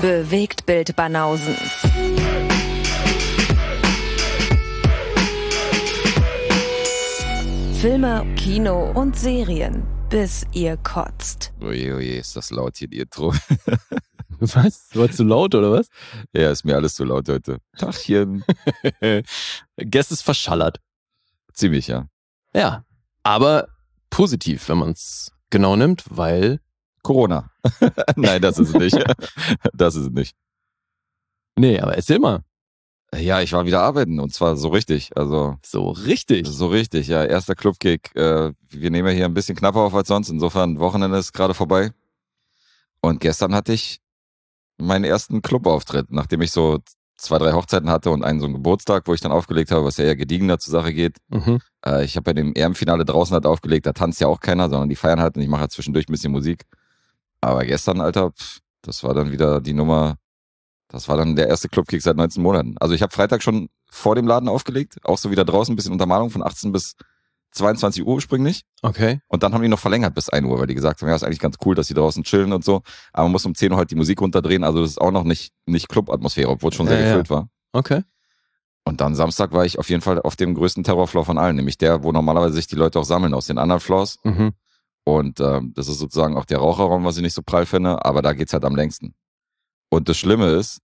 Bewegtbild Banausen. Filme, Kino und Serien, bis ihr kotzt. Oje, oje, ist das laut hier, die Intro. Was? War zu laut, oder was? Ja, ist mir alles zu laut heute. Tachchen. Guess ist verschallert. Ziemlich, ja. Ja, aber positiv, wenn man es genau nimmt, weil... Corona. Nein, das ist es nicht. Das ist es nicht. Nee, aber erzähl mal. Ja, ich war wieder arbeiten und zwar so richtig. Also So richtig. so richtig, ja. Erster Clubkick. Wir nehmen ja hier ein bisschen knapper auf als sonst. Insofern, Wochenende ist gerade vorbei. Und gestern hatte ich meinen ersten Clubauftritt, nachdem ich so 2, 3 Hochzeiten hatte und einen so einen Geburtstag, wo ich dann aufgelegt habe, was ja eher gediegener zur Sache geht. Mhm. Ich habe bei dem EM-Finale draußen halt aufgelegt, da tanzt ja auch keiner, sondern die feiern halt und ich mache halt zwischendurch ein bisschen Musik. Aber gestern, Alter, das war dann wieder die Nummer, das war dann der erste Clubkick seit 19 Monaten. Also ich habe Freitag schon vor dem Laden aufgelegt, auch so wieder draußen, ein bisschen Untermalung von 18 bis 22 Uhr ursprünglich. Okay. Und dann haben die noch verlängert bis 1 Uhr, weil die gesagt haben, ja, ist eigentlich ganz cool, dass die draußen chillen und so. Aber man muss um 10 Uhr halt die Musik runterdrehen, also das ist auch noch nicht Club-Atmosphäre, obwohl es schon sehr gefüllt war. Okay. Und dann Samstag war ich auf jeden Fall auf dem größten Terrorfloor von allen, nämlich der, wo normalerweise sich die Leute auch sammeln aus den anderen Floors. Mhm. Und das ist sozusagen auch der Raucherraum, was ich nicht so prall finde, aber da geht's halt am längsten. Und das Schlimme ist,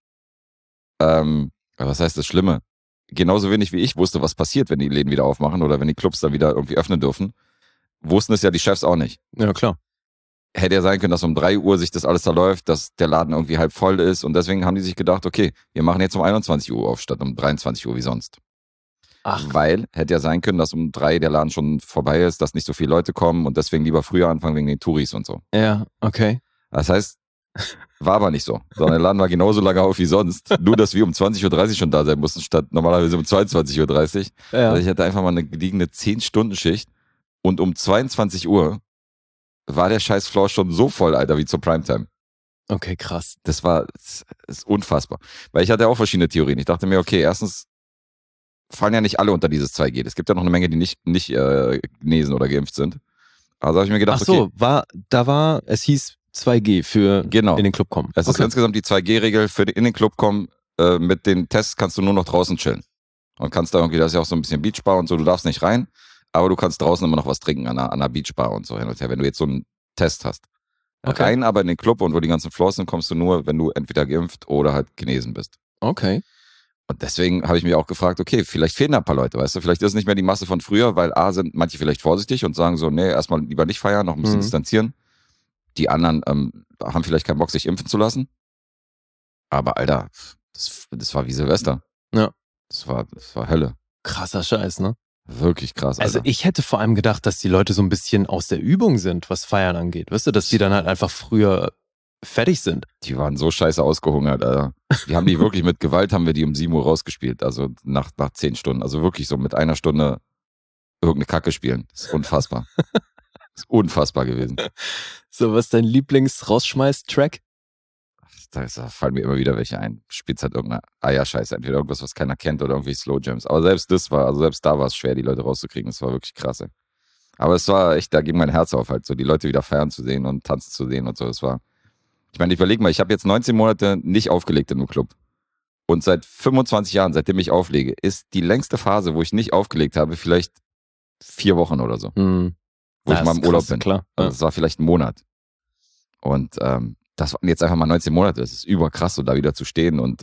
was heißt das Schlimme? Genauso wenig wie ich wusste, was passiert, wenn die Läden wieder aufmachen oder wenn die Clubs dann wieder irgendwie öffnen dürfen, wussten es ja die Chefs auch nicht. Ja, klar. Hätte ja sein können, dass um 3 Uhr sich das alles da läuft, dass der Laden irgendwie halb voll ist und deswegen haben die sich gedacht, okay, wir machen jetzt um 21 Uhr auf, statt um 23 Uhr wie sonst. Ach. Weil hätte ja sein können, dass um 3 der Laden schon vorbei ist, dass nicht so viele Leute kommen und deswegen lieber früher anfangen wegen den Touris und so. Ja, okay. Das heißt, war aber nicht so, sondern der Laden war genauso lange auf wie sonst, nur dass wir um 20.30 Uhr schon da sein mussten, statt normalerweise um 22.30 Uhr. Ja. Also ich hatte einfach mal eine gediegene 10-Stunden-Schicht und um 22 Uhr war der scheiß Floor schon so voll, Alter, wie zur Primetime. Okay, krass. Das ist unfassbar. Weil ich hatte auch verschiedene Theorien. Ich dachte mir, okay, erstens fallen ja nicht alle unter dieses 2G. Es gibt ja noch eine Menge, die nicht genesen oder geimpft sind. Also habe ich mir gedacht, Ach so, okay, es hieß 2G für Genau. in den Club kommen. es ist insgesamt die 2G-Regel für in den Club kommen. Mit den Tests kannst du nur noch draußen chillen. Und kannst da irgendwie, das ist ja auch so ein bisschen Beachbar und so, du darfst nicht rein, aber du kannst draußen immer noch was trinken an einer Beachbar und so hin und her, wenn du jetzt so einen Test hast. Okay. Rein aber in den Club und wo die ganzen Floors sind, kommst du nur, wenn du entweder geimpft oder halt genesen bist. Okay. Und deswegen habe ich mich auch gefragt, okay, vielleicht fehlen da ein paar Leute, weißt du? Vielleicht ist es nicht mehr die Masse von früher, weil sind manche vielleicht vorsichtig und sagen so, nee, erstmal lieber nicht feiern, noch ein bisschen distanzieren. Die anderen haben vielleicht keinen Bock, sich impfen zu lassen. Aber Alter, das war wie Silvester. Ja. Das war Hölle. Krasser Scheiß, ne? Wirklich krass, Alter. Also ich hätte vor allem gedacht, dass die Leute so ein bisschen aus der Übung sind, was Feiern angeht. Weißt du, dass die dann halt einfach früher fertig sind. Die waren so scheiße ausgehungert, Alter. Die haben die wirklich mit Gewalt, haben wir die um 7 Uhr rausgespielt. Also nach 10 Stunden. Also wirklich so mit 1 Stunde irgendeine Kacke spielen. Das ist unfassbar. Das ist unfassbar gewesen. So, was ist dein Lieblings-Rausschmeiß-Track? Da fallen mir immer wieder welche ein. Spielst halt irgendeine Eierscheiße. Entweder irgendwas, was keiner kennt oder irgendwie Slow Jams. Aber selbst da war es schwer, die Leute rauszukriegen. Das war wirklich krass, ey. Aber es war echt, da ging mein Herz auf halt, so die Leute wieder feiern zu sehen und tanzen zu sehen und so. Ich meine, überleg mal, ich habe jetzt 19 Monate nicht aufgelegt in einem Club. Und seit 25 Jahren, seitdem ich auflege, ist die längste Phase, wo ich nicht aufgelegt habe, vielleicht 4 Wochen oder so. Wo ich mal im Urlaub bin. Klar. Also das war vielleicht ein Monat. Und das waren jetzt einfach mal 19 Monate. Das ist überkrass, so da wieder zu stehen und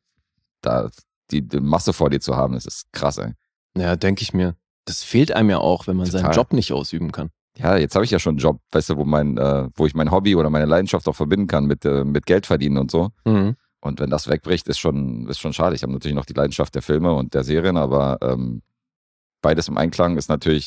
da die Masse vor dir zu haben. Das ist krass, ey. Ja, denke ich mir. Das fehlt einem ja auch, wenn man Total. seinen Job nicht ausüben kann. Ja, jetzt habe ich ja schon einen Job, weißt du, wo ich mein Hobby oder meine Leidenschaft auch verbinden kann mit Geld verdienen und so. Mhm. Und wenn das wegbricht, ist schon schade. Ich habe natürlich noch die Leidenschaft der Filme und der Serien, aber beides im Einklang ist natürlich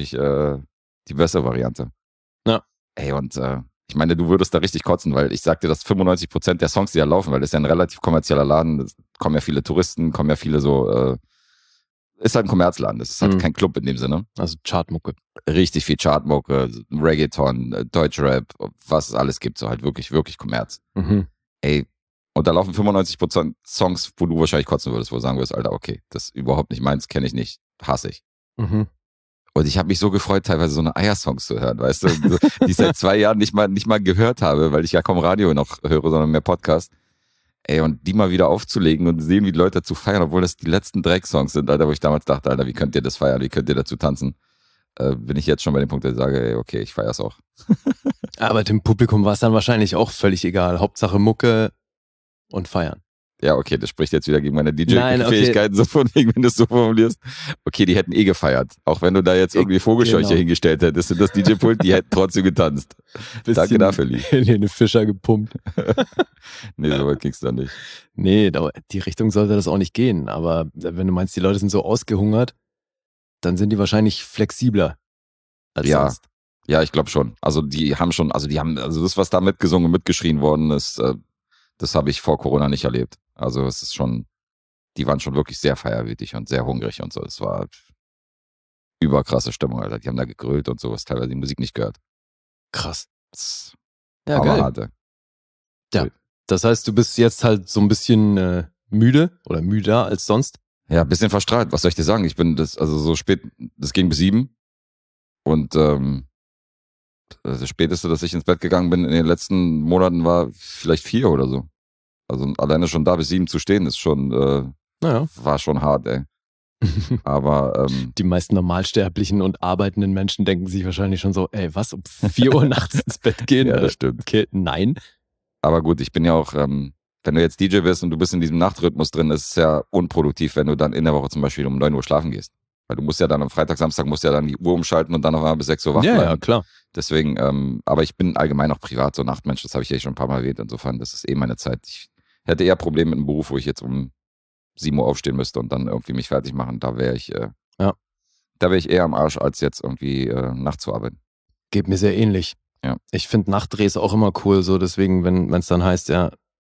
die bessere Variante. Ja. Ey, und ich meine, du würdest da richtig kotzen, weil ich sagte, dass 95% der Songs, die da laufen, weil das ist ja ein relativ kommerzieller Laden, es kommen ja viele Touristen, kommen ja viele so, ist halt ein Kommerzladen, das ist halt kein Club in dem Sinne. Also Chartmucke. Richtig viel Chartmucke, Reggaeton, Deutschrap, was es alles gibt, so halt wirklich, wirklich Kommerz. Mhm. Ey, und da laufen 95% Songs, wo du wahrscheinlich kotzen würdest, wo du sagen würdest, Alter, okay, das ist überhaupt nicht meins, kenne ich nicht, hasse ich. Mhm. Und ich habe mich so gefreut, teilweise so eine Eiersongs zu hören, weißt du, die ich seit 2 Jahren nicht mal gehört habe, weil ich ja kaum Radio noch höre, sondern mehr Podcast. Ey, und die mal wieder aufzulegen und sehen, wie die Leute dazu feiern, obwohl das die letzten Drecksongs sind, Alter, wo ich damals dachte, Alter, wie könnt ihr das feiern, wie könnt ihr dazu tanzen? Bin ich jetzt schon bei dem Punkt, dass ich sage, ey, okay, ich feier's auch. Aber dem Publikum war es dann wahrscheinlich auch völlig egal. Hauptsache Mucke und feiern. Ja, okay, das spricht jetzt wieder gegen meine Nein, DJ-Fähigkeiten, so von wegen, wenn du es so formulierst. Okay, die hätten gefeiert. Auch wenn du da jetzt irgendwie Vogelscheuche Genau. hingestellt hättest in das DJ-Pult, die hätten trotzdem getanzt. Danke dafür, Lee. In den Fischer gepumpt. Nee, so weit ging's dann nicht. Nee, die Richtung sollte das auch nicht gehen. Aber wenn du meinst, die Leute sind so ausgehungert, dann sind die wahrscheinlich flexibler als sonst. Ja, ich glaube schon. Also das, was da mitgesungen und mitgeschrien worden ist, das habe ich vor Corona nicht erlebt. Also es ist schon, die waren schon wirklich sehr feierwütig und sehr hungrig und so. Es war überkrasse Stimmung, Alter. Die haben da gegrölt und so, was teilweise die Musik nicht gehört. Krass. Das Ja, geil. harte. Ja, das heißt, du bist jetzt halt so ein bisschen müde oder müder als sonst? Ja, ein bisschen verstrahlt. Was soll ich dir sagen? Ich bin so spät, das ging bis 7 und das Späteste, dass ich ins Bett gegangen bin in den letzten Monaten war vielleicht 4 oder so. Also alleine schon da bis 7 zu stehen, ist schon, war schon hart, ey. Aber die meisten Normalsterblichen und arbeitenden Menschen denken sich wahrscheinlich schon so, ey, was, um 4 Uhr nachts ins Bett gehen? Ja, das stimmt. Okay, nein. Aber gut, ich bin ja auch, wenn du jetzt DJ bist und du bist in diesem Nachtrhythmus drin, ist es ja unproduktiv, wenn du dann in der Woche zum Beispiel um 9 Uhr schlafen gehst. Weil du musst ja dann am Freitag, Samstag musst ja dann die Uhr umschalten und dann auf einmal bis 6 Uhr wach bleiben. Ja, klar. Deswegen, aber ich bin allgemein auch privat so Nachtmensch, das habe ich ja schon ein paar Mal erwähnt. Insofern, das ist meine Zeit. Ich hätte eher Probleme mit einem Beruf, wo ich jetzt um 7 Uhr aufstehen müsste und dann irgendwie mich fertig machen. Da wäre ich, eher am Arsch, als jetzt irgendwie nachts zu arbeiten. Geht mir sehr ähnlich. Ja. Ich finde Nachtdrehs auch immer cool, so deswegen, wenn es dann heißt,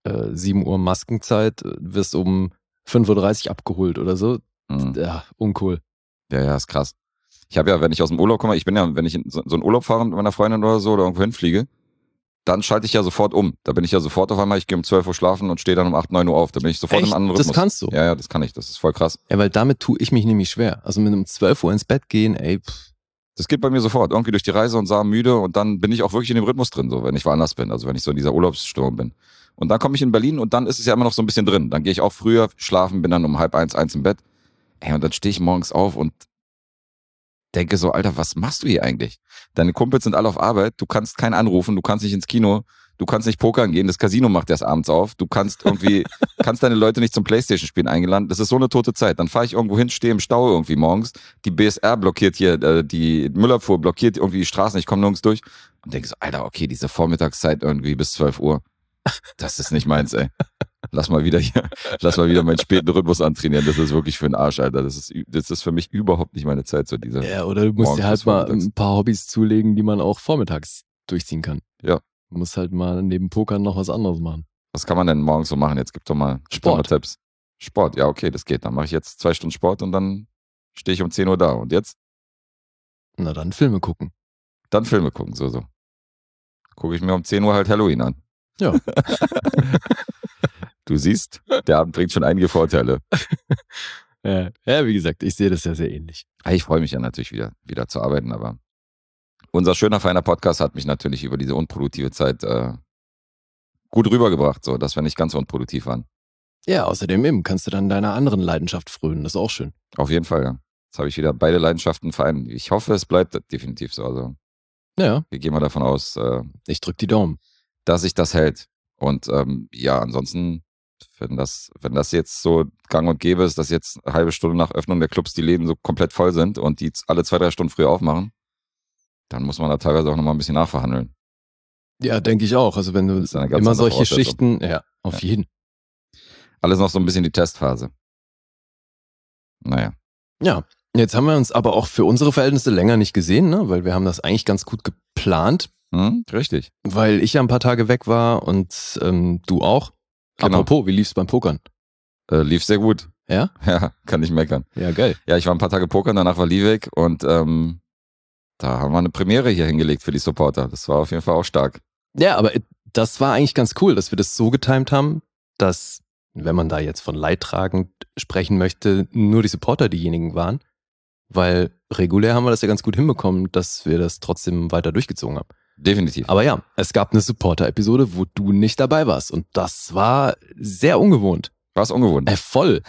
7 Uhr Maskenzeit, wirst um 5:30 Uhr abgeholt oder so. Ja, uncool. Ja, ist krass. Ich habe ja, wenn ich aus dem Urlaub komme, wenn ich in so einen Urlaub fahre mit meiner Freundin oder so oder irgendwo hinfliege, dann schalte ich ja sofort um. Da bin ich ja sofort auf einmal, ich gehe um 12 Uhr schlafen und stehe dann um 8, 9 Uhr auf. Da bin ich sofort im anderen Rhythmus. Das kannst du? Ja, das kann ich. Das ist voll krass. Ja, weil damit tue ich mich nämlich schwer. Also mit um 12 Uhr ins Bett gehen, Das geht bei mir sofort. Irgendwie durch die Reise und müde und dann bin ich auch wirklich in dem Rhythmus drin, so wenn ich woanders bin. Also wenn ich so in dieser Urlaubsstimmung bin. Und dann komme ich in Berlin und dann ist es ja immer noch so ein bisschen drin. Dann gehe ich auch früher schlafen, bin dann um 12:30, 1 im Bett. Ey, und dann stehe ich morgens auf und denke so, Alter, was machst du hier eigentlich? Deine Kumpels sind alle auf Arbeit, du kannst keinen anrufen, du kannst nicht ins Kino, du kannst nicht pokern gehen, das Casino macht erst abends auf, du kannst deine Leute nicht zum Playstation-Spielen eingeladen, das ist so eine tote Zeit. Dann fahre ich irgendwo hin, stehe im Stau irgendwie morgens, die BSR blockiert hier, die Müllabfuhr blockiert irgendwie die Straßen, ich komme nirgends durch und denke so, Alter, okay, diese Vormittagszeit irgendwie bis 12 Uhr, das ist nicht meins, ey. Lass mal wieder meinen späten Rhythmus antrainieren. Das ist wirklich für den Arsch, Alter. Das ist für mich überhaupt nicht meine Zeit, so diese. Ja, oder du musst dir halt mal ein paar Hobbys zulegen, die man auch vormittags durchziehen kann. Ja. Du musst halt mal neben Pokern noch was anderes machen. Was kann man denn morgens so machen? Jetzt gib doch mal Tipps. Sport, ja, okay, das geht. Dann mache ich jetzt 2 Stunden Sport und dann stehe ich um 10 Uhr da. Und jetzt? Na dann Filme gucken. Dann Filme gucken, so. Gucke ich mir um 10 Uhr halt Halloween an. Ja. Du siehst, der Abend bringt schon einige Vorteile. Ja, wie gesagt, ich sehe das ja sehr ähnlich. Ich freue mich ja natürlich wieder zu arbeiten, aber unser schöner, feiner Podcast hat mich natürlich über diese unproduktive Zeit gut rübergebracht, so, dass wir nicht ganz so unproduktiv waren. Ja, außerdem eben kannst du dann deiner anderen Leidenschaft frönen, das ist auch schön. Auf jeden Fall, ja. Jetzt habe ich wieder beide Leidenschaften vereint. Ich hoffe, es bleibt definitiv so. Also, ja. Wir gehen mal davon aus, ich drücke die Daumen, dass sich das hält. Und ansonsten, wenn das jetzt so gang und gäbe ist, dass jetzt eine halbe Stunde nach Öffnung der Clubs die Läden so komplett voll sind und die alle 2, 3 Stunden früher aufmachen, dann muss man da teilweise auch nochmal ein bisschen nachverhandeln. Ja, denke ich auch. Also wenn du immer solche Schichten, ja, auf jeden. Alles noch so ein bisschen die Testphase. Naja. Ja, jetzt haben wir uns aber auch für unsere Verhältnisse länger nicht gesehen, ne? Weil wir haben das eigentlich ganz gut geplant. Richtig. Weil ich ja ein paar Tage weg war und du auch. Genau. Apropos, wie lief's beim Pokern? Lief sehr gut. Ja? Ja, kann nicht meckern. Ja, geil. Ja, ich war ein paar Tage pokern, danach war Lee weg und da haben wir eine Premiere hier hingelegt für die Supporter. Das war auf jeden Fall auch stark. Ja, aber das war eigentlich ganz cool, dass wir das so getimt haben, dass, wenn man da jetzt von leidtragend sprechen möchte, nur die Supporter diejenigen waren. Weil regulär haben wir das ja ganz gut hinbekommen, dass wir das trotzdem weiter durchgezogen haben. Definitiv. Aber ja, es gab eine Supporter-Episode, wo du nicht dabei warst. Und das war sehr ungewohnt. War es ungewohnt? Voll.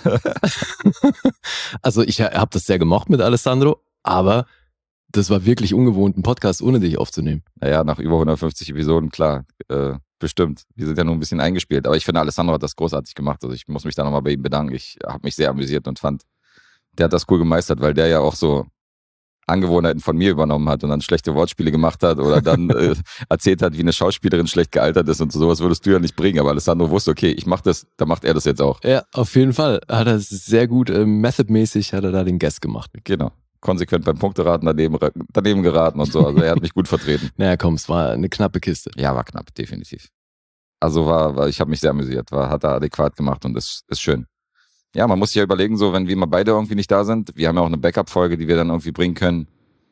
Also ich habe das sehr gemocht mit Alessandro, aber das war wirklich ungewohnt, einen Podcast ohne dich aufzunehmen. Naja, nach über 150 Episoden, klar, bestimmt. Wir sind ja nur ein bisschen eingespielt. Aber ich finde, Alessandro hat das großartig gemacht. Also ich muss mich da nochmal bei ihm bedanken. Ich habe mich sehr amüsiert und fand, der hat das cool gemeistert, weil der ja auch so Angewohnheiten von mir übernommen hat und dann schlechte Wortspiele gemacht hat oder dann erzählt hat, wie eine Schauspielerin schlecht gealtert ist und so. Sowas würdest du ja nicht bringen. Aber Alessandro wusste, okay, ich mache das, dann macht er das jetzt auch. Ja, auf jeden Fall. Hat er sehr gut, methodmäßig hat er da den Guest gemacht. Genau. Konsequent beim Punkteraten daneben geraten und so. Also er hat mich gut vertreten. Naja, komm, es war eine knappe Kiste. Ja, war knapp, definitiv. Also ich habe mich sehr amüsiert, hat er adäquat gemacht und ist schön. Ja, man muss sich ja überlegen, so, wenn wir mal beide irgendwie nicht da sind, wir haben ja auch eine Backup-Folge, die wir dann irgendwie bringen können.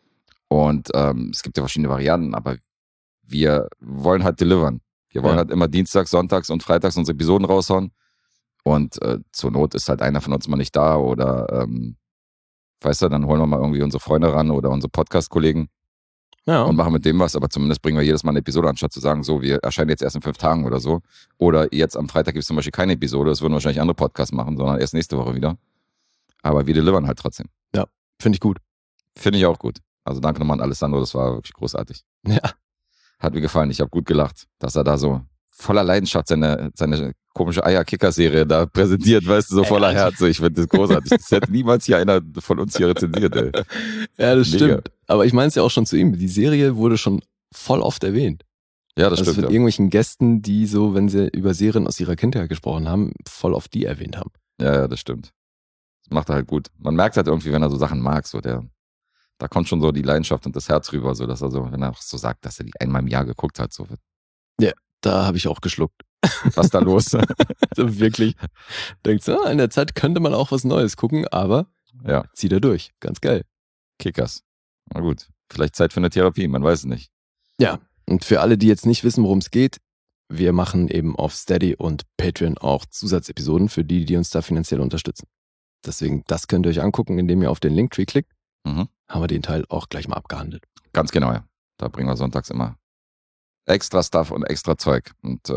Und es gibt ja verschiedene Varianten, aber wir wollen halt delivern. Wir wollen halt immer dienstags, sonntags und freitags unsere Episoden raushauen. Und zur Not ist halt einer von uns mal nicht da oder weißt du, dann holen wir mal irgendwie unsere Freunde ran oder unsere Podcast-Kollegen und machen mit dem was, aber zumindest bringen wir jedes Mal eine Episode, anstatt zu sagen, so, wir erscheinen jetzt erst in 5 Tagen oder so. Oder jetzt am Freitag gibt es zum Beispiel keine Episode, das würden wahrscheinlich andere Podcasts machen, sondern erst nächste Woche wieder. Aber wir delivern halt trotzdem. Ja, finde ich gut. Finde ich auch gut. Also danke nochmal an Alessandro, das war wirklich großartig. Ja. Hat mir gefallen, ich habe gut gelacht, dass er da so voller Leidenschaft seine komische Eier-Kicker-Serie da präsentiert, weißt du, so voller Herz. Ich finde das großartig. Das hätte niemals hier einer von uns hier rezensiert, ey. Ja, das stimmt. Aber ich meine es ja auch schon zu ihm. Die Serie wurde schon voll oft erwähnt. Ja, das stimmt. Von irgendwelchen Gästen, die so, wenn sie über Serien aus ihrer Kindheit gesprochen haben, voll oft die erwähnt haben. Ja, das stimmt. Das macht er halt gut. Man merkt halt irgendwie, wenn er so Sachen mag, so da kommt schon so die Leidenschaft und das Herz rüber, so dass er so, wenn er auch so sagt, dass er die einmal im Jahr geguckt hat, so. Ja, da habe ich auch geschluckt. Was ist da los? Also wirklich. Denkt so, in der Zeit könnte man auch was Neues gucken, aber zieht er durch. Ganz geil. Kickers. Na gut. Vielleicht Zeit für eine Therapie, man weiß es nicht. Ja, und für alle, die jetzt nicht wissen, worum es geht, wir machen eben auf Steady und Patreon auch Zusatzepisoden für die uns da finanziell unterstützen. Deswegen, das könnt ihr euch angucken, indem ihr auf den Linktree klickt. Haben wir den Teil auch gleich mal abgehandelt. Ganz genau, ja. Da bringen wir sonntags immer extra Stuff und extra Zeug. Und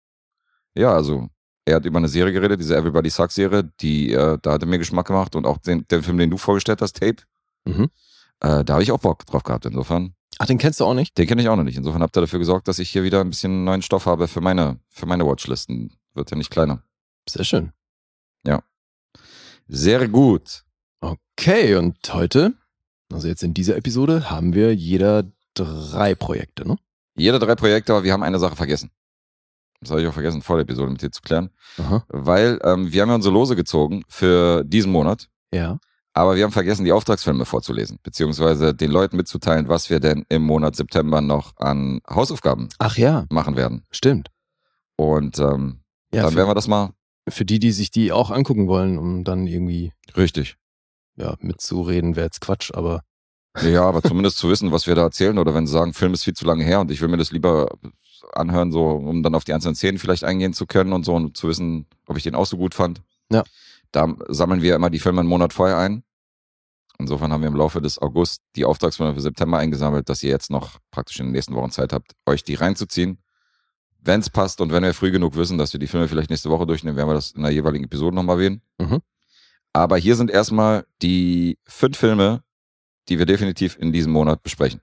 also er hat über eine Serie geredet, diese Everybody Sucks Serie, da hat er mir Geschmack gemacht und auch den Film, den du vorgestellt hast, Tape, da habe ich auch Bock drauf gehabt, insofern. Ach, den kennst du auch nicht? Den kenne ich auch noch nicht. Insofern habt ihr dafür gesorgt, dass ich hier wieder ein bisschen neuen Stoff habe für meine Watchlisten. Wird ja nicht kleiner. Sehr schön. Ja. Sehr gut. Okay, und heute, also jetzt in dieser Episode, haben wir jeder 3 Projekte, ne? Jeder 3 Projekte, aber wir haben eine Sache vergessen. Das habe ich auch vergessen, vor der Episode mit dir zu klären. Aha. Weil wir haben ja unsere Lose gezogen für diesen Monat. Ja. Aber wir haben vergessen, die Auftragsfilme vorzulesen. Beziehungsweise den Leuten mitzuteilen, was wir denn im Monat September noch an Hausaufgaben machen werden. Stimmt. Und dann werden wir das mal. Für die sich die auch angucken wollen, um dann irgendwie. Richtig. Ja, mitzureden wäre jetzt Quatsch, aber. Ja, aber zumindest zu wissen, was wir da erzählen. Oder wenn sie sagen, Film ist viel zu lange her und ich will mir das lieber anhören, so, um dann auf die einzelnen Szenen vielleicht eingehen zu können und so und zu wissen, ob ich den auch so gut fand. Ja. Da sammeln wir immer die Filme einen Monat vorher ein. Insofern haben wir im Laufe des August die Auftragsfilme für September eingesammelt, dass ihr jetzt noch praktisch in den nächsten Wochen Zeit habt, euch die reinzuziehen. Wenn es passt und wenn wir früh genug wissen, dass wir die Filme vielleicht nächste Woche durchnehmen, werden wir das in der jeweiligen Episode nochmal erwähnen. Aber hier sind erstmal die 5 Filme, die wir definitiv in diesem Monat besprechen.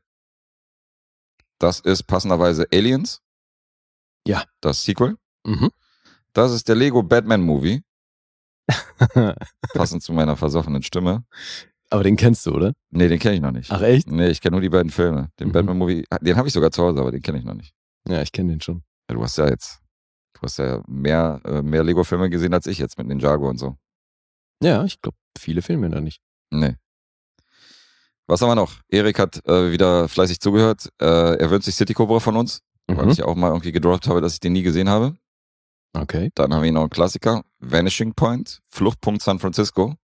Das ist passenderweise Aliens. Ja. Das Sequel. Das ist der Lego Batman Movie. Passend zu meiner versoffenen Stimme. Aber den kennst du, oder? Nee, den kenne ich noch nicht. Ach echt? Nee, ich kenne nur die beiden Filme. Den Batman Movie, den habe ich sogar zu Hause, aber den kenne ich noch nicht. Ja, ich kenne den schon. Ja, du hast ja mehr Lego-Filme gesehen als ich jetzt mit Ninjago und so. Ja, ich glaube, viele Filme da nicht. Nee. Was haben wir noch? Erik hat wieder fleißig zugehört. Er wünscht sich City Cobra von uns, weil ich ja auch mal irgendwie gedroppt habe, dass ich den nie gesehen habe. Okay. Dann haben wir noch einen Klassiker, Vanishing Point, Fluchtpunkt San Francisco.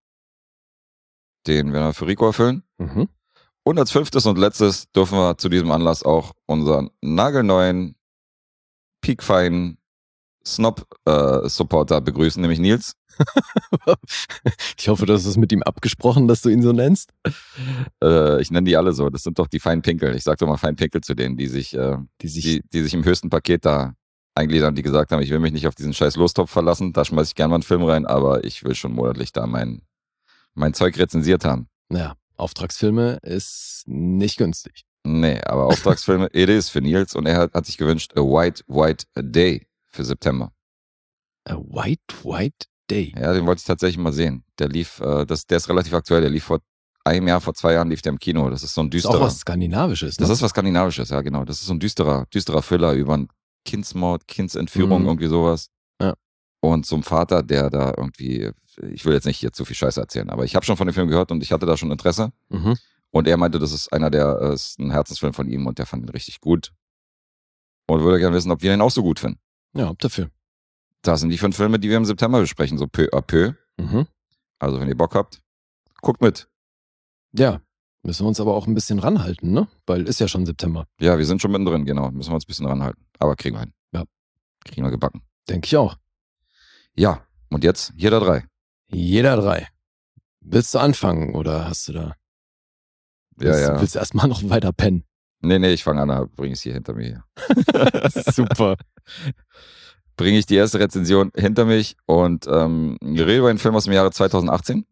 Den werden wir für Rico erfüllen. Und als 5. und letztes dürfen wir zu diesem Anlass auch unseren nagelneuen, piekfeinen Snob-Supporter begrüßen, nämlich Nils. Ich hoffe, du hast es mit ihm abgesprochen, dass du ihn so nennst. Ich nenne die alle so. Das sind doch die Feinpinkel. Ich sag doch mal Feinpinkel zu denen, die sich im höchsten Paket da eingliedern, die gesagt haben, ich will mich nicht auf diesen scheiß Lostopf verlassen, da schmeiß ich gerne mal einen Film rein, aber ich will schon monatlich da mein Zeug rezensiert haben. Ja, Auftragsfilme ist nicht günstig. Nee, aber Auftragsfilme, it is für Nils und er hat sich gewünscht, a white day für September. A white day? Ja, den wollte ich tatsächlich mal sehen. Der lief, der ist relativ aktuell, der lief vor 2 Jahren lief der im Kino. Das ist so ein düsterer. Das ist auch was Skandinavisches, ne? Das ist was Skandinavisches, ja genau. Das ist so ein düsterer Thriller über einen Kindsmord, Kindsentführung, irgendwie sowas. Ja. Und so ein Vater, der da irgendwie, ich will jetzt nicht hier zu viel Scheiße erzählen, aber ich habe schon von dem Film gehört und ich hatte da schon Interesse. Mhm. Und er meinte, das ist ist ein Herzensfilm von ihm und der fand ihn richtig gut. Und würde gerne wissen, ob wir ihn auch so gut finden. Ja, ab dafür. Das sind die 5 Filme, die wir im September besprechen, so peu à peu. Mhm. Also wenn ihr Bock habt, guckt mit. Ja, müssen wir uns aber auch ein bisschen ranhalten, ne? Weil ist ja schon September. Ja, wir sind schon mittendrin, genau. Müssen wir uns ein bisschen ranhalten. Aber kriegen wir hin. Ja. Kriegen wir gebacken. Denke ich auch. Ja, und jetzt jeder 3. Jeder 3. Willst du anfangen oder hast du da... Willst du erstmal noch weiter pennen? Nee, ich fange an, bringe ich es hier hinter mir her. Super. Bringe ich die erste Rezension hinter mich und wir reden über einen Film aus dem Jahre 2018.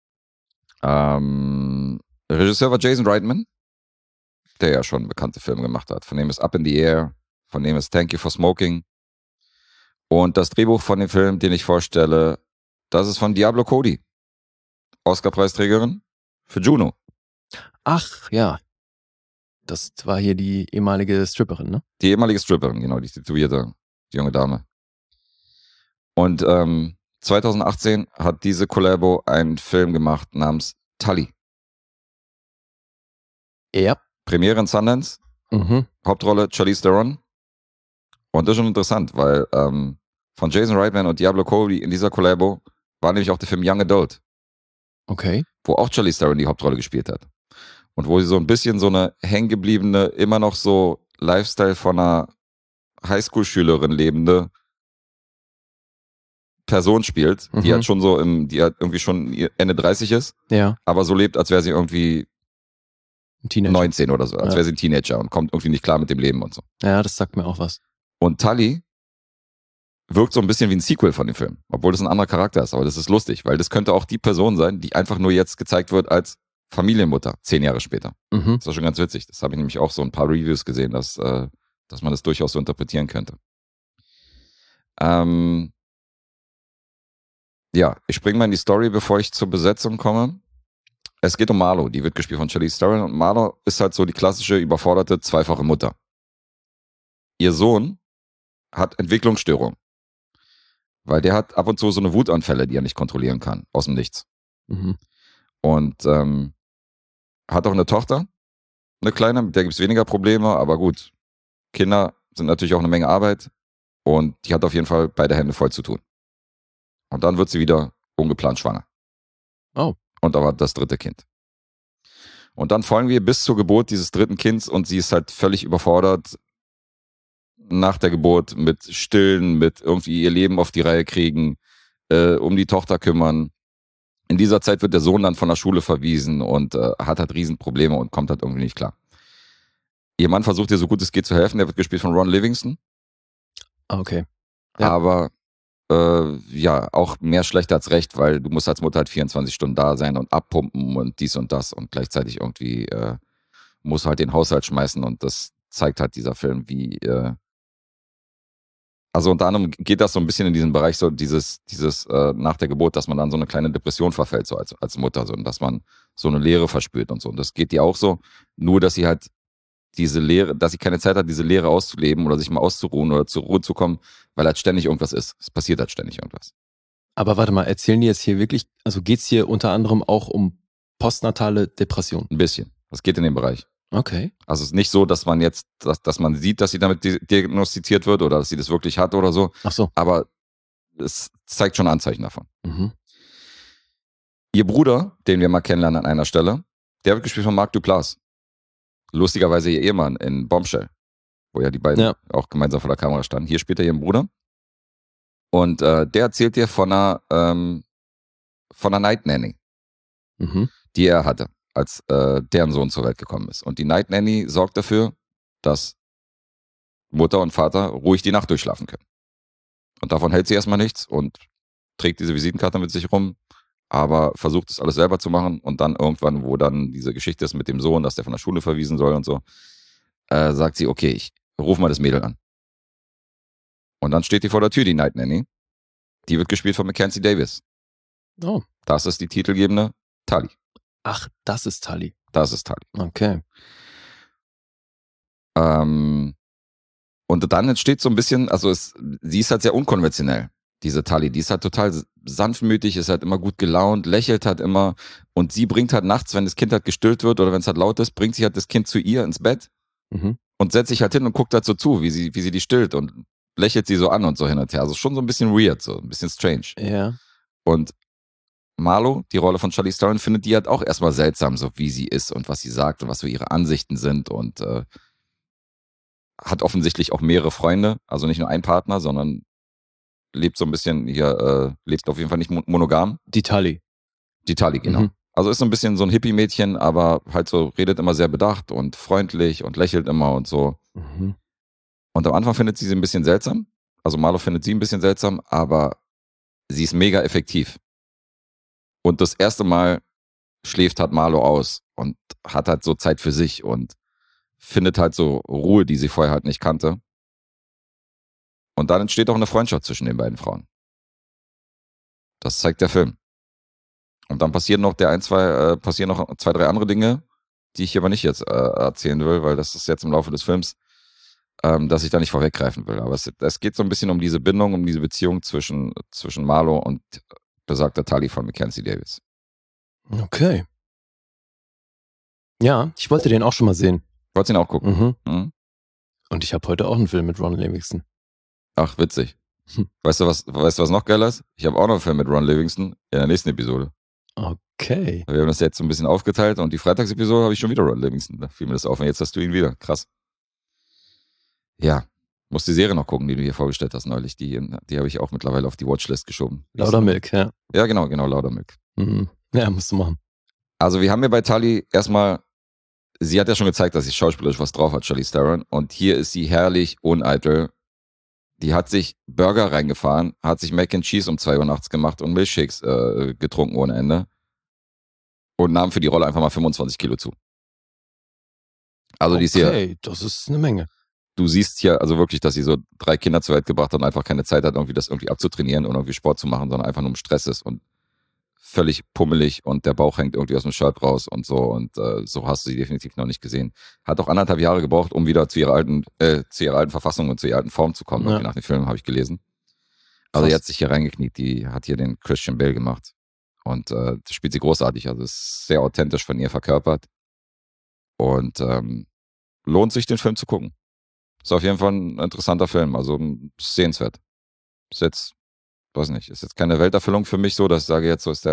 Regisseur war Jason Reitman, der ja schon bekannte Filme gemacht hat. Von dem ist Up in the Air, von dem ist Thank You for Smoking. Und das Drehbuch von dem Film, den ich vorstelle, das ist von Diablo Cody, Oscar-Preisträgerin für Juno. Ach, ja. Das war hier die ehemalige Stripperin, ne? Die ehemalige Stripperin, genau, die tituierte junge Dame. Und 2018 hat diese Collabo einen Film gemacht namens Tully. Ja. Premiere in Sundance, Hauptrolle Charlize Theron. Und das ist schon interessant, weil von Jason Reitman und Diablo Cody in dieser Collabo war nämlich auch der Film Young Adult. Okay. Wo auch Charlize Theron die Hauptrolle gespielt hat. Und wo sie so ein bisschen so eine hängengebliebene, immer noch so Lifestyle von einer Highschool-Schülerin lebende Person spielt, die halt schon so die halt irgendwie schon Ende 30 ist, ja, aber so lebt, als wäre sie irgendwie 19 oder so, als wäre sie ein Teenager und kommt irgendwie nicht klar mit dem Leben und so. Ja, das sagt mir auch was. Und Tully wirkt so ein bisschen wie ein Sequel von dem Film, obwohl das ein anderer Charakter ist, aber das ist lustig, weil das könnte auch die Person sein, die einfach nur jetzt gezeigt wird als Familienmutter, 10 Jahre später. Das war schon ganz witzig. Das habe ich nämlich auch so ein paar Reviews gesehen, dass man das durchaus so interpretieren könnte. Ja, ich springe mal in die Story, bevor ich zur Besetzung komme. Es geht um Marlo, die wird gespielt von Charlize Theron und Marlo ist halt so die klassische, überforderte, zweifache Mutter. Ihr Sohn hat Entwicklungsstörung, weil der hat ab und zu so eine Wutanfälle, die er nicht kontrollieren kann, aus dem Nichts. Und hat auch eine Tochter, eine kleine, mit der gibt es weniger Probleme, aber gut, Kinder sind natürlich auch eine Menge Arbeit und die hat auf jeden Fall beide Hände voll zu tun. Und dann wird sie wieder ungeplant schwanger. Oh. Und da war das 3. Kind. Und dann folgen wir bis zur Geburt dieses 3. Kindes und sie ist halt völlig überfordert nach der Geburt mit Stillen, mit irgendwie ihr Leben auf die Reihe kriegen, um die Tochter kümmern. In dieser Zeit wird der Sohn dann von der Schule verwiesen und hat halt Riesenprobleme und kommt halt irgendwie nicht klar. Ihr Mann versucht ihr so gut es geht zu helfen, der wird gespielt von Ron Livingston. Okay. Ja. Aber ja, auch mehr schlecht als recht, weil du musst als Mutter halt 24 Stunden da sein und abpumpen und dies und das und gleichzeitig irgendwie musst halt den Haushalt schmeißen und das zeigt halt dieser Film, wie also unter anderem geht das so ein bisschen in diesen Bereich, so dieses nach der Geburt, dass man dann so eine kleine Depression verfällt, so als Mutter, so, und dass man so eine Leere verspürt und so. Und das geht ihr auch so, nur dass sie halt diese Leere, dass sie keine Zeit hat, diese Leere auszuleben oder sich mal auszuruhen oder zur Ruhe zu kommen, weil halt ständig irgendwas ist. Es passiert halt ständig irgendwas. Aber warte mal, erzählen die jetzt hier wirklich, also geht's hier unter anderem auch um postnatale Depression? Ein bisschen. Das geht in den Bereich. Okay. Also es ist nicht so, dass man jetzt, dass man sieht, dass sie damit diagnostiziert wird oder dass sie das wirklich hat oder so. Ach so. Aber es zeigt schon Anzeichen davon. Ihr Bruder, den wir mal kennenlernen an einer Stelle, der wird gespielt von Mark Duplass. Lustigerweise ihr Ehemann in Bombshell, wo ja die beiden auch gemeinsam vor der Kamera standen. Hier spielt er ihren Bruder. Und der erzählt dir von einer Night Nanny, die er hatte, als deren Sohn zur Welt gekommen ist. Und die Night Nanny sorgt dafür, dass Mutter und Vater ruhig die Nacht durchschlafen können. Und davon hält sie erstmal nichts und trägt diese Visitenkarte mit sich rum, aber versucht es alles selber zu machen. Und dann irgendwann, wo dann diese Geschichte ist mit dem Sohn, dass der von der Schule verwiesen soll und so, sagt sie, okay, ich ruf mal das Mädel an. Und dann steht die vor der Tür, die Night Nanny. Die wird gespielt von Mackenzie Davis. Oh. Das ist die titelgebende Tully. Ach, das ist Tully. Das ist Tully. Okay. Und dann entsteht so ein bisschen, also sie ist halt sehr unkonventionell, diese Tully. Die ist halt total sanftmütig, ist halt immer gut gelaunt, lächelt halt immer. Und sie bringt halt nachts, wenn das Kind halt gestillt wird oder wenn es halt laut ist, bringt sie halt das Kind zu ihr ins Bett und setzt sich halt hin und guckt halt so zu, wie sie die stillt und lächelt sie so an und so hin und her. Also schon so ein bisschen weird, so ein bisschen strange. Ja. Und Marlo, die Rolle von Charlize Theron, findet die halt auch erstmal seltsam, so wie sie ist und was sie sagt und was so ihre Ansichten sind und hat offensichtlich auch mehrere Freunde, also nicht nur einen Partner, sondern lebt so ein bisschen hier, lebt auf jeden Fall nicht monogam. Die Tully. Die Tully, genau. Also ist so ein bisschen so ein Hippie-Mädchen, aber halt so redet immer sehr bedacht und freundlich und lächelt immer und so. Und am Anfang findet sie ein bisschen seltsam. Also Marlo findet sie ein bisschen seltsam, aber sie ist mega effektiv. Und das erste Mal schläft halt Marlo aus und hat halt so Zeit für sich und findet halt so Ruhe, die sie vorher halt nicht kannte. Und dann entsteht auch eine Freundschaft zwischen den beiden Frauen. Das zeigt der Film. Und dann passieren noch zwei, drei andere Dinge, die ich aber nicht jetzt erzählen will, weil das ist jetzt im Laufe des Films, dass ich da nicht vorweggreifen will. Aber es geht so ein bisschen um diese Bindung, um diese Beziehung zwischen Marlo und besagter Tully von Mackenzie Davis. Okay. Ja, ich wollte den auch schon mal sehen. Wolltest du ihn auch gucken? Und ich habe heute auch einen Film mit Ron Livingston. Ach, witzig. Weißt du, was noch geiler ist? Ich habe auch noch einen Film mit Ron Livingston in der nächsten Episode. Okay. Wir haben das jetzt so ein bisschen aufgeteilt und die Freitagsepisode habe ich schon wieder Ron Livingston. Da fiel mir das auf und jetzt hast du ihn wieder. Krass. Ja, musst die Serie noch gucken, die du hier vorgestellt hast neulich. Die habe ich auch mittlerweile auf die Watchlist geschoben. Laudermilk, ja. Ja, genau, Laudermilk. Ja, musst du machen. Also wir haben hier bei Tully erstmal, sie hat ja schon gezeigt, dass sie schauspielerisch was drauf hat, Charlize Theron. Und hier ist sie herrlich uneitel. Die hat sich Burger reingefahren, hat sich Mac and Cheese um 2 Uhr nachts gemacht und Milchshakes getrunken ohne Ende. Und nahm für die Rolle einfach mal 25 Kilo zu. Also die ist hier. Okay, das ist eine Menge. Du siehst hier also wirklich, dass sie so 3 Kinder zur Welt gebracht hat und einfach keine Zeit hat, das irgendwie abzutrainieren und irgendwie Sport zu machen, sondern einfach nur im Stress ist und völlig pummelig und der Bauch hängt irgendwie aus dem Shirt raus und so. Und so hast du sie definitiv noch nicht gesehen. Hat auch 1,5 Jahre gebraucht, um wieder zu ihrer alten Verfassung und zu ihrer alten Form zu kommen. Ja. Nach dem Film habe ich gelesen. Also die hat sich hier reingekniet. Die hat hier den Christian Bale gemacht. Und das spielt sie großartig. Also ist sehr authentisch von ihr verkörpert. Und lohnt sich, den Film zu gucken. Ist auf jeden Fall ein interessanter Film. Also sehenswert. Ist jetzt, weiß nicht, ist jetzt keine Welterfüllung für mich so, dass ich sage, jetzt so ist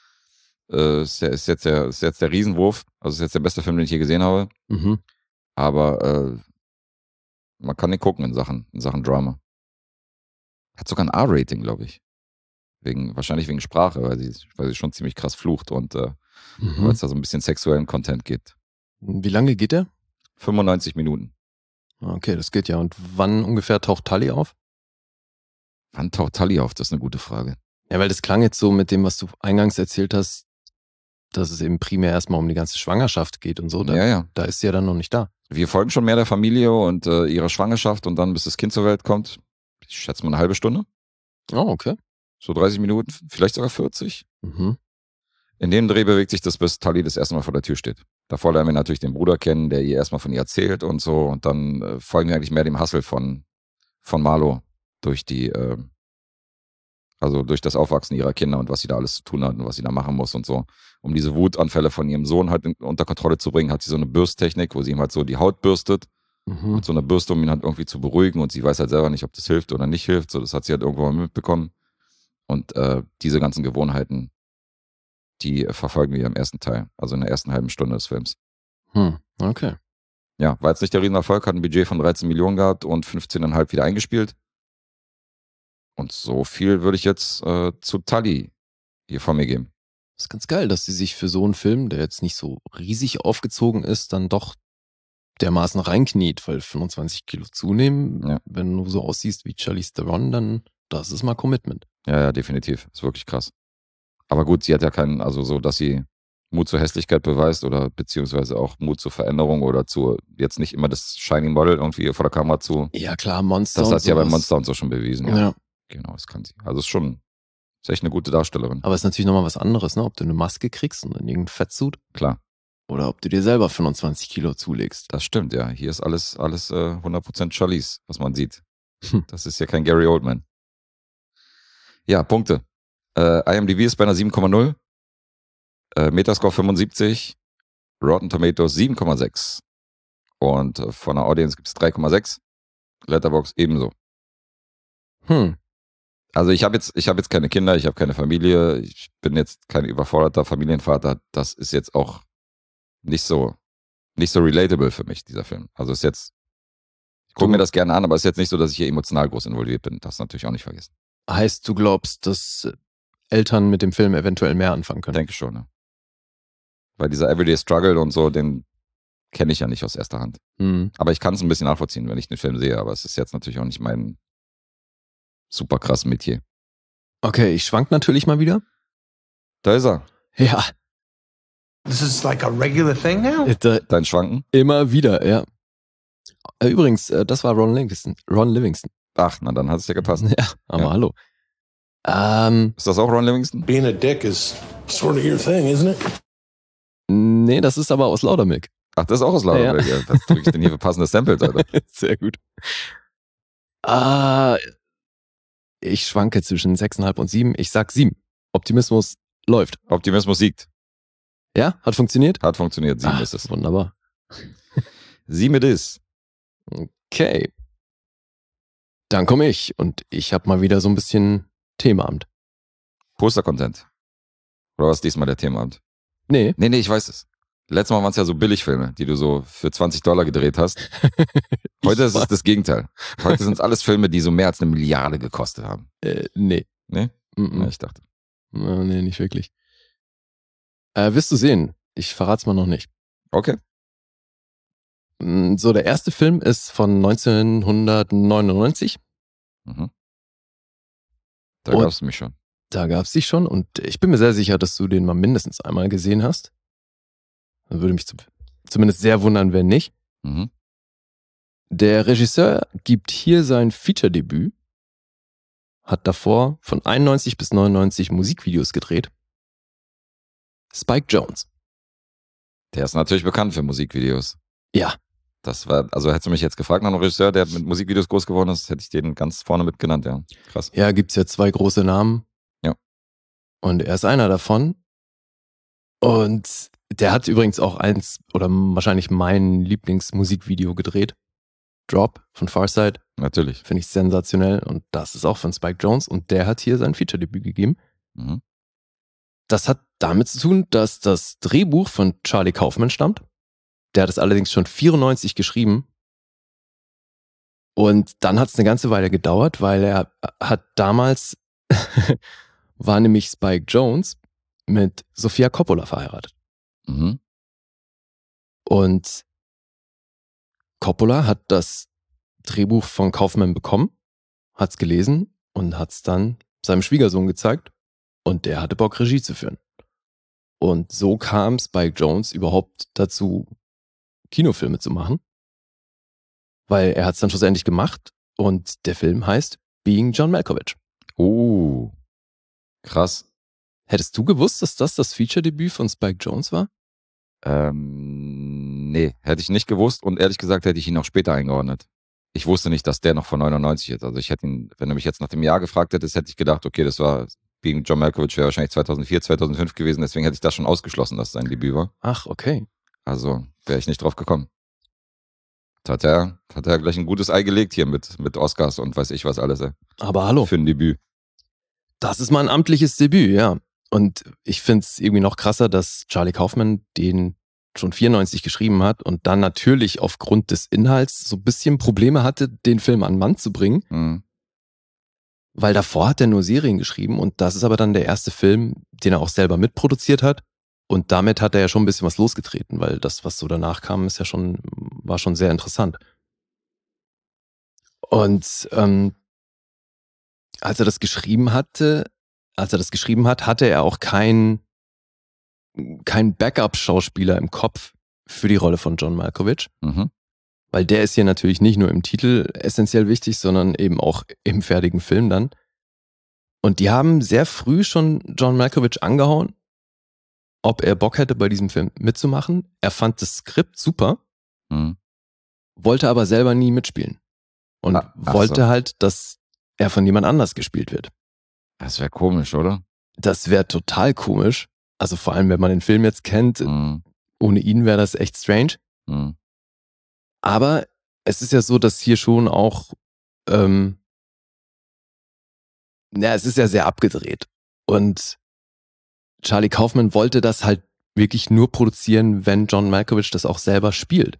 jetzt der Riesenwurf. Also ist jetzt der beste Film, den ich je gesehen habe. Aber man kann den gucken in Sachen Drama. Hat sogar ein R-Rating, glaube ich. Wahrscheinlich wegen Sprache, weil sie schon ziemlich krass flucht und weil es da so ein bisschen sexuellen Content gibt. Wie lange geht der? 95 Minuten. Okay, das geht ja. Und wann ungefähr taucht Tully auf? Wann taucht Tully auf? Das ist eine gute Frage. Ja, weil das klang jetzt so mit dem, was du eingangs erzählt hast, dass es eben primär erstmal um die ganze Schwangerschaft geht und so. Da ist sie ja dann noch nicht da. Wir folgen schon mehr der Familie und ihrer Schwangerschaft und dann, bis das Kind zur Welt kommt, ich schätze mal eine halbe Stunde. Oh, okay. So 30 Minuten, vielleicht sogar 40. In dem Dreh bewegt sich das, bis Tully das erste Mal vor der Tür steht. Davor lernen wir natürlich den Bruder kennen, der ihr erstmal von ihr erzählt und so. Und dann folgen wir eigentlich mehr dem Hustle von Marlo durch durch das Aufwachsen ihrer Kinder und was sie da alles zu tun hat und was sie da machen muss und so. Um diese Wutanfälle von ihrem Sohn halt unter Kontrolle zu bringen, hat sie so eine Bürsttechnik, wo sie ihm halt so die Haut bürstet. Mit so einer Bürste, um ihn halt irgendwie zu beruhigen. Und sie weiß halt selber nicht, ob das hilft oder nicht hilft. So, das hat sie halt irgendwo mal mitbekommen. Und diese ganzen Gewohnheiten, die verfolgen wir im ersten Teil. Also in der ersten halben Stunde des Films. Okay. Ja, war jetzt nicht der Riesenerfolg, hat ein Budget von 13 Millionen gehabt und 15,5 wieder eingespielt. Und so viel würde ich jetzt zu Tully hier von mir geben. Das ist ganz geil, dass sie sich für so einen Film, der jetzt nicht so riesig aufgezogen ist, dann doch dermaßen reinkniet, weil 25 Kilo zunehmen, Ja. wenn du so aussiehst wie Charlize Theron, dann das ist mal Commitment. Ja, definitiv. Ist wirklich krass. Aber gut, sie hat ja keinen, also so, dass sie Mut zur Hässlichkeit beweist oder beziehungsweise auch Mut zur Veränderung oder zu jetzt nicht immer das Shiny Model irgendwie vor der Kamera zu. Ja klar, Monster Das und hat sie ja bei sowas. Monster und so schon bewiesen. Ja. Genau, das kann sie. Also ist echt eine gute Darstellerin. Aber es ist natürlich nochmal was anderes, ne? Ob du eine Maske kriegst und in irgendeinen Fettsuit Klar, oder ob du dir selber 25 Kilo zulegst. das stimmt, ja. Hier ist alles 100% Charlize, was man sieht. Hm. Das ist ja kein Gary Oldman. Ja, Punkte. IMDb ist bei einer 7,0. Metascore 75. Rotten Tomatoes 7,6. Und von der Audience gibt es 3,6. Letterboxd ebenso. Also ich habe jetzt keine Kinder, ich habe keine Familie, ich bin jetzt kein überforderter Familienvater. Das ist jetzt auch nicht so relatable für mich, dieser Film. Also ist jetzt, ich gucke mir das gerne an, aber es ist jetzt nicht so, dass ich hier emotional groß involviert bin. Das natürlich auch nicht vergessen. Heißt, du glaubst, dass Eltern mit dem Film eventuell mehr anfangen können? Denke schon, ne? Weil dieser Everyday Struggle und so, den kenne ich ja nicht aus erster Hand. Mhm. Aber ich kann es ein bisschen nachvollziehen, wenn ich den Film sehe, aber es ist jetzt natürlich auch nicht mein super krass Metier. Okay, ich schwank natürlich mal wieder. Da ist er. Ja, This is like a regular thing now? Dein Schwanken? Immer wieder, ja. Übrigens, das war Ron Livingston. Ach, na dann hat es ja gepasst. Ja, aber Ja. hallo. Ist das auch Ron Livingston? Being a dick is sort of your thing, isn't it? Nee, das ist aber aus Laudermilk. Ach, das ist auch aus Laudermilk. Ja. Was drücke ich denn hier für passende Samples, Alter? Sehr gut. Ich schwanke zwischen 6,5 und 7. Ich sag 7. Optimismus läuft. Optimismus siegt. Ja, hat funktioniert? Hat funktioniert. 7 ist es. Wunderbar. 7 it is. Okay. Dann komme ich und ich habe mal wieder so ein bisschen Themaabend. Poster-Content. Oder was diesmal der Themaabend? Nee. Nee, ich weiß es. Letztes Mal waren es ja so Billigfilme, die du so für $20 gedreht hast. Heute ist es das Gegenteil. Heute sind es alles Filme, die so mehr als 1 Milliarde gekostet haben. Nee. Ne? Mhm. Ja, ich dachte. Nee, nicht wirklich. Wirst du sehen. Ich verrat's mal noch nicht. Okay. So, der erste Film ist von 1999. Mhm. Da Und- gab es mich schon. Da gab's dich schon und ich bin mir sehr sicher, dass du den mal mindestens einmal gesehen hast. Würde mich zumindest sehr wundern, wenn nicht. Mhm. Der Regisseur gibt hier sein Feature-Debüt, hat davor von 91 bis 99 Musikvideos gedreht. Spike Jonze. Der ist natürlich bekannt für Musikvideos. Ja. Das war, also hättest du mich jetzt gefragt nach einem Regisseur, der mit Musikvideos groß geworden ist, hätte ich den ganz vorne mit genannt, ja. Krass. Ja, gibt's ja 2 große Namen. Ja. Und er ist einer davon. Und der hat übrigens auch eins oder wahrscheinlich mein Lieblingsmusikvideo gedreht. Drop von Farside. Natürlich. Finde ich sensationell. Und das ist auch von Spike Jonze. Und der hat hier sein Feature-Debüt gegeben. Mhm. Das hat damit zu tun, dass das Drehbuch von Charlie Kaufman stammt. Der hat es allerdings schon 94 geschrieben. Und dann hat es eine ganze Weile gedauert, weil er hat damals, war nämlich Spike Jonze mit Sofia Coppola verheiratet. Mhm. Und Coppola hat das Drehbuch von Kaufman bekommen, hat's gelesen und hat's dann seinem Schwiegersohn gezeigt. Und der hatte Bock, Regie zu führen. Und so kam Spike Jonze überhaupt dazu, Kinofilme zu machen. Weil er hat's dann schlussendlich gemacht und der Film heißt Being John Malkovich. Krass. Hättest du gewusst, dass das Feature-Debüt von Spike Jonze war? Nee, hätte ich nicht gewusst und ehrlich gesagt hätte ich ihn auch später eingeordnet. Ich wusste nicht, dass der noch von 99 ist. Also ich hätte ihn, wenn du mich jetzt nach dem Jahr gefragt hättest, hätte ich gedacht, okay, das war Being John Malkovich, wäre wahrscheinlich 2004, 2005 gewesen, deswegen hätte ich das schon ausgeschlossen, dass es sein Debüt war. Ach, okay. Also wäre ich nicht drauf gekommen. Hat er gleich ein gutes Ei gelegt hier mit Oscars und weiß ich was alles, ey. Aber hallo. Für ein Debüt. Das ist mal ein amtliches Debüt, ja. Und ich find's irgendwie noch krasser, dass Charlie Kaufman den schon 94 geschrieben hat und dann natürlich aufgrund des Inhalts so ein bisschen Probleme hatte, den Film an den Mann zu bringen. Mhm. Weil davor hat er nur Serien geschrieben und das ist aber dann der erste Film, den er auch selber mitproduziert hat. Und damit hat er ja schon ein bisschen was losgetreten, weil das, was so danach kam, war schon sehr interessant. Und als er das geschrieben hat, hatte er auch keinen Backup-Schauspieler im Kopf für die Rolle von John Malkovich. Mhm. Weil der ist hier natürlich nicht nur im Titel essentiell wichtig, sondern eben auch im fertigen Film dann. Und die haben sehr früh schon John Malkovich angehauen, ob er Bock hätte, bei diesem Film mitzumachen. Er fand das Skript super, wollte aber selber nie mitspielen. Und wollte halt, dass er von jemand anders gespielt wird. Das wäre komisch, oder? Das wäre total komisch. Also vor allem, wenn man den Film jetzt kennt, ohne ihn wäre das echt strange. Aber es ist ja so, dass hier schon auch, es ist ja sehr abgedreht. Und Charlie Kaufman wollte das halt wirklich nur produzieren, wenn John Malkovich das auch selber spielt.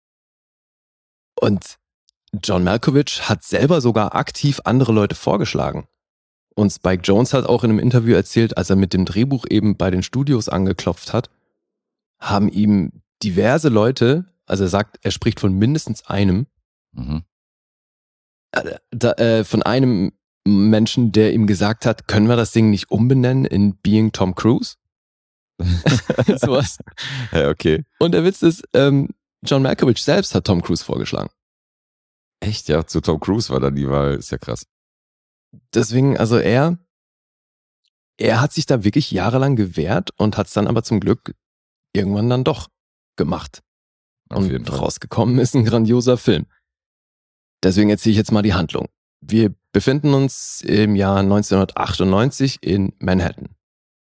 Und John Malkovich hat selber sogar aktiv andere Leute vorgeschlagen. Und Spike Jonze hat auch in einem Interview erzählt, als er mit dem Drehbuch eben bei den Studios angeklopft hat, haben ihm diverse Leute, also er sagt, er spricht von mindestens einem, von einem Menschen, der ihm gesagt hat, können wir das Ding nicht umbenennen in Being Tom Cruise? Sowas. Ja, okay. Und der Witz ist, John Malkovich selbst hat Tom Cruise vorgeschlagen. Echt, ja, zu Tom Cruise war dann die Wahl, ist ja krass. Deswegen, also er hat sich da wirklich jahrelang gewehrt und hat es dann aber zum Glück irgendwann dann doch gemacht. Auf jeden Fall. Rausgekommen ist ein grandioser Film. Deswegen erzähle ich jetzt mal die Handlung. Wir befinden uns im Jahr 1998 in Manhattan.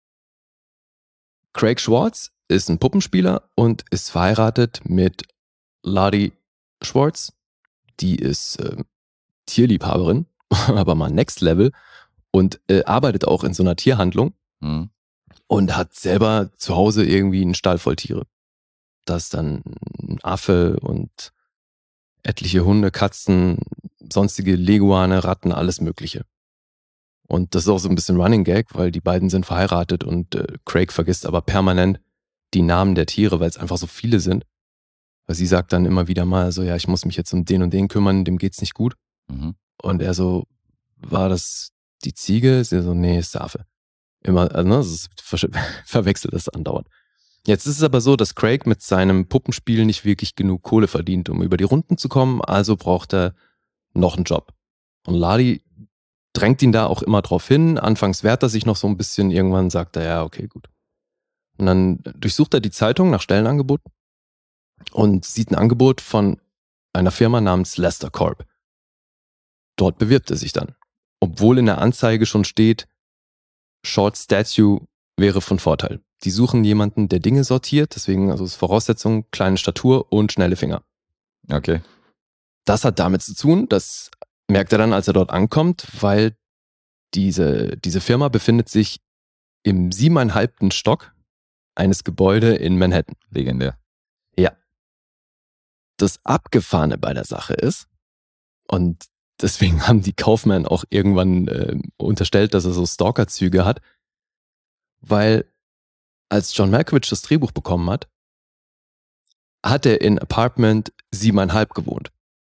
Craig Schwartz ist ein Puppenspieler und ist verheiratet mit Lottie Schwartz. Die ist Tierliebhaberin, aber mal Next Level und arbeitet auch in so einer Tierhandlung und hat selber zu Hause irgendwie einen Stall voll Tiere. Da ist dann ein Affe und etliche Hunde, Katzen, sonstige Leguane, Ratten, alles Mögliche. Und das ist auch so ein bisschen Running Gag, weil die beiden sind verheiratet und Craig vergisst aber permanent die Namen der Tiere, weil es einfach so viele sind. Weil sie sagt dann immer wieder mal so, ja, ich muss mich jetzt um den und den kümmern, dem geht's nicht gut. Und er so, war das die Ziege? Sie so, nee, ist der Affe. Immer, also verwechselt das andauernd. Jetzt ist es aber so, dass Craig mit seinem Puppenspiel nicht wirklich genug Kohle verdient, um über die Runden zu kommen, also braucht er noch einen Job. Und Lottie drängt ihn da auch immer drauf hin. Anfangs wehrt er sich noch so ein bisschen, irgendwann sagt er, ja, okay, gut. Und dann durchsucht er die Zeitung nach Stellenangeboten und sieht ein Angebot von einer Firma namens Lester Corp. Dort bewirbt er sich dann. Obwohl in der Anzeige schon steht, Short Statue wäre von Vorteil. Die suchen jemanden, der Dinge sortiert, deswegen also ist Voraussetzung, kleine Statur und schnelle Finger. Okay. Das hat damit zu tun, das merkt er dann, als er dort ankommt, weil diese Firma befindet sich im 7,5. Stock eines Gebäudes in Manhattan. Legendär. Ja. Das Abgefahrene bei der Sache ist, und deswegen haben die Kaufmann auch irgendwann unterstellt, dass er so Stalker-Züge hat, weil als John Malkovich das Drehbuch bekommen hat, hat er in Apartment 7,5 gewohnt.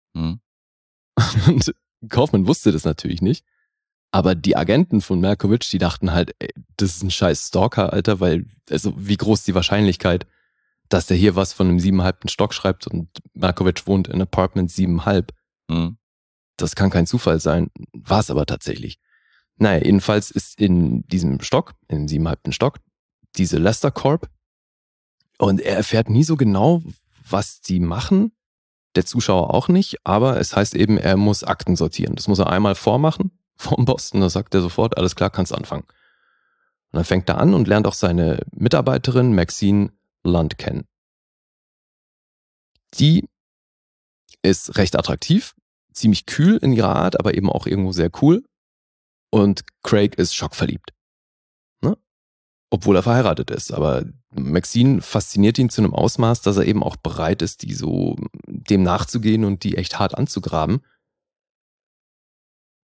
Und Kaufmann wusste das natürlich nicht, aber die Agenten von Malkovich, die dachten halt, ey, das ist ein scheiß Stalker, Alter, weil, also wie groß die Wahrscheinlichkeit, dass der hier was von einem 7,5. Stock schreibt und Malkovich wohnt in Apartment 7,5. Das kann kein Zufall sein, war es aber tatsächlich. Naja, jedenfalls ist in diesem Stock, im 7,5. Stock, diese Lester Corp und er erfährt nie so genau, was die machen, der Zuschauer auch nicht, aber es heißt eben, er muss Akten sortieren. Das muss er einmal vormachen vom Boss und dann sagt er sofort, alles klar, kannst anfangen. Und dann fängt er an und lernt auch seine Mitarbeiterin Maxine Lund kennen. Die ist recht attraktiv, ziemlich kühl in ihrer Art, aber eben auch irgendwo sehr cool. Und Craig ist schockverliebt. Ne? Obwohl er verheiratet ist. Aber Maxine fasziniert ihn zu einem Ausmaß, dass er eben auch bereit ist, die so dem nachzugehen und die echt hart anzugraben.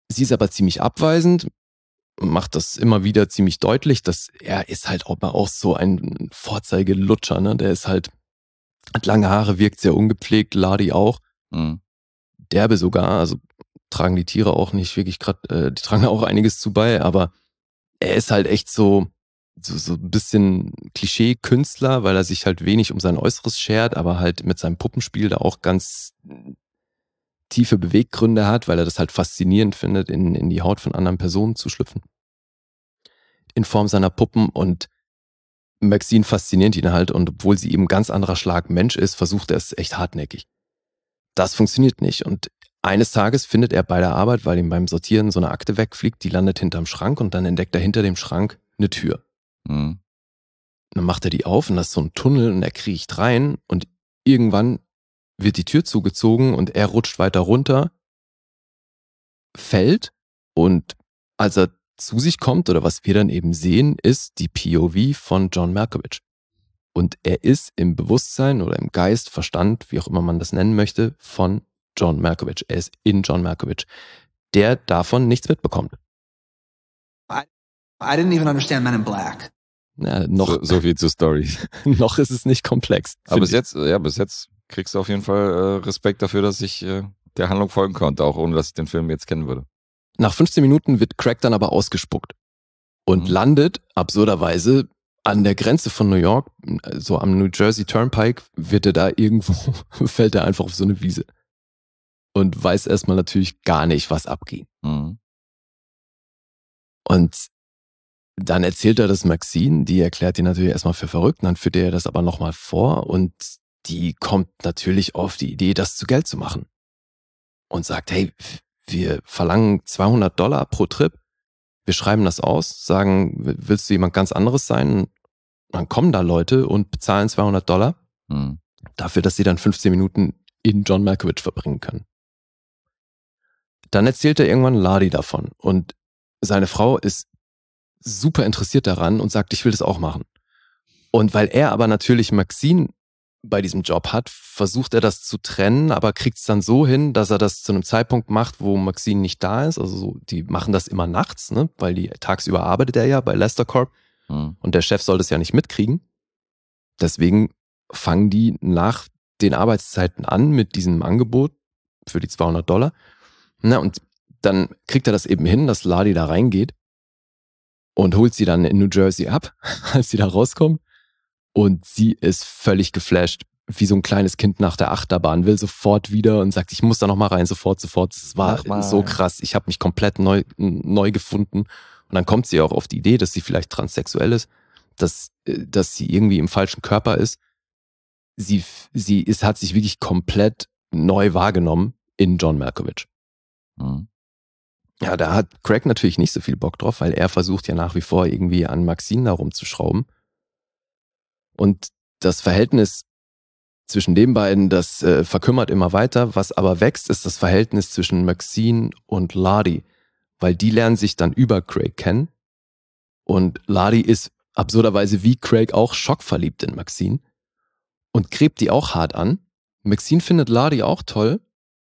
Sie ist aber ziemlich abweisend, macht das immer wieder ziemlich deutlich, dass er ist halt auch so ein Vorzeigelutscher, ne? Der ist halt, hat lange Haare, wirkt sehr ungepflegt, Ladi auch. Mhm. Derbe sogar, also tragen die Tiere auch nicht wirklich gerade, die tragen auch einiges zu bei, aber er ist halt echt so ein bisschen Klischee-Künstler, weil er sich halt wenig um sein Äußeres schert, aber halt mit seinem Puppenspiel da auch ganz tiefe Beweggründe hat, weil er das halt faszinierend findet, in die Haut von anderen Personen zu schlüpfen. In Form seiner Puppen, und Maxine fasziniert ihn halt, und obwohl sie eben ganz anderer Schlag Mensch ist, versucht er es echt hartnäckig. Das funktioniert nicht, und eines Tages findet er bei der Arbeit, weil ihm beim Sortieren so eine Akte wegfliegt, die landet hinterm Schrank, und dann entdeckt er hinter dem Schrank eine Tür. Mhm. Dann macht er die auf, und das ist so ein Tunnel, und er kriecht rein, und irgendwann wird die Tür zugezogen und er rutscht weiter runter, fällt, und als er zu sich kommt, oder was wir dann eben sehen, ist die POV von John Malkovich. Und er ist im Bewusstsein oder im Geist, Verstand, wie auch immer man das nennen möchte, von John Malkovich. Er ist in John Malkovich, der davon nichts mitbekommt. I didn't even understand Men in Black. Ja, noch, So viel zur Story. noch ist es nicht komplex. Aber bis jetzt kriegst du auf jeden Fall Respekt dafür, dass ich der Handlung folgen konnte, auch ohne dass ich den Film jetzt kennen würde. Nach 15 Minuten wird Craig dann aber ausgespuckt und landet absurderweise an der Grenze von New York, so am New Jersey Turnpike, fällt er einfach auf so eine Wiese und weiß erstmal natürlich gar nicht, was abgeht. Mhm. Und dann erzählt er das Maxine, die erklärt ihn natürlich erstmal für verrückt, und dann führt er das aber nochmal vor, und die kommt natürlich auf die Idee, das zu Geld zu machen. Und sagt, hey, wir verlangen $200 pro Trip, wir schreiben das aus, sagen, willst du jemand ganz anderes sein? Und dann kommen da Leute und bezahlen $200 dafür, dass sie dann 15 Minuten in John Malkovich verbringen können. Dann erzählt er irgendwann Ladi davon, und seine Frau ist super interessiert daran und sagt, ich will das auch machen. Und weil er aber natürlich Maxine bei diesem Job hat, versucht er das zu trennen, aber kriegt es dann so hin, dass er das zu einem Zeitpunkt macht, wo Maxine nicht da ist. Also so, die machen das immer nachts, ne? Weil die tagsüber arbeitet er ja bei Lester Corp und der Chef soll das ja nicht mitkriegen. Deswegen fangen die nach den Arbeitszeiten an mit diesem Angebot für die $200. Na, und dann kriegt er das eben hin, dass Ladi da reingeht und holt sie dann in New Jersey ab, als sie da rauskommen. Und sie ist völlig geflasht, wie so ein kleines Kind nach der Achterbahn, will sofort wieder und sagt, ich muss da noch mal rein, sofort. Es war so krass, ich habe mich komplett neu gefunden. Und dann kommt sie auch auf die Idee, dass sie vielleicht transsexuell ist, dass sie irgendwie im falschen Körper ist. Sie hat sich wirklich komplett neu wahrgenommen in John Malkovich. Mhm. Ja, da hat Craig natürlich nicht so viel Bock drauf, weil er versucht ja nach wie vor irgendwie an Maxine da rumzuschrauben. Und das Verhältnis zwischen den beiden, das verkümmert immer weiter. Was aber wächst, ist das Verhältnis zwischen Maxine und Ladi, weil die lernen sich dann über Craig kennen. Und Ladi ist absurderweise wie Craig auch schockverliebt in Maxine und gräbt die auch hart an. Maxine findet Ladi auch toll,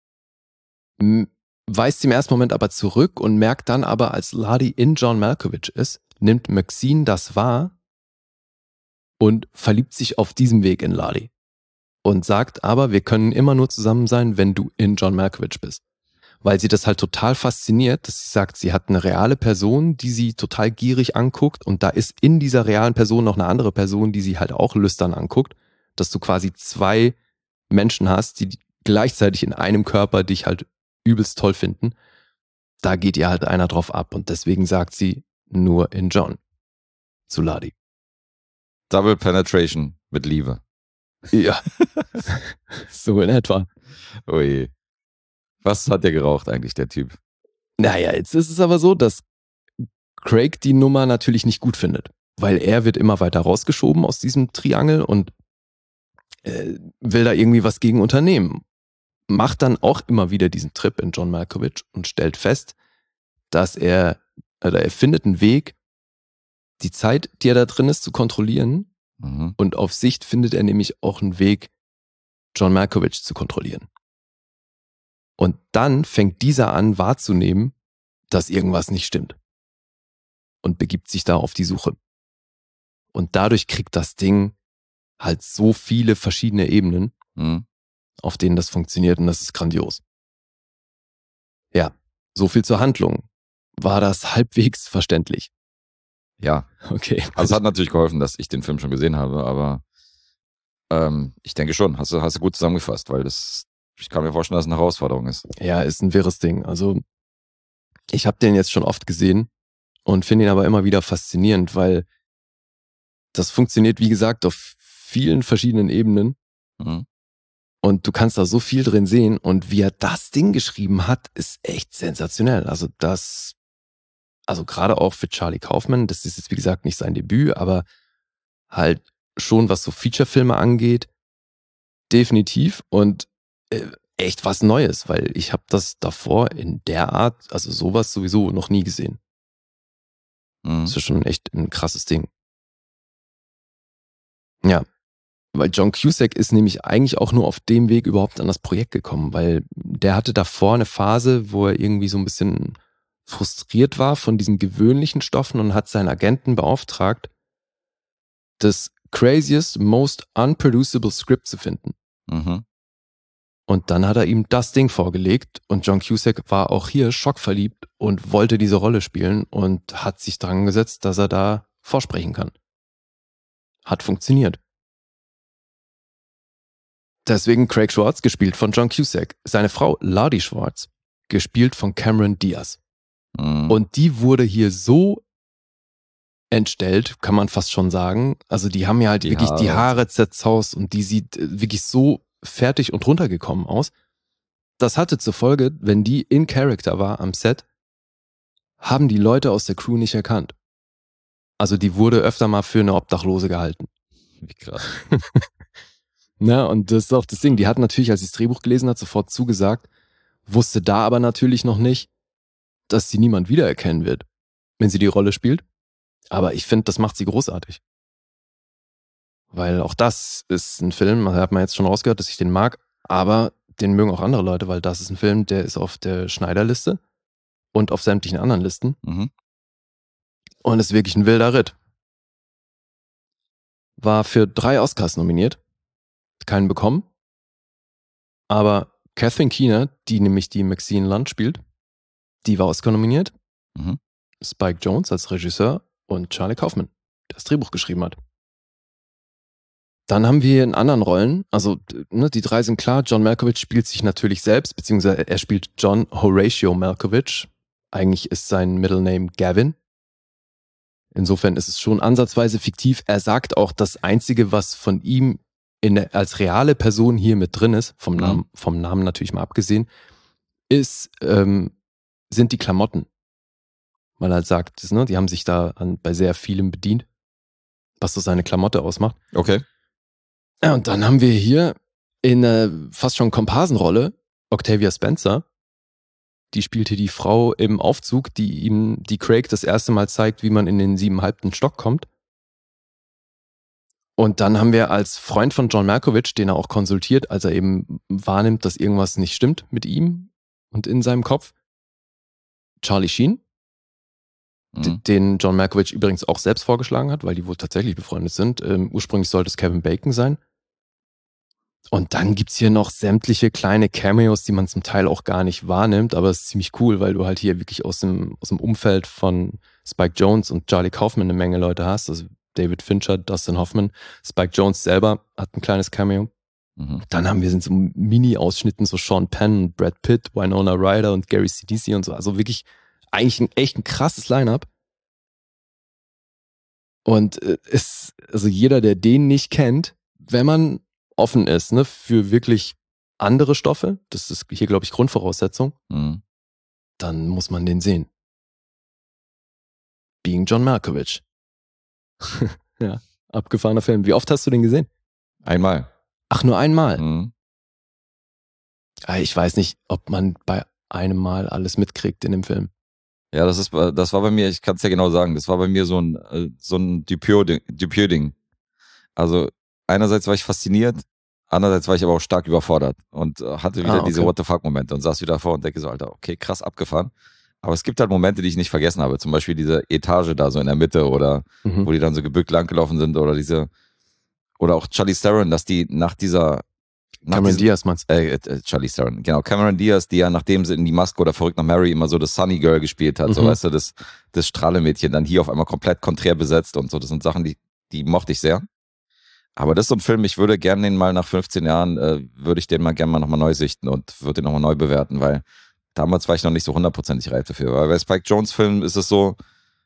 weist im ersten Moment aber zurück und merkt dann aber, als Ladi in John Malkovich ist, nimmt Maxine das wahr und verliebt sich auf diesem Weg in Ladi. Und sagt aber, wir können immer nur zusammen sein, wenn du in John Malkovich bist. Weil sie das halt total fasziniert, dass sie sagt, sie hat eine reale Person, die sie total gierig anguckt, und da ist in dieser realen Person noch eine andere Person, die sie halt auch lüstern anguckt, dass du quasi zwei Menschen hast, die gleichzeitig in einem Körper dich halt übelst toll finden. Da geht ihr halt einer drauf ab, und deswegen sagt sie nur in John zu Ladi. Double Penetration mit Liebe. Ja, so in etwa. Ui. Was hat der geraucht eigentlich, der Typ? Naja, jetzt ist es aber so, dass Craig die Nummer natürlich nicht gut findet, weil er wird immer weiter rausgeschoben aus diesem Triangel und will da irgendwie was gegen unternehmen. Macht dann auch immer wieder diesen Trip in John Malkovich und stellt fest, dass er findet einen Weg, die Zeit, die er da drin ist, zu kontrollieren. Und auf Sicht findet er nämlich auch einen Weg, John Malkovich zu kontrollieren. Und dann fängt dieser an wahrzunehmen, dass irgendwas nicht stimmt. Und begibt sich da auf die Suche. Und dadurch kriegt das Ding halt so viele verschiedene Ebenen, auf denen das funktioniert, und das ist grandios. Ja, so viel zur Handlung. War das halbwegs verständlich? Ja. Okay. Also es hat natürlich geholfen, dass ich den Film schon gesehen habe, aber ich denke schon, hast du gut zusammengefasst, weil ich kann mir vorstellen, dass es eine Herausforderung ist. Ja, ist ein wirres Ding. Also ich habe den jetzt schon oft gesehen und finde ihn aber immer wieder faszinierend, weil das funktioniert, wie gesagt, auf vielen verschiedenen Ebenen. Und du kannst da so viel drin sehen, und wie er das Ding geschrieben hat, ist echt sensationell. Also gerade auch für Charlie Kaufman, das ist jetzt wie gesagt nicht sein Debüt, aber halt schon, was so Feature-Filme angeht, definitiv, und echt was Neues, weil ich habe das davor in der Art, also sowas sowieso noch nie gesehen. Das ist schon echt ein krasses Ding. Ja, weil John Cusack ist nämlich eigentlich auch nur auf dem Weg überhaupt an das Projekt gekommen, weil der hatte davor eine Phase, wo er irgendwie so ein bisschen frustriert war von diesen gewöhnlichen Stoffen und hat seinen Agenten beauftragt, das craziest, most unproducible Script zu finden. Und dann hat er ihm das Ding vorgelegt, und John Cusack war auch hier schockverliebt und wollte diese Rolle spielen und hat sich dran gesetzt, dass er da vorsprechen kann. Hat funktioniert. Deswegen Craig Schwartz, gespielt von John Cusack. Seine Frau Ladi Schwartz, gespielt von Cameron Diaz. Und die wurde hier so entstellt, kann man fast schon sagen. Also die haben ja halt wirklich die Haare zerzaust, und die sieht wirklich so fertig und runtergekommen aus. Das hatte zur Folge, wenn die in Character war am Set, haben die Leute aus der Crew nicht erkannt. Also die wurde öfter mal für eine Obdachlose gehalten. Wie krass. Na, und das ist auch das Ding. Die hat natürlich, als sie das Drehbuch gelesen hat, sofort zugesagt, wusste da aber natürlich noch nicht, dass sie niemand wiedererkennen wird, wenn sie die Rolle spielt. Aber ich finde, das macht sie großartig. Weil auch das ist ein Film, da hat man jetzt schon rausgehört, dass ich den mag, aber den mögen auch andere Leute, weil das ist ein Film, der ist auf der Schneider-Liste und auf sämtlichen anderen Listen. Und ist wirklich ein wilder Ritt. War für 3 Oscars nominiert. Keinen bekommen. Aber Catherine Keener, die nämlich die Maxine Lund spielt, die war Oscar nominiert. Spike Jonze als Regisseur und Charlie Kaufman, der das Drehbuch geschrieben hat. Dann haben wir in anderen Rollen, also die 3 sind klar, John Malkovich spielt sich natürlich selbst, beziehungsweise er spielt John Horatio Malkovich. Eigentlich ist sein Middle Name Gavin. Insofern ist es schon ansatzweise fiktiv. Er sagt auch, das Einzige, was von ihm als reale Person hier mit drin ist, vom Namen natürlich mal abgesehen, sind die Klamotten. Weil er halt sagt, die haben sich da bei sehr vielem bedient, was so seine Klamotte ausmacht. Okay. Ja, und dann haben wir hier in fast schon Komparsenrolle Octavia Spencer. Die spielt hier die Frau im Aufzug, die Craig das erste Mal zeigt, wie man in den 7,5. Stock kommt. Und dann haben wir als Freund von John Malkovich, den er auch konsultiert, als er eben wahrnimmt, dass irgendwas nicht stimmt mit ihm und in seinem Kopf, Charlie Sheen, den John Malkovich übrigens auch selbst vorgeschlagen hat, weil die wohl tatsächlich befreundet sind. Ursprünglich sollte es Kevin Bacon sein. Und dann gibt's hier noch sämtliche kleine Cameos, die man zum Teil auch gar nicht wahrnimmt, aber es ist ziemlich cool, weil du halt hier wirklich aus dem Umfeld von Spike Jonze und Charlie Kaufman eine Menge Leute hast. Also David Fincher, Dustin Hoffman, Spike Jonze selber hat ein kleines Cameo. Dann haben wir in so Mini-Ausschnitten so Sean Penn, Brad Pitt, Winona Ryder und Gary Sinise und so. Also wirklich eigentlich echt ein krasses Line-Up. Und also jeder, der den nicht kennt, wenn man offen ist, für wirklich andere Stoffe, das ist hier, glaube ich, Grundvoraussetzung, dann muss man den sehen. Being John Malkovich. Ja, abgefahrener Film. Wie oft hast du den gesehen? Einmal. Ach, nur einmal? Ich weiß nicht, ob man bei einem Mal alles mitkriegt in dem Film. Ja, das war bei mir, ich kann es ja genau sagen, das war bei mir so ein Dupieux-Ding. Also einerseits war ich fasziniert, andererseits war ich aber auch stark überfordert und hatte wieder diese What-the-fuck-Momente und saß wieder davor und denke so, Alter, okay, krass abgefahren. Aber es gibt halt Momente, die ich nicht vergessen habe. Zum Beispiel diese Etage da so in der Mitte oder wo die dann so gebückt langgelaufen sind oder oder auch Charlize Theron, dass die nach Cameron Diaz meinst Charlize Theron, genau. Cameron Diaz, die ja nachdem sie in die Maske oder Verrückt nach Mary immer so das Sunny Girl gespielt hat, so weißt du, das Strahlemädchen, dann hier auf einmal komplett konträr besetzt und so. Das sind Sachen, die mochte ich sehr. Aber das ist so ein Film, ich würde gerne den mal nach 15 Jahren, würde ich den mal gerne mal nochmal neu sichten und würde den nochmal neu bewerten, weil damals war ich noch nicht so 100%ig reif dafür. Weil bei Spike Jonze Filmen ist es so,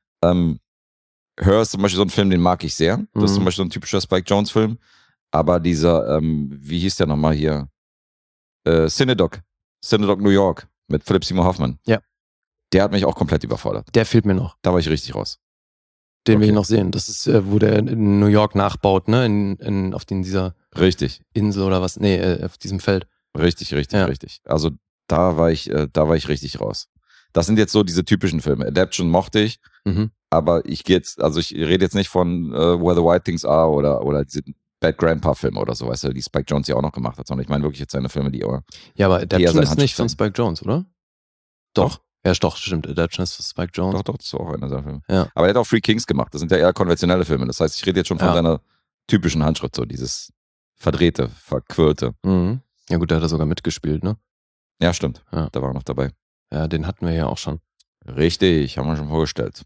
Her ist zum Beispiel so ein Film, den mag ich sehr. Das ist zum Beispiel so ein typischer Spike Jonze Film. Aber dieser, wie hieß der nochmal hier? Cinedoc New York mit Philip Seymour Hoffman. Ja. Der hat mich auch komplett überfordert. Der fehlt mir noch. Da war ich richtig raus. Den will ich noch sehen. Das ist, wo der in New York nachbaut, ne? Auf dieser Richtig. Insel oder was? Nee, auf diesem Feld. Richtig. Also da war ich richtig raus. Das sind jetzt so diese typischen Filme. Adaption mochte ich, aber ich rede jetzt nicht von Where the White Things Are oder diese Bad Grandpa-Filme oder so, weißt du, die Spike Jonze ja auch noch gemacht hat, sondern ich meine wirklich jetzt seine Filme, die auch. Ja, aber Adaption ist nicht von Handschrift Spike Jonze, oder? Doch. Ja, doch, stimmt. Adaption ist von Spike Jonze. Doch, das ist auch einer seiner Filme. Ja. Aber er hat auch Three Kings gemacht. Das sind ja eher konventionelle Filme. Das heißt, ich rede jetzt schon von seiner typischen Handschrift, so dieses verdrehte, verquirlte. Mhm. Ja gut, da hat er sogar mitgespielt, ne? Ja, stimmt. Ja. Da war er noch dabei. Ja, den hatten wir ja auch schon. Richtig, haben wir schon vorgestellt.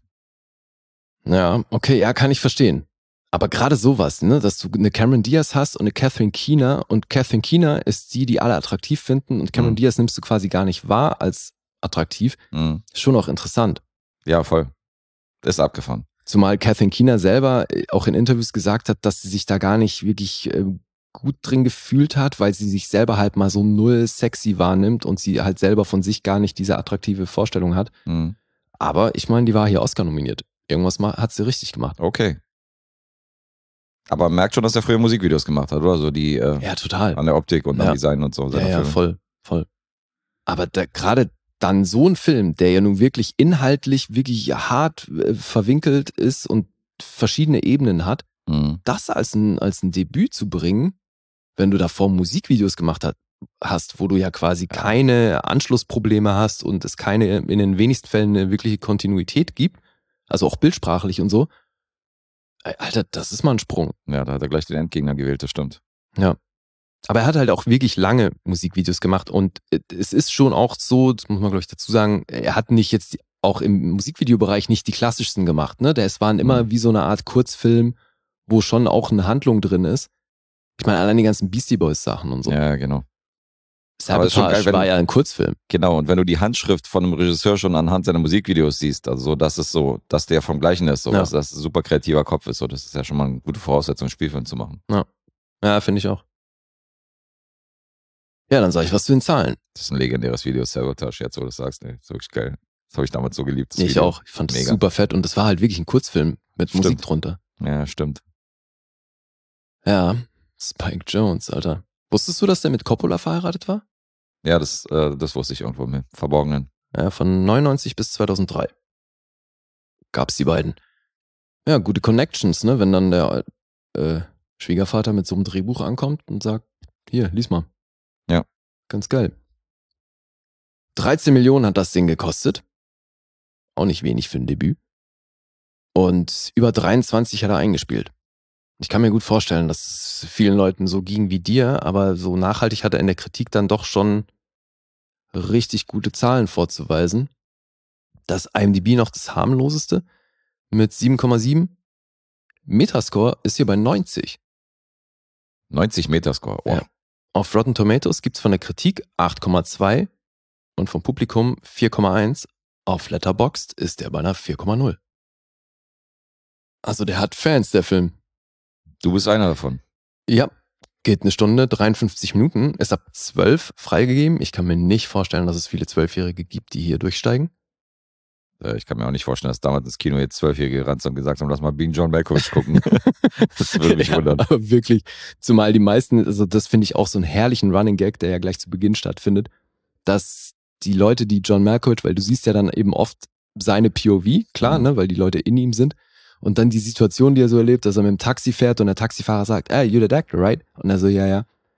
Ja, okay, ja, kann ich verstehen. Aber gerade sowas, ne, dass du eine Cameron Diaz hast und eine Catherine Keener und Catherine Keener ist die alle attraktiv finden und Cameron Diaz nimmst du quasi gar nicht wahr als attraktiv. Schon auch interessant. Ja, voll. Ist abgefahren. Zumal Catherine Keener selber auch in Interviews gesagt hat, dass sie sich da gar nicht wirklich gut drin gefühlt hat, weil sie sich selber halt mal so null sexy wahrnimmt und sie halt selber von sich gar nicht diese attraktive Vorstellung hat. Aber ich meine, die war hier Oscar nominiert. Irgendwas hat sie richtig gemacht. Okay. Aber man merkt schon, dass er früher Musikvideos gemacht hat, oder? So die ja, total. An der Optik und am Design und so. Ja, voll. Aber gerade dann so ein Film, der ja nun wirklich inhaltlich wirklich hart verwinkelt ist und verschiedene Ebenen hat, das als ein Debüt zu bringen, wenn du davor Musikvideos gemacht hast, wo du ja quasi keine Anschlussprobleme hast und es in den wenigsten Fällen eine wirkliche Kontinuität gibt, also auch bildsprachlich und so. Alter, das ist mal ein Sprung. Ja, da hat er gleich den Endgegner gewählt, das stimmt. Ja. Aber er hat halt auch wirklich lange Musikvideos gemacht und es ist schon auch so, das muss man glaube ich dazu sagen, er hat nicht jetzt auch im Musikvideobereich nicht die klassischsten gemacht, ne? Es waren immer wie so eine Art Kurzfilm, wo schon auch eine Handlung drin ist. Ich meine, allein die ganzen Beastie Boys Sachen und so. Ja, genau. Sabotage war ja ein Kurzfilm. Genau, und wenn du die Handschrift von einem Regisseur schon anhand seiner Musikvideos siehst, also so, dass der vom Gleichen ist, so, dass das ein super kreativer Kopf ist, so, das ist ja schon mal eine gute Voraussetzung, einen Spielfilm zu machen. Ja, finde ich auch. Ja, dann sag ich was zu den Zahlen. Das ist ein legendäres Video, Sabotage, jetzt wo du das sagst, ey, ist wirklich geil. Das habe ich damals so geliebt. Das Ich Video. auch. Ich fand das super fett und das war halt wirklich ein Kurzfilm mit Musik drunter. Ja, stimmt. Ja, Spike Jonze, Alter. Wusstest du, dass der mit Coppola verheiratet war? Ja, das wusste ich irgendwo im Verborgenen. Ja, von 99 bis 2003 gab's die beiden. Ja, gute Connections, ne? Wenn dann der Schwiegervater mit so einem Drehbuch ankommt und sagt, hier, lies mal. Ja. Ganz geil. 13 Millionen hat das Ding gekostet. Auch nicht wenig für ein Debüt. Und über 23 hat er eingespielt. Ich kann mir gut vorstellen, dass es vielen Leuten so ging wie dir, aber so nachhaltig hat er in der Kritik dann doch schon richtig gute Zahlen vorzuweisen. Das IMDb noch das harmloseste mit 7,7. Metascore ist hier bei 90. 90 Metascore, wow. Ja. Auf Rotten Tomatoes gibt's von der Kritik 8,2 und vom Publikum 4,1. Auf Letterboxd ist der bei einer 4,0. Also der hat Fans, der Film. Du bist einer davon. Ja, geht 1 Stunde, 53 Minuten, ist ab 12 freigegeben. Ich kann mir nicht vorstellen, dass es viele 12-Jährige gibt, die hier durchsteigen. Ich kann mir auch nicht vorstellen, dass damals ins Kino jetzt 12-Jährige gerannt sind und gesagt haben, lass mal Being John Malkovich gucken. Das würde mich wundern. Aber wirklich, zumal die meisten, also das finde ich auch so einen herrlichen Running Gag, der ja gleich zu Beginn stattfindet, dass die Leute, die John Malkovich, weil du siehst ja dann eben oft seine POV, klar, ne, weil die Leute in ihm sind. Und dann die Situation, die er so erlebt, dass er mit dem Taxi fährt und der Taxifahrer sagt, hey, you're the actor, right? Und er so, ja.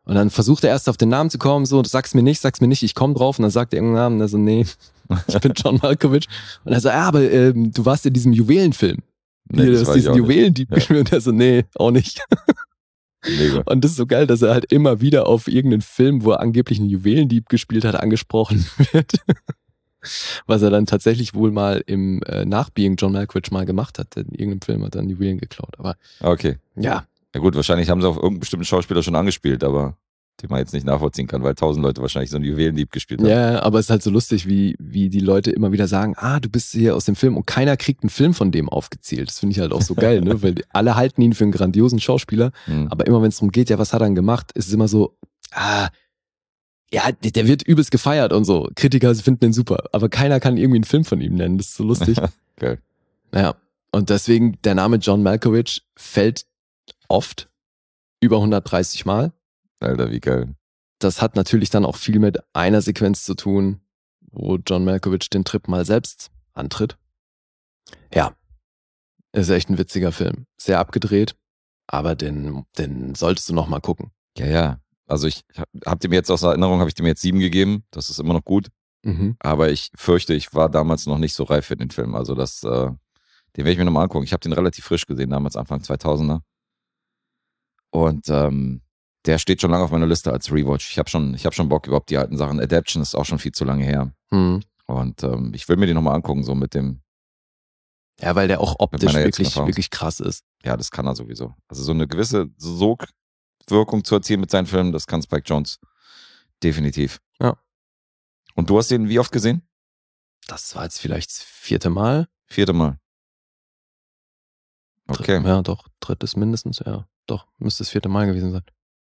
Und dann versucht er erst auf den Namen zu kommen, so, sag's mir nicht, ich komme drauf. Und dann sagt er irgendeinen Namen, und er so, nee, ich bin John Malkovich. Und er so, ja, aber du warst in diesem Juwelenfilm. Nee, Hier, das das weiß ist ich diesen auch nicht. Juwelendieb Ja. gespielt. Und er so, nee, auch nicht. Mega. Und das ist so geil, dass er halt immer wieder auf irgendeinen Film, wo er angeblich einen Juwelendieb gespielt hat, angesprochen wird. Was er dann tatsächlich wohl mal im nach Being John Malkovich mal gemacht hat. In irgendeinem Film hat er einen Juwelen geklaut. Aber Okay. ja, Ja gut, wahrscheinlich haben sie auf irgendeinen bestimmten Schauspieler schon angespielt, aber den man jetzt nicht nachvollziehen kann, weil 1000 Leute wahrscheinlich so einen Juwelendieb gespielt haben. ja, aber es ist halt so lustig, wie die Leute immer wieder sagen, du bist hier aus dem Film und keiner kriegt einen Film von dem aufgezählt. Das finde ich halt auch so geil, ne? Weil alle halten ihn für einen grandiosen Schauspieler, Hm. aber immer wenn es darum geht, ja, was hat er denn gemacht, ist es immer so, ja, der wird übelst gefeiert und so. Kritiker finden den super, aber keiner kann irgendwie einen Film von ihm nennen. Das ist so lustig. Geil. Naja, und deswegen der Name John Malkovich fällt oft, über 130 Mal. Alter, wie geil. Das hat natürlich dann auch viel mit einer Sequenz zu tun, wo John Malkovich den Trip mal selbst antritt. Ja, ist echt ein witziger Film. Sehr abgedreht, aber den solltest du noch mal gucken. Ja. Also ich hab dem jetzt aus Erinnerung, habe ich dem jetzt 7 gegeben. Das ist immer noch gut. Mhm. Aber ich fürchte, ich war damals noch nicht so reif für den Film. Also den werde ich mir nochmal angucken. Ich habe den relativ frisch gesehen, damals Anfang 2000er. Und der steht schon lange auf meiner Liste als Rewatch. Ich hab schon Bock überhaupt die alten Sachen. Adaption ist auch schon viel zu lange her. Mhm. Und ich will mir den nochmal angucken, so mit dem, Ja, weil der auch optisch meiner jetzigen wirklich, Erfahrung. wirklich krass ist. ja, das kann er sowieso. Also so eine gewisse Sogwirkung zu erzielen mit seinen Filmen, das kann Spike Jonze definitiv. Ja. Und du hast den wie oft gesehen? Das war jetzt vielleicht das 4. Mal. 4. Mal. Okay. Ja, doch. 3. mindestens, ja. Doch, müsste das 4. Mal gewesen sein.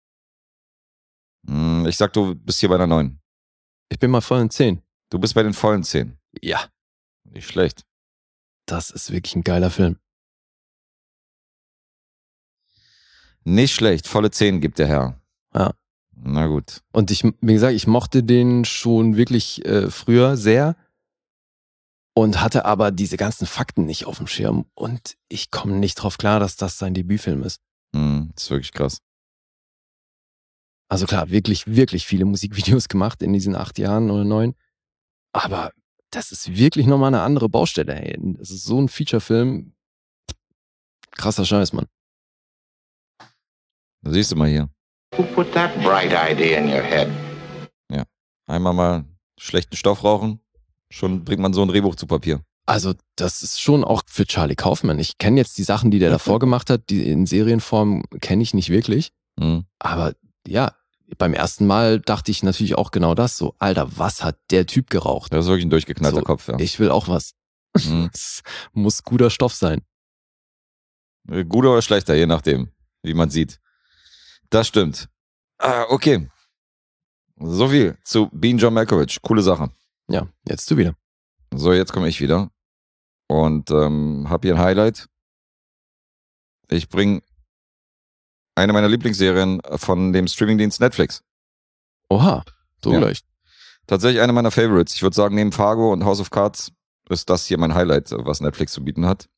Ich sag, du bist hier bei einer 9. Ich bin mal voll in 10. Du bist bei den vollen 10. Ja. Nicht schlecht. Das ist wirklich ein geiler Film. Nicht schlecht. Volle 10 gibt der Herr. Ja. Na gut. Und wie gesagt, ich mochte den schon wirklich früher sehr und hatte aber diese ganzen Fakten nicht auf dem Schirm. Und ich komme nicht drauf klar, dass das sein Debütfilm ist. Das ist wirklich krass. Also klar, wirklich, wirklich viele Musikvideos gemacht in diesen 8 Jahren oder 9. Aber das ist wirklich nochmal eine andere Baustelle. Ey. Das ist so ein Featurefilm. Krasser Scheiß, Mann. Da siehst du mal hier. Who put that bright idea in your head? Einmal mal schlechten Stoff rauchen, schon bringt man so ein Drehbuch zu Papier. Also das ist schon auch für Charlie Kaufman. Ich kenne jetzt die Sachen, die der davor gemacht hat, die in Serienform kenne ich nicht wirklich. Mhm. Aber ja, beim ersten Mal dachte ich natürlich auch genau das. So, Alter, was hat der Typ geraucht? Das ist wirklich ein durchgeknallter So, Kopf, ja. Ich will auch was. Mhm. Das muss guter Stoff sein. Guter oder schlechter, je nachdem, wie man sieht. Das stimmt. Okay. So viel zu Being John Malkovich. Coole Sache. Ja, jetzt du wieder. So, jetzt komme ich wieder und habe hier ein Highlight. Ich bringe eine meiner Lieblingsserien von dem Streamingdienst Netflix. Oha, so Ja. leicht. Tatsächlich eine meiner Favorites. Ich würde sagen, neben Fargo und House of Cards ist das hier mein Highlight, was Netflix zu bieten hat.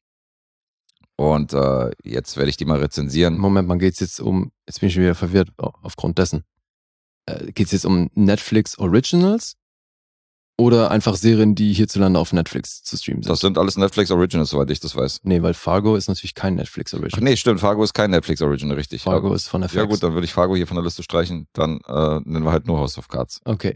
Und jetzt werde ich die mal rezensieren. Moment, man geht's jetzt jetzt bin ich schon wieder verwirrt aufgrund dessen. Geht's jetzt um Netflix Originals oder einfach Serien, die hierzulande auf Netflix zu streamen sind? Das sind alles Netflix Originals, soweit ich das weiß. Nee, weil Fargo ist natürlich kein Netflix Ach Original. nee, stimmt, Fargo ist kein Netflix Original, richtig. Fargo ist von FX. Ja gut, dann würde ich Fargo hier von der Liste streichen. Dann nennen wir halt nur House of Cards. Okay.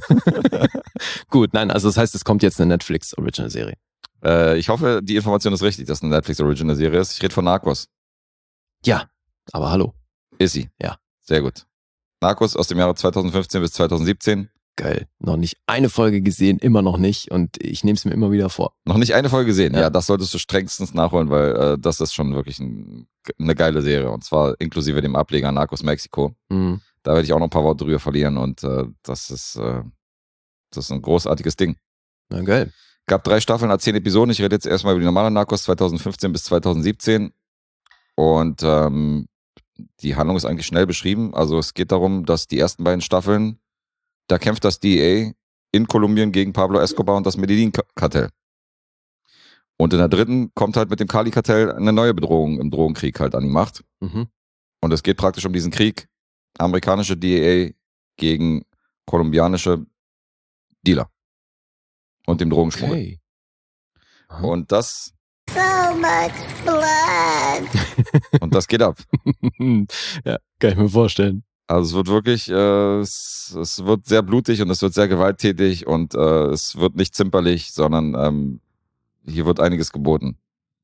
Gut, nein, also das heißt, es kommt jetzt eine Netflix Original Serie. Ich hoffe, die Information ist richtig, dass es eine Netflix Original Serie ist. Ich rede von Narcos. Ja, aber hallo. Ist sie? Ja. Sehr gut. Narcos aus dem Jahre 2015 bis 2017. Geil. Noch nicht eine Folge gesehen, immer noch nicht und ich nehme es mir immer wieder vor. Noch nicht eine Folge gesehen. Ja. Ja, das solltest du strengstens nachholen, weil das ist schon wirklich eine geile Serie. Und zwar inklusive dem Ableger Narcos Mexiko. Mhm. Da werde ich auch noch ein paar Worte drüber verlieren und das ist ein großartiges Ding. Na geil. Gab 3 Staffeln, hat 10 Episoden. Ich rede jetzt erstmal über die normale Narcos 2015 bis 2017. Und die Handlung ist eigentlich schnell beschrieben. Also es geht darum, dass die ersten beiden Staffeln, da kämpft das DEA in Kolumbien gegen Pablo Escobar und das Medellin-Kartell. Und in der dritten kommt halt mit dem Cali-Kartell eine neue Bedrohung im Drogenkrieg halt an die Macht. Mhm. Und es geht praktisch um diesen Krieg amerikanische DEA gegen kolumbianische Dealer und dem Drogenschmuggel. Okay. Und das So much blood. und das geht ab. Ja, kann ich mir vorstellen. Also es wird wirklich, es wird sehr blutig und es wird sehr gewalttätig und es wird nicht zimperlich, sondern hier wird einiges geboten.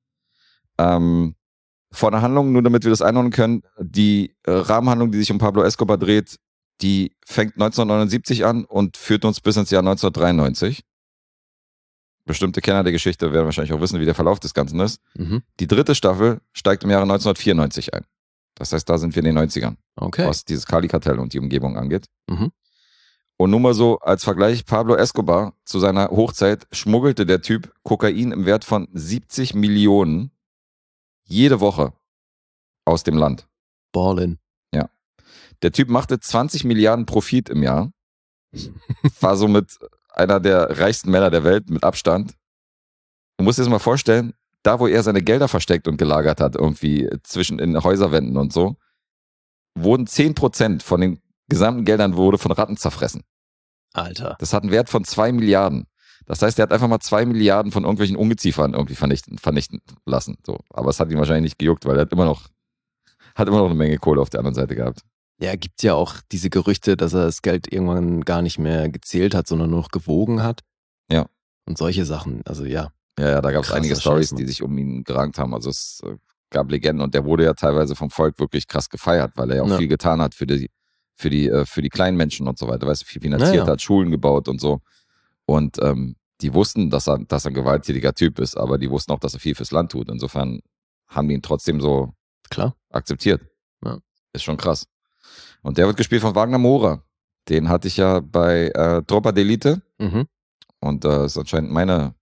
Von der Handlung, nur damit wir das einordnen können, die Rahmenhandlung, die sich um Pablo Escobar dreht, die fängt 1979 an und führt uns bis ins Jahr 1993. Bestimmte Kenner der Geschichte werden wahrscheinlich auch wissen, wie der Verlauf des Ganzen ist. Mhm. Die dritte Staffel steigt im Jahre 1994 ein. Das heißt, da sind wir in den 90ern, Okay. was dieses Cali-Kartell und die Umgebung angeht. Mhm. Und nur mal so als Vergleich, Pablo Escobar zu seiner Hochzeit schmuggelte der Typ Kokain im Wert von 70 Millionen jede Woche aus dem Land. Ballin. Der Typ machte 20 Milliarden Profit im Jahr, war somit einer der reichsten Männer der Welt mit Abstand. Du musst dir das mal vorstellen, da wo er seine Gelder versteckt und gelagert hat, irgendwie zwischen in Häuserwänden und so, wurden 10% von den gesamten Geldern wurde von Ratten zerfressen. Alter. Das hat einen Wert von 2 Milliarden. Das heißt, er hat einfach mal 2 Milliarden von irgendwelchen Ungeziefern irgendwie vernichten lassen. So. Aber es hat ihn wahrscheinlich nicht gejuckt, weil er hat immer noch eine Menge Kohle auf der anderen Seite gehabt. Ja, gibt ja auch diese Gerüchte, dass er das Geld irgendwann gar nicht mehr gezählt hat, sondern nur noch gewogen hat. Ja. Und solche Sachen, also ja. Ja, da gab es Krasser einige Scheiß, Storys, Mann. die sich um ihn gerankt haben. Also es gab Legenden und der wurde ja teilweise vom Volk wirklich krass gefeiert, weil er ja auch Ja. viel getan hat für die kleinen Menschen und so weiter. Weißt du, viel finanziert Ja. hat, Schulen gebaut und so. Und die wussten, dass er ein gewalttätiger Typ ist, aber die wussten auch, dass er viel fürs Land tut. Insofern haben die ihn trotzdem so Klar. akzeptiert. Ja. Ist schon krass. Und der wird gespielt von Wagner Moura. Den hatte ich ja bei Tropa d'Elite. Mhm. Und das ist anscheinend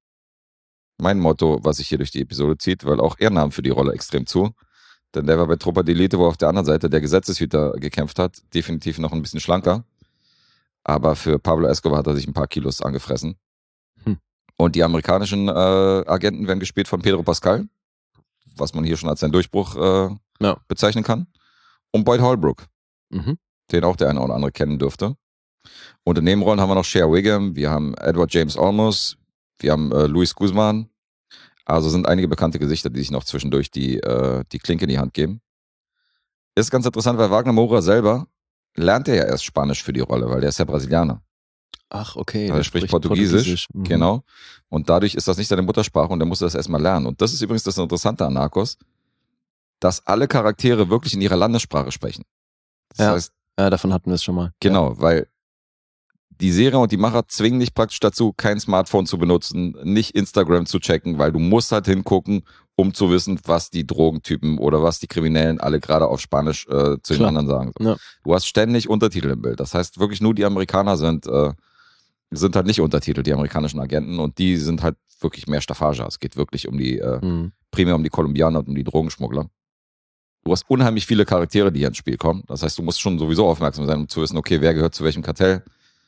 mein Motto, was sich hier durch die Episode zieht, weil auch er nahm für die Rolle extrem zu. Denn der war bei Tropa d'Elite, wo auf der anderen Seite der Gesetzeshüter gekämpft hat, definitiv noch ein bisschen schlanker. Aber für Pablo Escobar hat er sich ein paar Kilos angefressen. Und die amerikanischen Agenten werden gespielt von Pedro Pascal, was man hier schon als seinen Durchbruch bezeichnen kann. Und Boyd Holbrook, Mhm. den auch der eine oder andere kennen dürfte. Und in Nebenrollen haben wir noch Cher Wiggum, wir haben Edward James Olmos, wir haben Luis Guzman. Also sind einige bekannte Gesichter, die sich noch zwischendurch die Klinke in die Hand geben. Ist ganz interessant, weil Wagner Moura selber lernt ja erst Spanisch für die Rolle, weil der ist ja Brasilianer. Ach, okay. Er der spricht Portugiesisch, Mhm. genau. Und dadurch ist das nicht seine Muttersprache und er musste das erstmal lernen. Und das ist übrigens das Interessante an Narcos, dass alle Charaktere wirklich in ihrer Landessprache sprechen. Das Ja. heißt, Ja, davon hatten wir es schon mal. genau, weil die Serie und die Macher zwingen dich praktisch dazu, kein Smartphone zu benutzen, nicht Instagram zu checken, weil du musst halt hingucken, um zu wissen, was die Drogentypen oder was die Kriminellen alle gerade auf Spanisch zu den Klar. anderen sagen. Ja. Du hast ständig Untertitel im Bild. Das heißt, wirklich nur die Amerikaner sind halt nicht untertitelt, die amerikanischen Agenten, und die sind halt wirklich mehr Staffage. Es geht wirklich um die, Mhm. primär um die Kolumbianer und um die Drogenschmuggler. Du hast unheimlich viele Charaktere, die hier ins Spiel kommen. Das heißt, du musst schon sowieso aufmerksam sein, um zu wissen, okay, wer gehört zu welchem Kartell,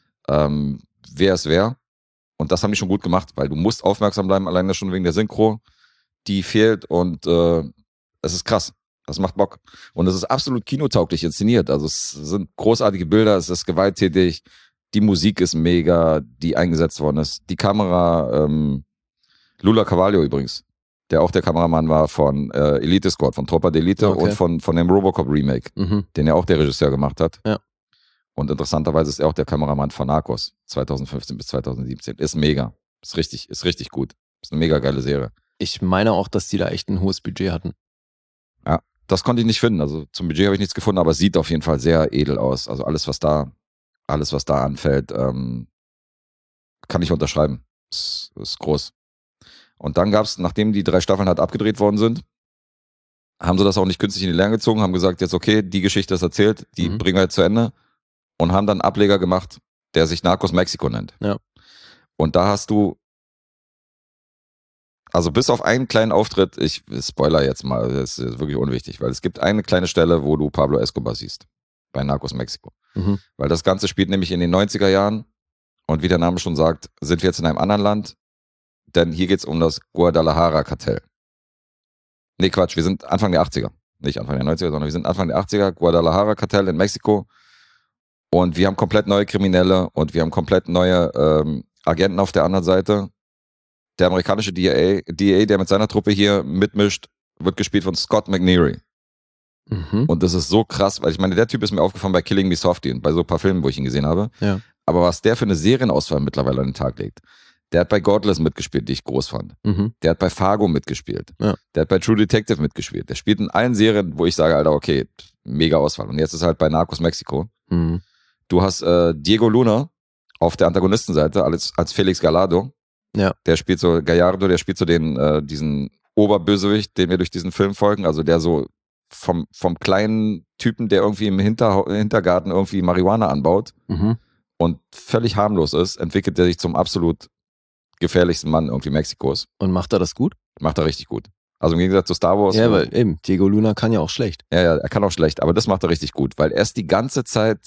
wer ist wer. Und das haben die schon gut gemacht, weil du musst aufmerksam bleiben, alleine schon wegen der Synchro, die fehlt, und es ist krass. Das macht Bock. Und es ist absolut kinotauglich inszeniert. Also es sind großartige Bilder, es ist gewalttätig, die Musik ist mega, die eingesetzt worden ist. Die Kamera, Lula Carvalho übrigens, der auch der Kameramann war von Elite Squad, von Tropa d'Elite Okay. und von dem Robocop Remake, Mhm. den ja auch der Regisseur gemacht hat. Ja. Und interessanterweise ist er auch der Kameramann von Narcos 2015 bis 2017. Ist mega. Ist richtig gut. Ist eine mega geile Serie. Ich meine auch, dass die da echt ein hohes Budget hatten. Das konnte ich nicht finden. Also zum Budget habe ich nichts gefunden, aber es sieht auf jeden Fall sehr edel aus. Also alles, was da anfällt, kann ich unterschreiben. Ist groß. Und dann gab es, nachdem die 3 Staffeln halt abgedreht worden sind, haben sie das auch nicht künstlich in die Länge gezogen, haben gesagt, jetzt okay, die Geschichte ist erzählt, die bringen wir jetzt zu Ende, und haben dann einen Ableger gemacht, der sich Narcos Mexico nennt. Ja. Und da hast du, also bis auf einen kleinen Auftritt, ich spoiler jetzt mal, das ist wirklich unwichtig, weil es gibt eine kleine Stelle, wo du Pablo Escobar siehst, bei Narcos Mexico. Mhm. Weil das Ganze spielt nämlich in den 90er Jahren, und wie der Name schon sagt, sind wir jetzt in einem anderen Land, denn hier geht's um das Guadalajara-Kartell. Nee, Quatsch, wir sind Anfang der 80er. nicht Anfang der 90er, sondern wir sind Anfang der 80er, Guadalajara-Kartell in Mexiko. Und wir haben komplett neue Kriminelle und wir haben komplett neue Agenten auf der anderen Seite. Der amerikanische DEA, der mit seiner Truppe hier mitmischt, wird gespielt von Scott McNeary. Mhm. Und das ist so krass, weil ich meine, der Typ ist mir aufgefallen bei Killing Me Softly und bei so ein paar Filmen, wo ich ihn gesehen habe. Ja. Aber was der für eine Serienauswahl mittlerweile an den Tag legt. Der hat bei Godless mitgespielt, die ich groß fand. Mhm. Der hat bei Fargo mitgespielt. Ja. Der hat bei True Detective mitgespielt. Der spielt in allen Serien, wo ich sage, Alter, okay, mega Auswahl. Und jetzt ist er halt bei Narcos Mexiko. Mhm. Du hast Diego Luna auf der Antagonistenseite als Felix Gallardo. Ja. Der spielt so, Gallardo, der spielt so diesen Oberbösewicht, den wir durch diesen Film folgen. Also der so vom kleinen Typen, der irgendwie im Hintergarten irgendwie Marihuana anbaut und völlig harmlos ist, entwickelt er sich zum absolut gefährlichsten Mann irgendwie Mexikos. Und macht er das gut? Macht er richtig gut. Also im Gegensatz zu Star Wars. Ja, weil eben, Diego Luna kann ja auch schlecht. Ja, er kann auch schlecht, aber das macht er richtig gut, weil er ist die ganze Zeit,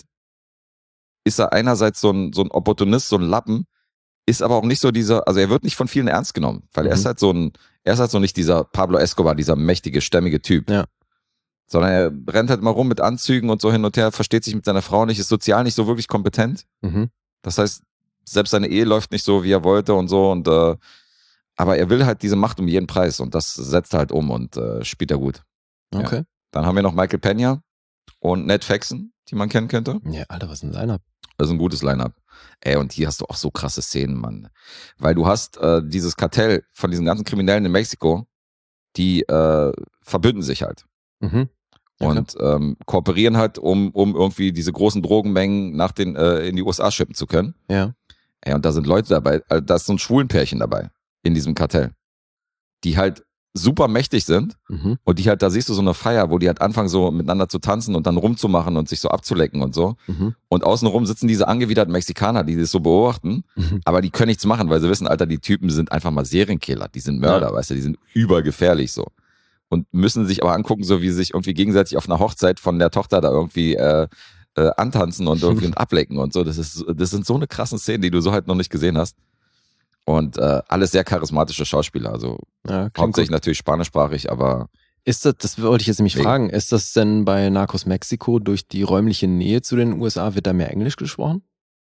ist er einerseits so ein Opportunist, so ein Lappen, ist aber auch nicht so dieser, also er wird nicht von vielen ernst genommen, weil er ist halt so nicht dieser Pablo Escobar, dieser mächtige, stämmige Typ. Ja. Sondern er rennt halt mal rum mit Anzügen und so hin und her, versteht sich mit seiner Frau nicht, ist sozial nicht so wirklich kompetent. Mhm. Das heißt, selbst seine Ehe läuft nicht so, wie er wollte und so und aber er will halt diese Macht um jeden Preis und das setzt er halt um und spielt er gut. Okay. Ja. Dann haben wir noch Michael Peña und Ned Faxon, die man kennen könnte. Ja, Alter, was ist ein Line-Up? Das ist ein gutes Line-Up. Ey, und hier hast du auch so krasse Szenen, Mann. Weil du hast dieses Kartell von diesen ganzen Kriminellen in Mexiko, die verbünden sich halt. Mhm. Ja, und kooperieren halt, um irgendwie diese großen Drogenmengen in die USA schippen zu können. Ja. Ey, und da sind Leute dabei, da ist so ein Schwulenpärchen dabei in diesem Kartell, die halt super mächtig sind und die halt, da siehst du so eine Feier, wo die halt anfangen so miteinander zu tanzen und dann rumzumachen und sich so abzulecken und so. Und außenrum sitzen diese angewiderten Mexikaner, die das so beobachten, aber die können nichts machen, weil sie wissen, Alter, die Typen sind einfach mal Serienkiller, die sind Mörder, weißt du, die sind übergefährlich so. Und müssen sich aber angucken, so wie sie sich irgendwie gegenseitig auf einer Hochzeit von der Tochter da irgendwie antanzen und irgendwie und ablecken und so. Das sind so eine krassen Szenen, die du so halt noch nicht gesehen hast. Und alles sehr charismatische Schauspieler, also hauptsächlich natürlich spanischsprachig, aber... Ist das wollte ich jetzt nämlich fragen, ist das denn bei Narcos Mexiko durch die räumliche Nähe zu den USA, wird da mehr Englisch gesprochen?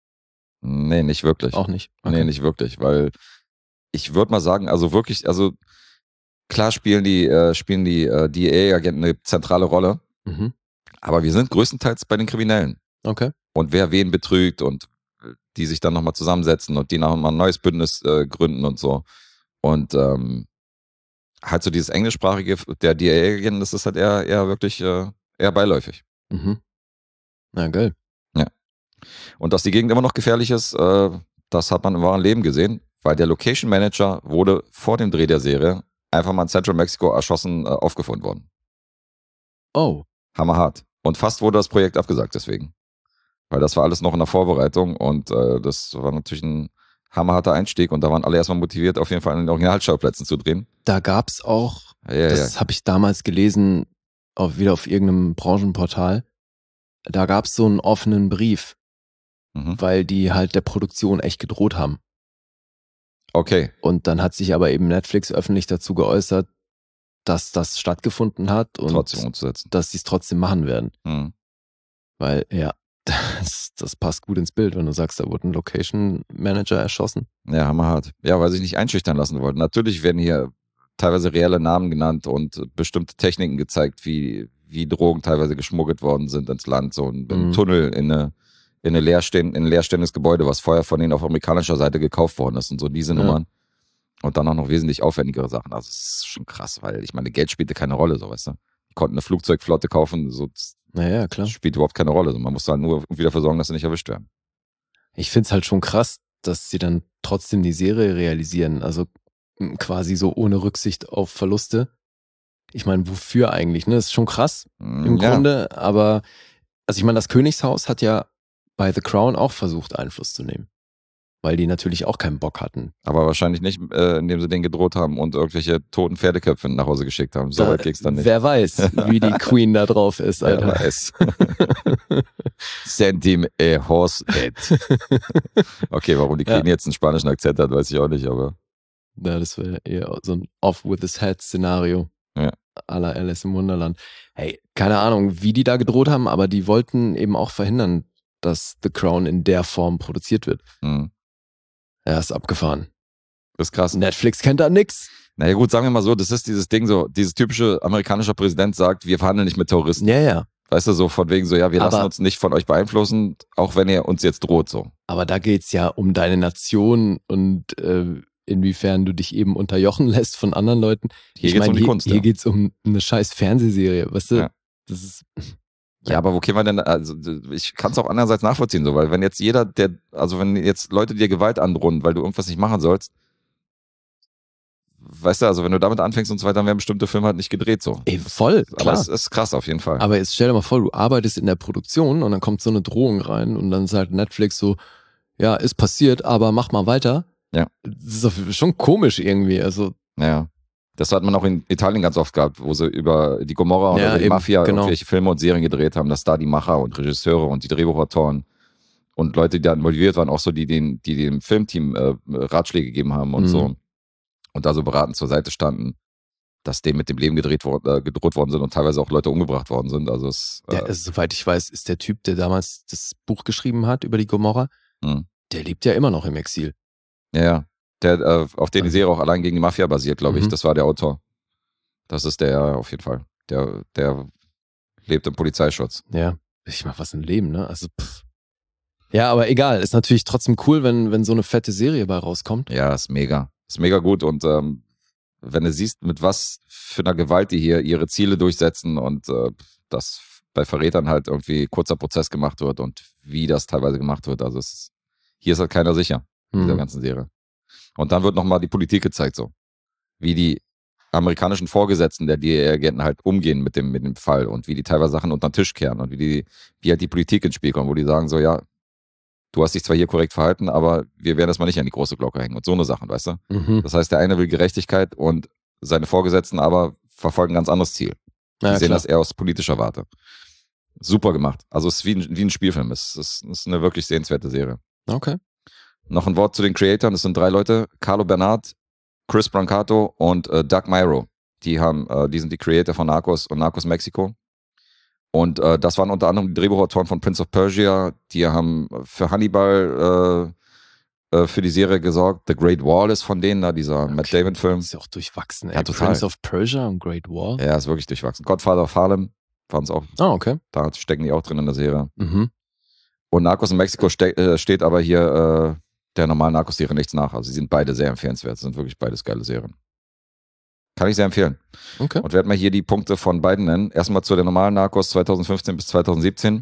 Nee, nicht wirklich. Auch nicht? Okay. Nee, nicht wirklich, weil ich würde mal sagen, also wirklich, also klar spielen die DEA-Agenten eine zentrale Rolle, aber wir sind größtenteils bei den Kriminellen. Okay. Und wer wen betrügt und die sich dann nochmal zusammensetzen und die nochmal ein neues Bündnis gründen und so. Und halt so dieses englischsprachige der DEA-Agenten, das ist halt eher wirklich eher beiläufig. Na, geil. Ja. Und dass die Gegend immer noch gefährlich ist, das hat man im wahren Leben gesehen, weil der Location Manager wurde vor dem Dreh der Serie einfach mal in Central Mexico erschossen aufgefunden worden. Oh. Hammerhart. Und fast wurde das Projekt abgesagt deswegen. Weil das war alles noch in der Vorbereitung und das war natürlich ein hammerharter Einstieg und da waren alle erstmal motiviert, auf jeden Fall an den Originalschauplätzen zu drehen. Da gab's auch, das habe ich damals gelesen, wieder auf irgendeinem Branchenportal, da gab's so einen offenen Brief, weil die halt der Produktion echt gedroht haben. Okay. Und dann hat sich aber eben Netflix öffentlich dazu geäußert, dass das stattgefunden hat und trotzdem umzusetzen, dass sie es trotzdem machen werden. Weil, ja, das passt gut ins Bild, wenn du sagst, da wurde ein Location Manager erschossen. Ja, hammerhart. Ja, weil sie sich nicht einschüchtern lassen wollten. Natürlich werden hier teilweise reelle Namen genannt und bestimmte Techniken gezeigt, wie Drogen teilweise geschmuggelt worden sind ins Land. So ein Tunnel in ein leerstehendes Gebäude, was vorher von denen auf amerikanischer Seite gekauft worden ist und so diese Nummern. Und dann auch noch wesentlich aufwendigere Sachen. Also es ist schon krass, weil ich meine, Geld spielte keine Rolle, so weißt du. Die konnten eine Flugzeugflotte kaufen, so naja, klar. Spielt überhaupt keine Rolle. Man muss halt nur wieder dafür sorgen, dass sie nicht erwischt werden. Ich find's halt schon krass, dass sie dann trotzdem die Serie realisieren. Also quasi so ohne Rücksicht auf Verluste. Ich meine, wofür eigentlich? Ne, das ist schon krass im Grunde. Aber also ich meine, das Königshaus hat ja bei The Crown auch versucht, Einfluss zu nehmen. Weil die natürlich auch keinen Bock hatten. Aber wahrscheinlich nicht, indem sie denen gedroht haben und irgendwelche toten Pferdeköpfe nach Hause geschickt haben. So weit ging's dann nicht. Wer weiß, wie die Queen da drauf ist, Alter. Wer weiß. Send him a horse head. Okay, warum die Queen jetzt einen spanischen Akzent hat, weiß ich auch nicht, aber. Ja, das wäre eher so ein Off with his head Szenario. Ja. à la Alice im Wunderland. Hey, keine Ahnung, wie die da gedroht haben, aber die wollten eben auch verhindern, dass The Crown in der Form produziert wird. Mhm. Ja, ist abgefahren. Das ist krass. Netflix kennt da nix. Naja gut, sagen wir mal so, das ist dieses Ding so, dieses typische amerikanische Präsident sagt, wir verhandeln nicht mit Terroristen. Ja. Weißt du, so von wegen so, ja, wir lassen uns nicht von euch beeinflussen, auch wenn ihr uns jetzt droht, so. Aber da geht's ja um deine Nation und inwiefern du dich eben unterjochen lässt von anderen Leuten. Hier geht's um die Kunst. Hier geht's um eine scheiß Fernsehserie, weißt du? Ja. Das ist... Ja, aber wo kämen wir denn, also ich kann es auch andererseits nachvollziehen, so, weil wenn jetzt wenn jetzt Leute dir Gewalt androhen, weil du irgendwas nicht machen sollst, weißt du, also wenn du damit anfängst und so weiter, dann werden bestimmte Filme halt nicht gedreht, so. Ey, voll, klar. Aber es ist krass auf jeden Fall. Aber jetzt stell dir mal vor, du arbeitest in der Produktion und dann kommt so eine Drohung rein und dann sagt Netflix so, ja, ist passiert, aber mach mal weiter. Ja. Das ist doch schon komisch irgendwie, also. Ja. Das hat man auch in Italien ganz oft gehabt, wo sie über die Gomorra oder die eben, Mafia genau. irgendwelche Filme und Serien gedreht haben, dass da die Macher und Regisseure und die Drehbuchautoren und Leute, die da involviert waren, auch so, die dem Filmteam Ratschläge gegeben haben und so. Und da so beratend zur Seite standen, dass dem mit dem Leben gedroht worden sind und teilweise auch Leute umgebracht worden sind. Also soweit ich weiß, ist der Typ, der damals das Buch geschrieben hat über die Gomorra, der lebt ja immer noch im Exil. Ja. Der, auf den die Serie auch allein gegen die Mafia basiert, glaube ich. Das war der Autor. Das ist der auf jeden Fall. Der lebt im Polizeischutz. Ja, ich mach was im Leben, ne? Also, ja, aber egal. Ist natürlich trotzdem cool, wenn so eine fette Serie bei rauskommt. Ja, ist mega. Ist mega gut. Und wenn du siehst, mit was für einer Gewalt die hier ihre Ziele durchsetzen und dass bei Verrätern halt irgendwie kurzer Prozess gemacht wird und wie das teilweise gemacht wird. Also hier ist halt keiner sicher in dieser ganzen Serie. Und dann wird nochmal die Politik gezeigt, so. Wie die amerikanischen Vorgesetzten der DEA-Agenten halt umgehen mit dem Fall und wie die teilweise Sachen unter den Tisch kehren und wie halt die Politik ins Spiel kommt, wo die sagen so, ja, du hast dich zwar hier korrekt verhalten, aber wir werden das mal nicht an die große Glocke hängen und so eine Sachen, weißt du? Das heißt, der eine will Gerechtigkeit und seine Vorgesetzten aber verfolgen ein ganz anderes Ziel. Die sehen das eher aus politischer Warte. Super gemacht. Also es ist wie ein Spielfilm. Es ist eine wirklich sehenswerte Serie. Okay. Noch ein Wort zu den Creatoren. Das sind 3 Leute. Carlo Bernard, Chris Brancato und Doug Myro. Die sind die Creator von Narcos und Narcos Mexico. Und das waren unter anderem die Drehbuchautoren von Prince of Persia. Die haben für Hannibal für die Serie gesorgt. The Great Wall ist von denen da, dieser Matt Damon-Film. Ist ja auch durchwachsen, ey. Ja, total. Prince of Persia und Great Wall. Ja, ist wirklich durchwachsen. Godfather of Harlem waren es auch. Ah, okay. Da stecken die auch drin in der Serie. Und Narcos in Mexiko steht aber hier der normalen Narcos-Serie nichts nach. Also sie sind beide sehr empfehlenswert. Das sind wirklich beides geile Serien. Kann ich sehr empfehlen. Okay. Und werde mal hier die Punkte von beiden nennen. Erstmal zu der normalen Narcos 2015 bis 2017.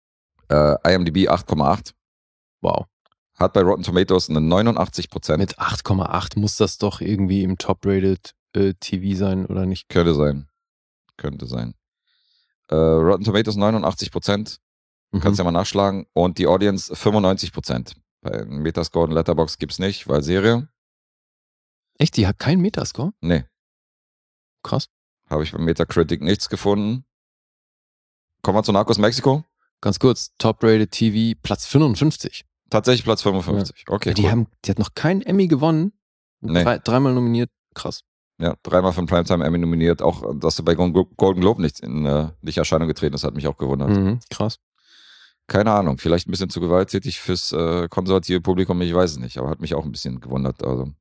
IMDb 8,8. Wow. Hat bei Rotten Tomatoes eine 89%. Mit 8,8 muss das doch irgendwie im Top-Rated TV sein, oder nicht? Könnte sein. Rotten Tomatoes 89%. Kannst ja mal nachschlagen. Und die Audience 95%. Bei Metascore und Letterboxd gibt's nicht, weil Serie. Echt? Die hat keinen Metascore? Nee. Krass. Habe ich bei Metacritic nichts gefunden. Kommen wir zu Narcos Mexiko. Ganz kurz, Top-Rated TV, Platz 55. Tatsächlich Platz 55. Ja. Okay, ja, cool. Die hat noch keinen Emmy gewonnen. Nee. Dreimal nominiert. Krass. Ja, 3-mal für den Primetime Emmy nominiert. Auch, dass sie bei Golden Globe nicht in Erscheinung getreten ist, hat mich auch gewundert. Krass. Keine Ahnung, vielleicht ein bisschen zu gewalttätig fürs konservative Publikum, ich weiß es nicht, aber hat mich auch ein bisschen gewundert. Also.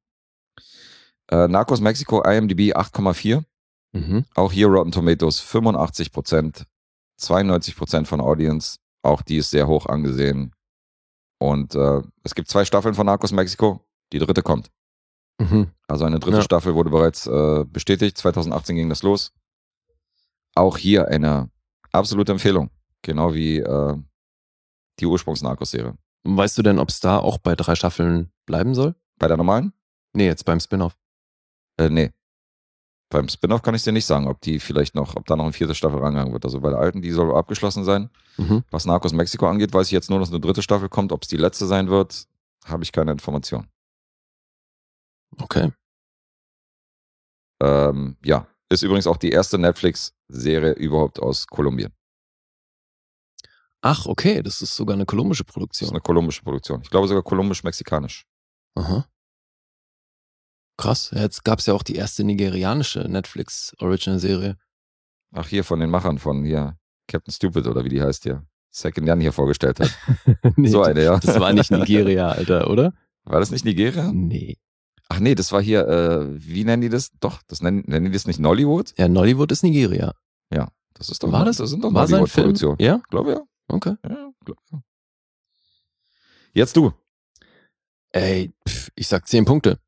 Narcos Mexiko, IMDb 8,4. Auch hier Rotten Tomatoes 85%, 92% von Audience. Auch die ist sehr hoch angesehen. Und es gibt 2 Staffeln von Narcos Mexiko. Die 3. kommt. Also eine 3. Staffel wurde bereits bestätigt. 2018 ging das los. Auch hier eine absolute Empfehlung. Genau wie die Ursprungs-Narcos-Serie. Weißt du denn, ob es da auch bei 3 Staffeln bleiben soll? Bei der normalen? Nee, jetzt beim Spin-Off. Nee. Beim Spin-Off kann ich dir nicht sagen, ob da noch eine 4. Staffel rangegangen wird. Also bei der alten, die soll abgeschlossen sein. Was Narcos Mexiko angeht, weiß ich jetzt nur, dass eine 3. Staffel kommt. Ob es die letzte sein wird, habe ich keine Information. Okay. Ja, ist übrigens auch die erste Netflix-Serie überhaupt aus Kolumbien. Ach, okay, das ist sogar eine kolumbische Das Produktion. ist eine kolumbische Produktion. Ich glaube sogar kolumbisch-mexikanisch. Aha. Krass. Jetzt gab es ja auch die erste nigerianische Netflix-Original-Serie. Ach, hier von den Machern von hier, Captain Stupid oder wie die heißt hier. Second Jan hier vorgestellt hat. Nee, So eine, ja. Das war nicht Nigeria, Alter, oder? War das nicht Nigeria? Nee. Ach nee, das war hier, wie nennen die das? Doch, nennen die das nicht Nollywood? Ja, Nollywood ist Nigeria. Ja, das ist doch War das? Das sind doch War sein Film? Nollywood-Produktionen. Ja? Glaube ja. Okay. Ja, glaub ja. Jetzt du. Ey, ich sag 10 Punkte.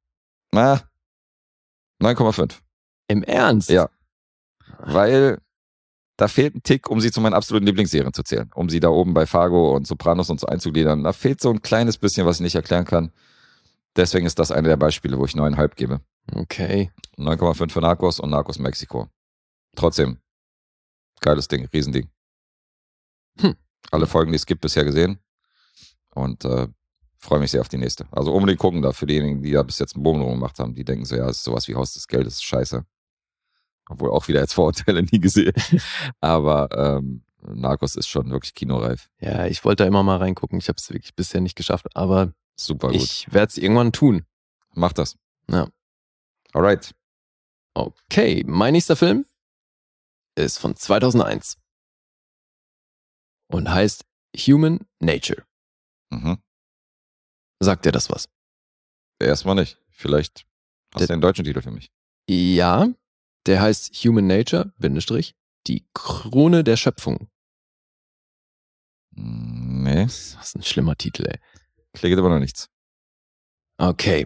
9,5. Im Ernst? Ja. Weil da fehlt ein Tick, um sie zu meinen absoluten Lieblingsserien zu zählen. Um sie da oben bei Fargo und Sopranos und so einzugliedern. Da fehlt so ein kleines bisschen, was ich nicht erklären kann. Deswegen ist das eine der Beispiele, wo ich 9,5 gebe. Okay. 9,5 für Narcos und Narcos Mexiko. Trotzdem, geiles Ding, Riesending. Alle Folgen, die es gibt, bisher gesehen. Und freue mich sehr auf die nächste. Also unbedingt gucken da für diejenigen, die da bis jetzt einen Bogen drum gemacht haben. Die denken so, ja, es ist sowas wie Haus des Geldes, ist scheiße. Obwohl auch wieder jetzt Vorurteile nie gesehen. Aber Narcos ist schon wirklich kinoreif. Ja, ich wollte da immer mal reingucken. Ich habe es wirklich bisher nicht geschafft, aber Super gut. ich werde es irgendwann tun. Mach das. Ja. Alright. Okay, mein nächster Film ist von 2001 und heißt Human Nature. Mhm. Sagt dir das was? Erstmal nicht. Vielleicht hast du den deutschen Titel für mich. Ja, der heißt Human Nature, Bindestrich, die Krone der Schöpfung. Nee, Das ist ein schlimmer Titel, ey. klingt aber noch nichts. Okay.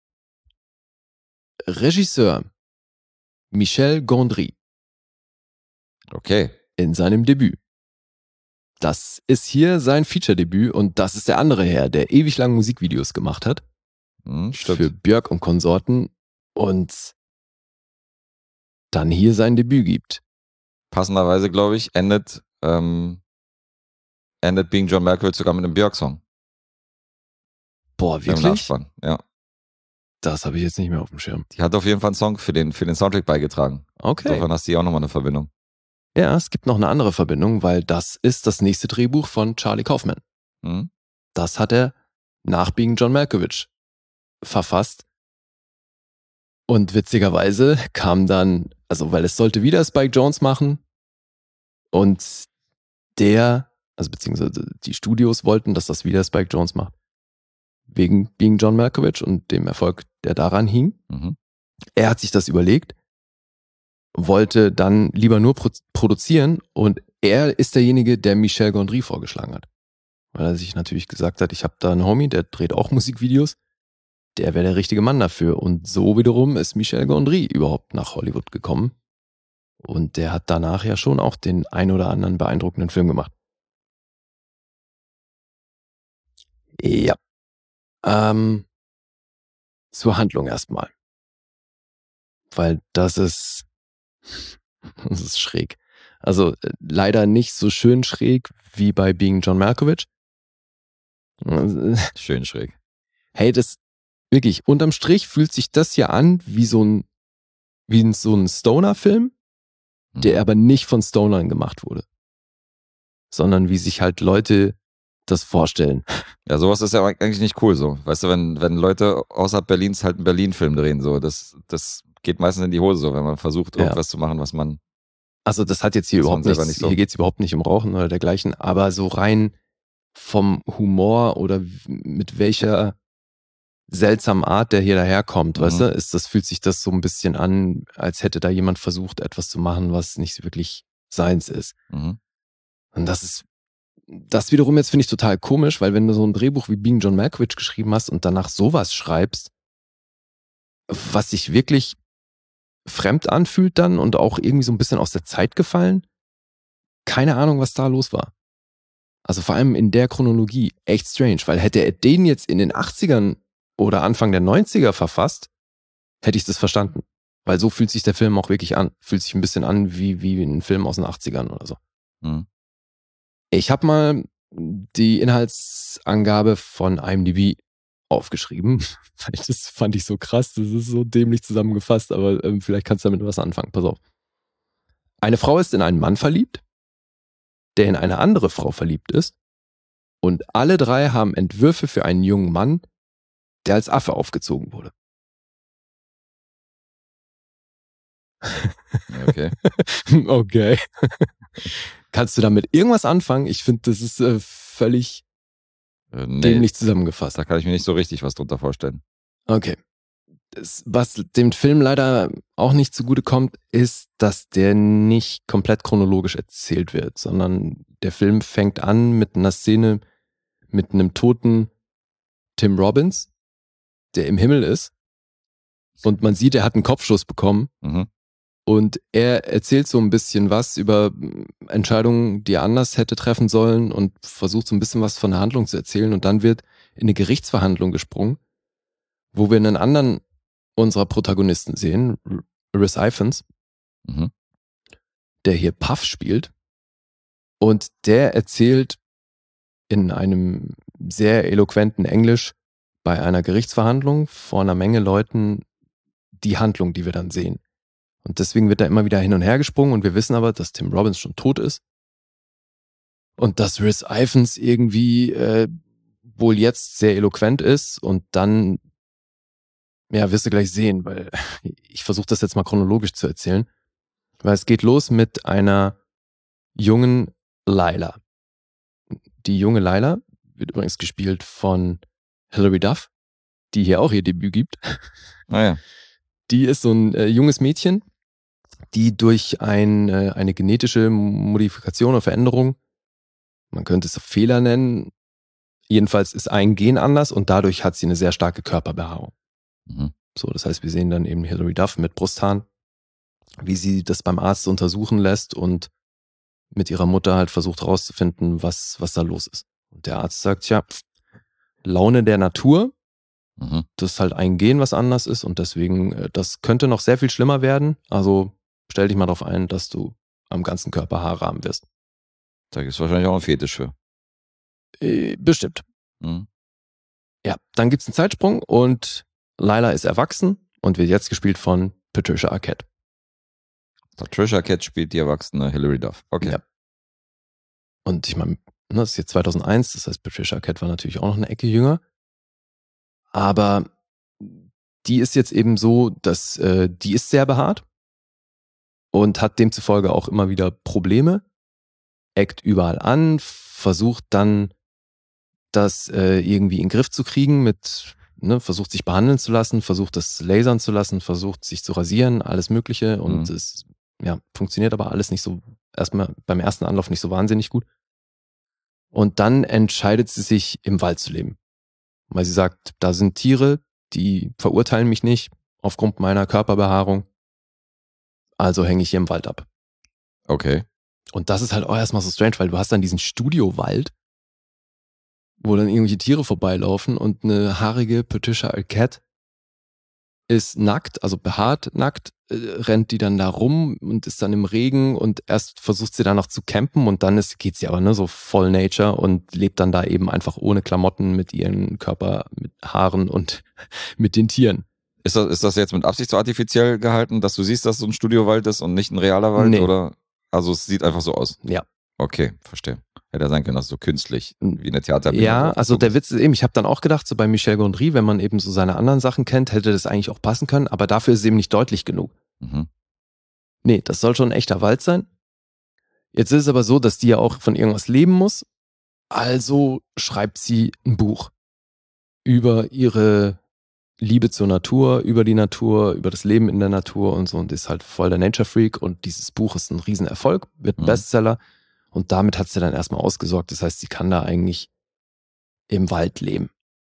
Regisseur Michel Gondry Okay. in seinem Debüt. Das ist hier sein Feature-Debüt und das ist der andere Herr, der ewig lang Musikvideos gemacht hat. Stimmt. Für Björk und Konsorten und dann hier sein Debüt gibt. Passenderweise, glaube ich, endet Being John Malkovich sogar mit einem Björk-Song. Boah, Im wirklich? Nachspann, ja. Das habe ich jetzt nicht mehr auf dem Schirm. Die hat auf jeden Fall einen Song für den Soundtrack beigetragen. Okay. Insofern hast du hier auch nochmal eine Verbindung. Ja, es gibt noch eine andere Verbindung, weil das ist das nächste Drehbuch von Charlie Kaufman. Hm? Das hat er nach Being John Malkovich verfasst. Und witzigerweise kam dann, also weil es sollte wieder Spike Jonze machen und beziehungsweise die Studios wollten, dass das wieder Spike Jonze macht. Wegen Being John Malkovich und dem Erfolg, der daran hing. Mhm. Er hat sich das überlegt, wollte dann lieber nur produzieren und er ist derjenige, der Michel Gondry vorgeschlagen hat. Weil er sich natürlich gesagt hat, ich habe da einen Homie, der dreht auch Musikvideos, der wäre der richtige Mann dafür. Und so wiederum ist Michel Gondry überhaupt nach Hollywood gekommen. Und der hat danach ja schon auch den ein oder anderen beeindruckenden Film gemacht. Ja. Zur Handlung erstmal. Weil das ist schräg. Also leider nicht so schön schräg wie bei Being John Malkovich. Schön schräg. Hey, das wirklich, unterm Strich fühlt sich das hier an wie so ein Stoner-Film, der aber nicht von Stonern gemacht wurde. Sondern wie sich halt Leute das vorstellen. Ja, sowas ist ja eigentlich nicht cool so. Weißt du, wenn Leute außerhalb Berlins halt einen Berlin-Film drehen, so, das geht meistens in die Hose so, wenn man versucht, irgendwas zu machen, was man. Also das hat jetzt hier überhaupt nichts, nicht so. Hier geht's überhaupt nicht um Rauchen oder dergleichen, aber so rein vom Humor oder mit welcher seltsamen Art der hier daherkommt, weißt du, fühlt sich das so ein bisschen an, als hätte da jemand versucht, etwas zu machen, was nicht wirklich seins ist. Mhm. Und das wiederum jetzt finde ich total komisch, weil wenn du so ein Drehbuch wie Being John Malkovich geschrieben hast und danach sowas schreibst, was sich wirklich fremd anfühlt dann und auch irgendwie so ein bisschen aus der Zeit gefallen, keine Ahnung, was da los war. Also vor allem in der Chronologie, echt strange, weil hätte er den jetzt in den 80ern oder Anfang der 90er verfasst, hätte ich das verstanden. Weil so fühlt sich der Film auch wirklich an. Fühlt sich ein bisschen an wie ein Film aus den 80ern oder so. Mhm. Ich habe mal die Inhaltsangabe von IMDb aufgeschrieben, weil das fand ich so krass, das ist so dämlich zusammengefasst, aber vielleicht kannst du damit was anfangen. Pass auf. Eine Frau ist in einen Mann verliebt, der in eine andere Frau verliebt ist, und alle drei haben Entwürfe für einen jungen Mann, der als Affe aufgezogen wurde. Okay. Okay. Kannst du damit irgendwas anfangen? Ich finde, das ist völlig Nee, dämlich zusammengefasst. da kann ich mir nicht so richtig was drunter vorstellen. Okay. Was dem Film leider auch nicht zugutekommt, ist, dass der nicht komplett chronologisch erzählt wird, sondern der Film fängt an mit einer Szene mit einem toten Tim Robbins, der im Himmel ist. Und man sieht, er hat einen Kopfschuss bekommen. Mhm. Und er erzählt so ein bisschen was über Entscheidungen, die er anders hätte treffen sollen und versucht so ein bisschen was von der Handlung zu erzählen. Und dann wird in eine Gerichtsverhandlung gesprungen, wo wir einen anderen unserer Protagonisten sehen, Rhys Ifans, Mhm. der hier Puff spielt. Und der erzählt in einem sehr eloquenten Englisch bei einer Gerichtsverhandlung vor einer Menge Leuten die Handlung, die wir dann sehen. Und deswegen wird da immer wieder hin und her gesprungen und wir wissen aber, dass Tim Robbins schon tot ist und dass Rhys Ifans irgendwie wohl jetzt sehr eloquent ist und dann, ja, wirst du gleich sehen, weil ich versuche das jetzt mal chronologisch zu erzählen, weil es geht los mit einer jungen Lila. Die junge Lila wird übrigens gespielt von Hilary Duff, die hier auch ihr Debüt gibt. Naja. Die ist so ein junges Mädchen, die durch eine genetische Modifikation oder Veränderung, man könnte es Fehler nennen, jedenfalls ist ein Gen anders und dadurch hat sie eine sehr starke Körperbehaarung. Mhm. So, das heißt, wir sehen dann eben Hilary Duff mit Brusthaaren, wie sie das beim Arzt untersuchen lässt und mit ihrer Mutter halt versucht herauszufinden, was da los ist. Und der Arzt sagt, ja, Laune der Natur, Mhm. das ist halt ein Gen, was anders ist und deswegen, das könnte noch sehr viel schlimmer werden. Also stell dich mal darauf ein, dass du am ganzen Körper Haare haben wirst. Da gibt es wahrscheinlich auch einen Fetisch für. Bestimmt. Mhm. Ja, dann gibt's einen Zeitsprung und Lila ist erwachsen und wird jetzt gespielt von Patricia Arquette. Patricia Arquette spielt die erwachsene Hilary Duff. Okay. Ja. Und ich meine, das ist jetzt 2001, das heißt, Patricia Arquette war natürlich auch noch eine Ecke jünger. Aber die ist jetzt eben so, dass die ist sehr behaart und hat demzufolge auch immer wieder Probleme, eckt überall an, versucht dann das irgendwie in den Griff zu kriegen versucht sich behandeln zu lassen, versucht das lasern zu lassen, versucht sich zu rasieren, alles Mögliche und es funktioniert aber alles nicht so, erstmal beim ersten Anlauf nicht so wahnsinnig gut. Und dann entscheidet sie sich, im Wald zu leben. Weil sie sagt, da sind Tiere, die verurteilen mich nicht aufgrund meiner Körperbehaarung. Also hänge ich hier im Wald ab. Okay. Und das ist halt auch erstmal so strange, weil du hast dann diesen Studiowald, wo dann irgendwelche Tiere vorbeilaufen und eine haarige Patricia Arquette ist nackt, also behaart nackt, rennt die dann da rum und ist dann im Regen und erst versucht sie dann noch zu campen und dann geht sie aber so voll Nature und lebt dann da eben einfach ohne Klamotten mit ihren Körper, mit Haaren und mit den Tieren. Ist das jetzt mit Absicht so artifiziell gehalten, dass du siehst, dass es so ein Studiowald ist und nicht ein realer Wald? Nee. Oder? Also es sieht einfach so aus. Ja. Okay, verstehe. Hätte ja sein können, dass es so künstlich wie eine Theaterbühne. Ja, also der Witz ist eben, ich habe dann auch gedacht, so bei Michel Gondry, wenn man eben so seine anderen Sachen kennt, hätte das eigentlich auch passen können, aber dafür ist es eben nicht deutlich genug. Mhm. Nee, das soll schon ein echter Wald sein. Jetzt ist es aber so, dass die ja auch von irgendwas leben muss. Also schreibt sie ein Buch über ihre Liebe zur Natur, über die Natur, über das Leben in der Natur und so und ist halt voll der Nature-Freak und dieses Buch ist ein Riesenerfolg, wird ein Bestseller und damit hat sie dann erstmal ausgesorgt. Das heißt, sie kann da eigentlich im Wald leben.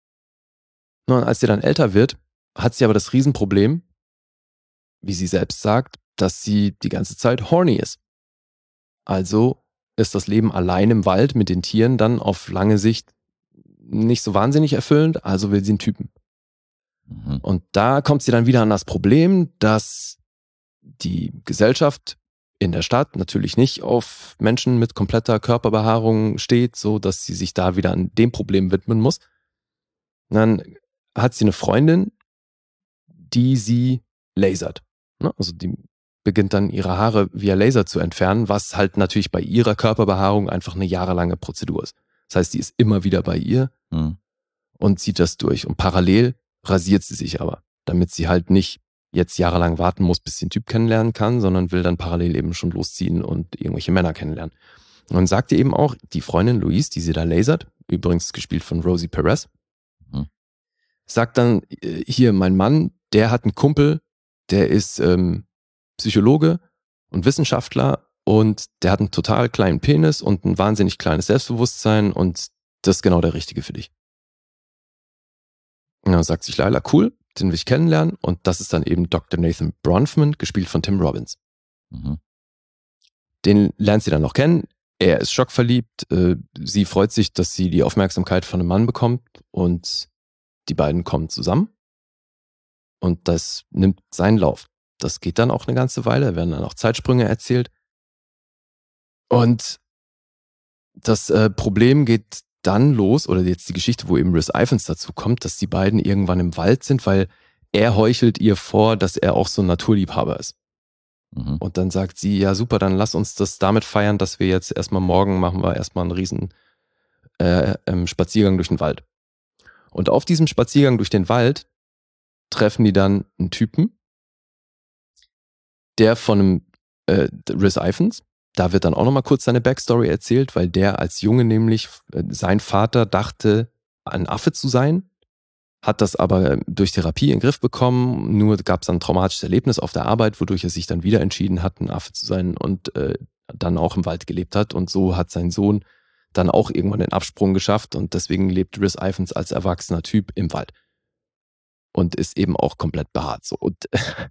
Und als sie dann älter wird, hat sie aber das Riesenproblem, wie sie selbst sagt, dass sie die ganze Zeit horny ist. Also ist das Leben allein im Wald mit den Tieren dann auf lange Sicht nicht so wahnsinnig erfüllend, also will sie einen Typen. Mhm. Und da kommt sie dann wieder an das Problem, dass die Gesellschaft in der Stadt natürlich nicht auf Menschen mit kompletter Körperbehaarung steht, so dass sie sich da wieder an dem Problem widmen muss. Und dann hat sie eine Freundin, die sie lasert. Also die beginnt dann ihre Haare via Laser zu entfernen, was halt natürlich bei ihrer Körperbehaarung einfach eine jahrelange Prozedur ist. Das heißt, die ist immer wieder bei ihr und zieht das durch. Und parallel rasiert sie sich aber, damit sie halt nicht jetzt jahrelang warten muss, bis sie den Typ kennenlernen kann, sondern will dann parallel eben schon losziehen und irgendwelche Männer kennenlernen. Und sagt ihr eben auch, die Freundin Louise, die sie da lasert, übrigens gespielt von Rosie Perez, sagt dann, hier, mein Mann, der hat einen Kumpel, der ist Psychologe und Wissenschaftler und der hat einen total kleinen Penis und ein wahnsinnig kleines Selbstbewusstsein und das ist genau der Richtige für dich. Und dann sagt sich Lila, cool, den will ich kennenlernen und das ist dann eben Dr. Nathan Bronfman, gespielt von Tim Robbins. Den lernt sie dann noch kennen, er ist schockverliebt, sie freut sich, dass sie die Aufmerksamkeit von einem Mann bekommt und die beiden kommen zusammen und das nimmt seinen Lauf. Das geht dann auch eine ganze Weile, werden dann auch Zeitsprünge erzählt. Und das Problem geht dann los, oder jetzt die Geschichte, wo eben Rhys Ifans dazu kommt, dass die beiden irgendwann im Wald sind, weil er heuchelt ihr vor, dass er auch so ein Naturliebhaber ist. Und dann sagt sie, ja super, dann lass uns das damit feiern, dass wir jetzt erstmal morgen machen wir erstmal einen riesen Spaziergang durch den Wald. Und auf diesem Spaziergang durch den Wald treffen die dann einen Typen, der von einem Rhys Ifans, da wird dann auch nochmal kurz seine Backstory erzählt, weil der als Junge nämlich, sein Vater dachte, ein Affe zu sein, hat das aber durch Therapie in den Griff bekommen, nur gab es dann ein traumatisches Erlebnis auf der Arbeit, wodurch er sich dann wieder entschieden hat, ein Affe zu sein und dann auch im Wald gelebt hat und so hat sein Sohn dann auch irgendwann den Absprung geschafft und deswegen lebt Rhys Ifans als erwachsener Typ im Wald. Und ist eben auch komplett behaart. So. Und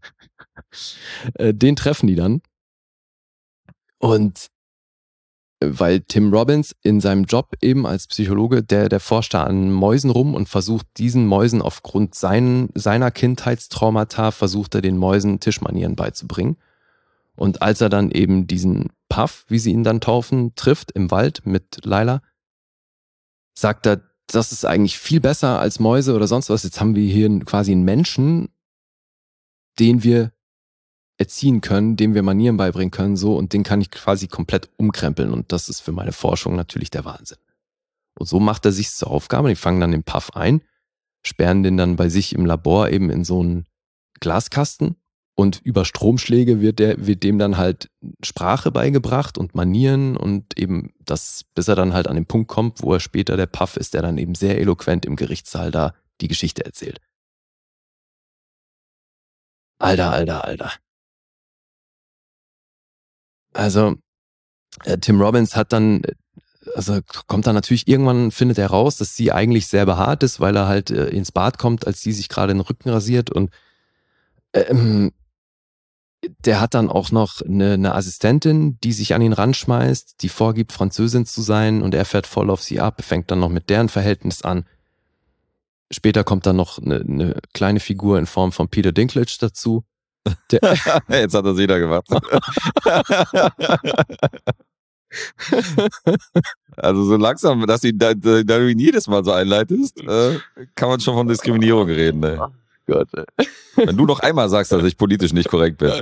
den treffen die dann. Und weil Tim Robbins in seinem Job eben als Psychologe, der forscht da an Mäusen rum und versucht diesen Mäusen aufgrund seiner Kindheitstraumata, versucht er den Mäusen Tischmanieren beizubringen. Und als er dann eben diesen Puff, wie sie ihn dann taufen, trifft im Wald mit Lila, sagt er, das ist eigentlich viel besser als Mäuse oder sonst was. Jetzt haben wir hier quasi einen Menschen, den wir erziehen können, dem wir Manieren beibringen können, so, und den kann ich quasi komplett umkrempeln. Und das ist für meine Forschung natürlich der Wahnsinn. Und so macht er sich zur Aufgabe. Die fangen dann den Puff ein, sperren den dann bei sich im Labor eben in so einen Glaskasten und über Stromschläge wird dem dann halt Sprache beigebracht und Manieren und eben das, bis er dann halt an den Punkt kommt, wo er später der Puff ist, der dann eben sehr eloquent im Gerichtssaal da die Geschichte erzählt. Alter. Also, Tim Robbins hat dann, also kommt dann natürlich irgendwann, findet er raus, dass sie eigentlich sehr behaart ist, weil er halt ins Bad kommt, als sie sich gerade den Rücken rasiert und der hat dann auch noch eine Assistentin, die sich an ihn ranschmeißt, die vorgibt, Französin zu sein und er fährt voll auf sie ab, fängt dann noch mit deren Verhältnis an. Später kommt dann noch eine kleine Figur in Form von Peter Dinklage dazu. Jetzt hat er sie da gemacht. Also so langsam, dass du ihn jedes Mal so einleitest, kann man schon von Diskriminierung reden. Ne? Oh Gott, ey. Wenn du noch einmal sagst, dass ich politisch nicht korrekt bin.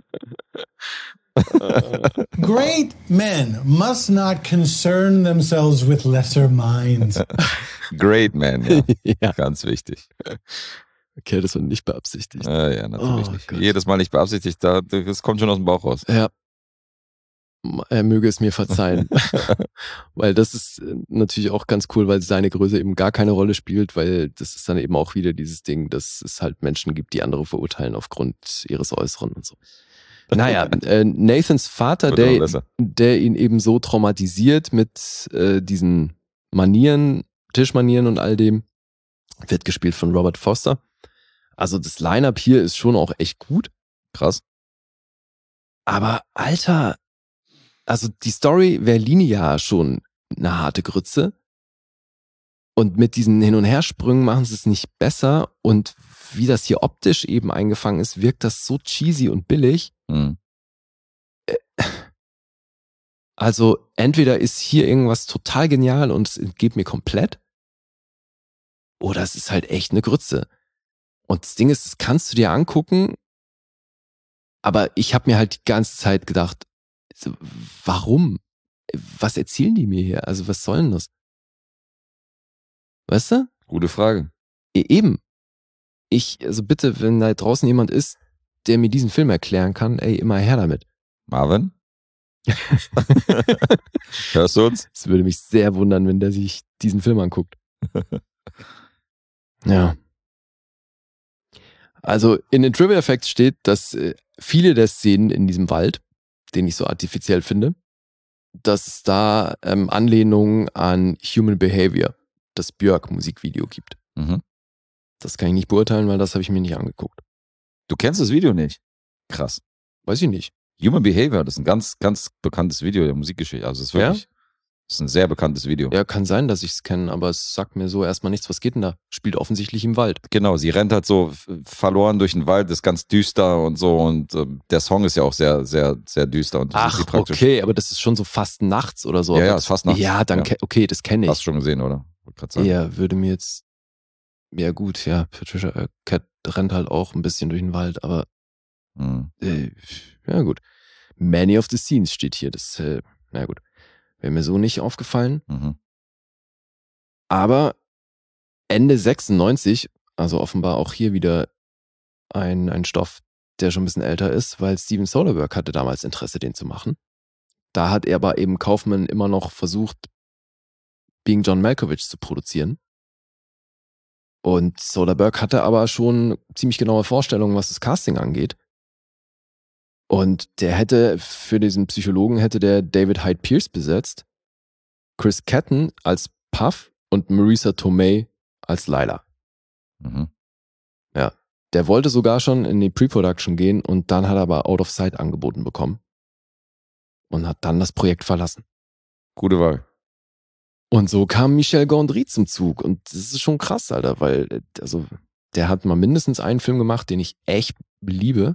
Great men must not concern themselves with lesser minds. Great man, ja. Ja. Ganz wichtig. Okay, das war nicht beabsichtigt. Ja, natürlich Oh nicht. Gott. Jedes Mal nicht beabsichtigt, das kommt schon aus dem Bauch raus. Ja. Er möge es mir verzeihen. Weil das ist natürlich auch ganz cool, weil seine Größe eben gar keine Rolle spielt, weil das ist dann eben auch wieder dieses Ding, dass es halt Menschen gibt, die andere verurteilen aufgrund ihres Äußeren und so. Naja, Nathans Vater, der ihn eben so traumatisiert mit diesen Manieren, Tischmanieren und all dem, wird gespielt von Robert Foster. Also das Line-Up hier ist schon auch echt gut. Krass. Aber Alter, also die Story wäre linear schon eine harte Grütze. Und mit diesen Hin- und Hersprüngen machen sie es nicht besser. Und wie das hier optisch eben eingefangen ist, wirkt das so cheesy und billig. Mhm. Also entweder ist hier irgendwas total genial und es entgeht mir komplett. Oder es ist halt echt eine Grütze. Und das Ding ist, das kannst du dir angucken. Aber ich habe mir halt die ganze Zeit gedacht, warum? Was erzählen die mir hier? Also was soll denn das? Weißt du? Gute Frage. Eben. Also bitte, wenn da draußen jemand ist, der mir diesen Film erklären kann, ey, immer her damit. Marvin? Hörst du uns? Es würde mich sehr wundern, wenn der sich diesen Film anguckt. Ja. Also in den Trivia Facts steht, dass viele der Szenen in diesem Wald, den ich so artifiziell finde, dass es da Anlehnungen an Human Behavior, das Björk-Musikvideo gibt. Mhm. Das kann ich nicht beurteilen, weil das habe ich mir nicht angeguckt. Du kennst das Video nicht? Krass. Weiß ich nicht. Human Behavior, das ist ein ganz, ganz bekanntes Video der Musikgeschichte. Also es ist wirklich, das ist ein sehr bekanntes Video. Ja, kann sein, dass ich es kenne, aber es sagt mir so erstmal nichts. Was geht denn da? Spielt offensichtlich im Wald. Genau, sie rennt halt so verloren durch den Wald, ist ganz düster und so und der Song ist ja auch sehr, sehr, sehr düster. Und Ach, okay, aber das ist schon so fast nachts oder so. Ja, ist fast nachts. Ja, dann, okay, das kenne ich. Hast du schon gesehen, oder? Wollte grad sagen. Ja, würde mir jetzt, ja gut, ja, Patricia Arquette rennt halt auch ein bisschen durch den Wald, aber ja gut. Many of the Scenes steht hier, das, na gut, wäre mir so nicht aufgefallen. Mhm. Aber Ende 96, also offenbar auch hier wieder ein Stoff, der schon ein bisschen älter ist, weil Steven Soderbergh hatte damals Interesse, den zu machen. Da hat er aber eben Kaufman immer noch versucht, Being John Malkovich zu produzieren. Und Soderbergh hatte aber schon ziemlich genaue Vorstellungen, was das Casting angeht. Und der hätte, für diesen Psychologen hätte der David Hyde Pierce besetzt, Chris Catton als Puff und Marisa Tomei als Lila. Mhm. Ja, der wollte sogar schon in die Pre-Production gehen und dann hat er aber Out of Sight angeboten bekommen. Und hat dann das Projekt verlassen. Gute Wahl. Und so kam Michel Gondry zum Zug. Und das ist schon krass, Alter, weil, also, der hat mal mindestens einen Film gemacht, den ich echt liebe.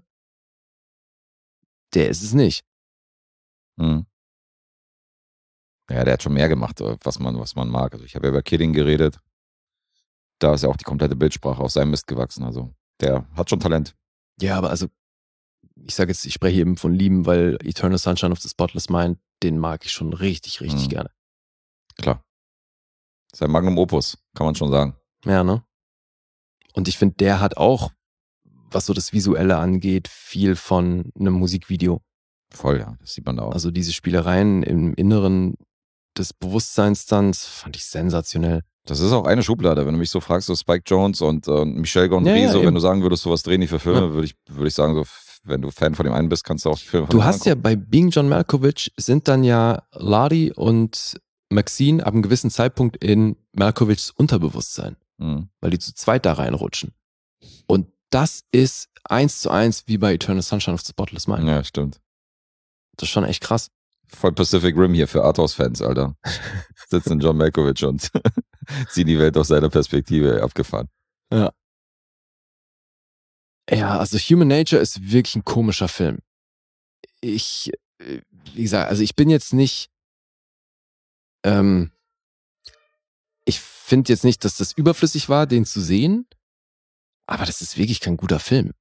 Der ist es nicht. Mhm. Ja, der hat schon mehr gemacht, was man mag. Also ich habe ja über Kidding geredet. Da ist ja auch die komplette Bildsprache aus seinem Mist gewachsen. Also der hat schon Talent. Ja, aber also, ich sage jetzt, ich spreche eben von lieben, weil Eternal Sunshine of the Spotless Mind, den mag ich schon richtig gerne. Klar. Sein Magnum Opus, kann man schon sagen. Ja, ne? Und ich finde, der hat auch, was so das Visuelle angeht, viel von einem Musikvideo. Voll, ja, das sieht man da auch. Also diese Spielereien im Inneren des Bewusstseins dann, fand ich sensationell. Das ist auch eine Schublade, wenn du mich so fragst, so Spike Jonze und Michel Gondry, so, wenn du sagen würdest, sowas drehen die für Filme, würde ich sagen, so, wenn du Fan von dem einen bist, kannst du auch die Filme von Du hast ja bei Being John Malkovich sind dann ja Ladi und Maxine ab einem gewissen Zeitpunkt in Malkovichs Unterbewusstsein, weil die zu zweit da reinrutschen. Und das ist 1:1 wie bei Eternal Sunshine of the Spotless Mind. Ja, stimmt. Das ist schon echt krass. Voll Pacific Rim hier für Arthouse-Fans, Alter. Sitzen John Malkovich und ziehen die Welt aus seiner Perspektive abgefahren. Ja. Ja, also Human Nature ist wirklich ein komischer Film. Wie gesagt, also ich bin jetzt nicht, ich finde jetzt nicht, dass das überflüssig war, den zu sehen, aber das ist wirklich kein guter Film.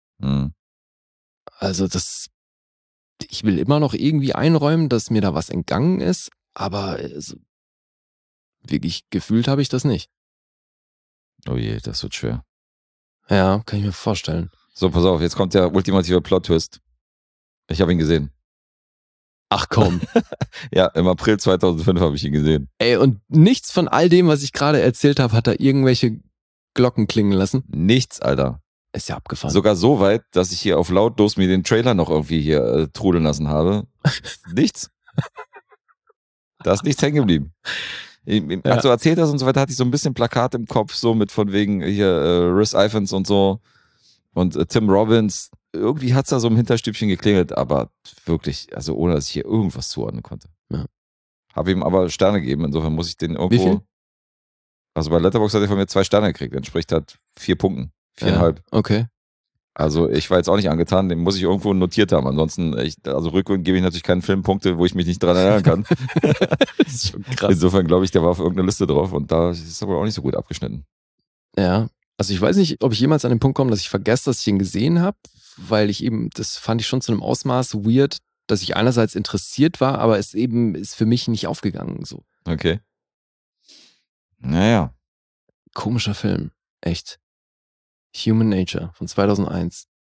Also ich will immer noch irgendwie einräumen, dass mir da was entgangen ist, aber wirklich gefühlt habe ich das nicht. Oh je, das wird schwer. Ja, kann ich mir vorstellen. So, pass auf, jetzt kommt der ultimative Plot-Twist. Ich habe ihn gesehen. Ach komm. Ja, im April 2005 habe ich ihn gesehen. Ey, und nichts von all dem, was ich gerade erzählt habe, hat da irgendwelche Glocken klingen lassen? Nichts, Alter. Ist ja abgefahren. Sogar so weit, dass ich hier auf lautlos mir den Trailer noch irgendwie hier trudeln lassen habe. Nichts. Da ist nichts hängen geblieben. Als du erzählt hast und so weiter, hatte ich so ein bisschen Plakat im Kopf, so mit von wegen hier Rhys Ifans und so und Tim Robbins. Irgendwie hat es da so im Hinterstübchen geklingelt, aber wirklich, also ohne, dass ich hier irgendwas zuordnen konnte. Ja. Habe ihm aber Sterne gegeben, insofern muss ich den irgendwo... Wie viel? Also bei Letterboxd hat er von mir 2 Sterne gekriegt, entspricht halt 4 Punkten. 4,5. Okay. Also ich war jetzt auch nicht angetan, den muss ich irgendwo notiert haben. Ansonsten, also rückwärts gebe ich natürlich keinen Filmpunkte, wo ich mich nicht dran erinnern kann. Das ist schon krass. Insofern glaube ich, der war auf irgendeiner Liste drauf und da ist es aber auch nicht so gut abgeschnitten. Ja, also ich weiß nicht, ob ich jemals an den Punkt komme, dass ich vergesse, dass ich ihn gesehen habe, weil ich eben, das fand ich schon zu einem Ausmaß weird, dass ich einerseits interessiert war, aber es eben ist für mich nicht aufgegangen. So. Okay. Naja. Komischer Film. Echt. Human Nature von 2001.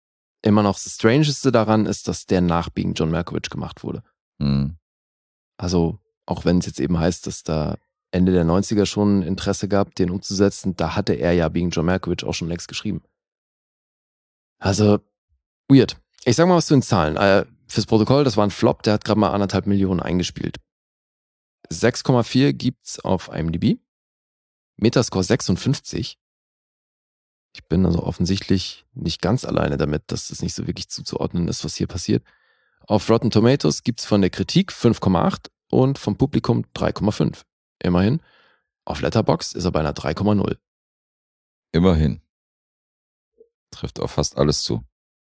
immer noch das Strangeste daran ist, dass der nach Being John Malkovich gemacht wurde. Hm. Also, auch wenn es jetzt eben heißt, dass da Ende der 90er schon Interesse gab, den umzusetzen, da hatte er ja Being John Malkovich auch schon längst geschrieben. Also, weird. Ich sag mal was zu den Zahlen. Fürs Protokoll, das war ein Flop, der hat gerade mal 1,5 Millionen eingespielt. 6,4 gibt's auf IMDb. Metascore 56. Ich bin also offensichtlich nicht ganz alleine damit, dass das nicht so wirklich zuzuordnen ist, was hier passiert. Auf Rotten Tomatoes gibt's von der Kritik 5,8 und vom Publikum 3,5. Immerhin. Auf Letterboxd ist er bei einer 3,0. Immerhin. Trifft auf fast alles zu.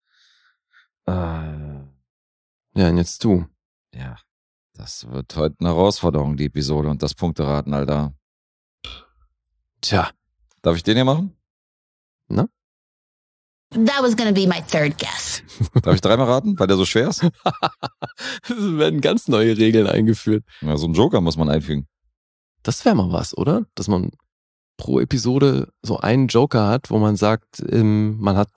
Ja, und jetzt du. Ja, das wird heute eine Herausforderung, die Episode und das Punkteraten, Alter. Tja. Darf ich den hier machen? Na? That was gonna be my third guess. Darf ich dreimal raten, weil der so schwer ist? Es werden ganz neue Regeln eingeführt. Ja, so einen Joker muss man einfügen. Das wäre mal was, oder? Dass man pro Episode so einen Joker hat, wo man sagt, man hat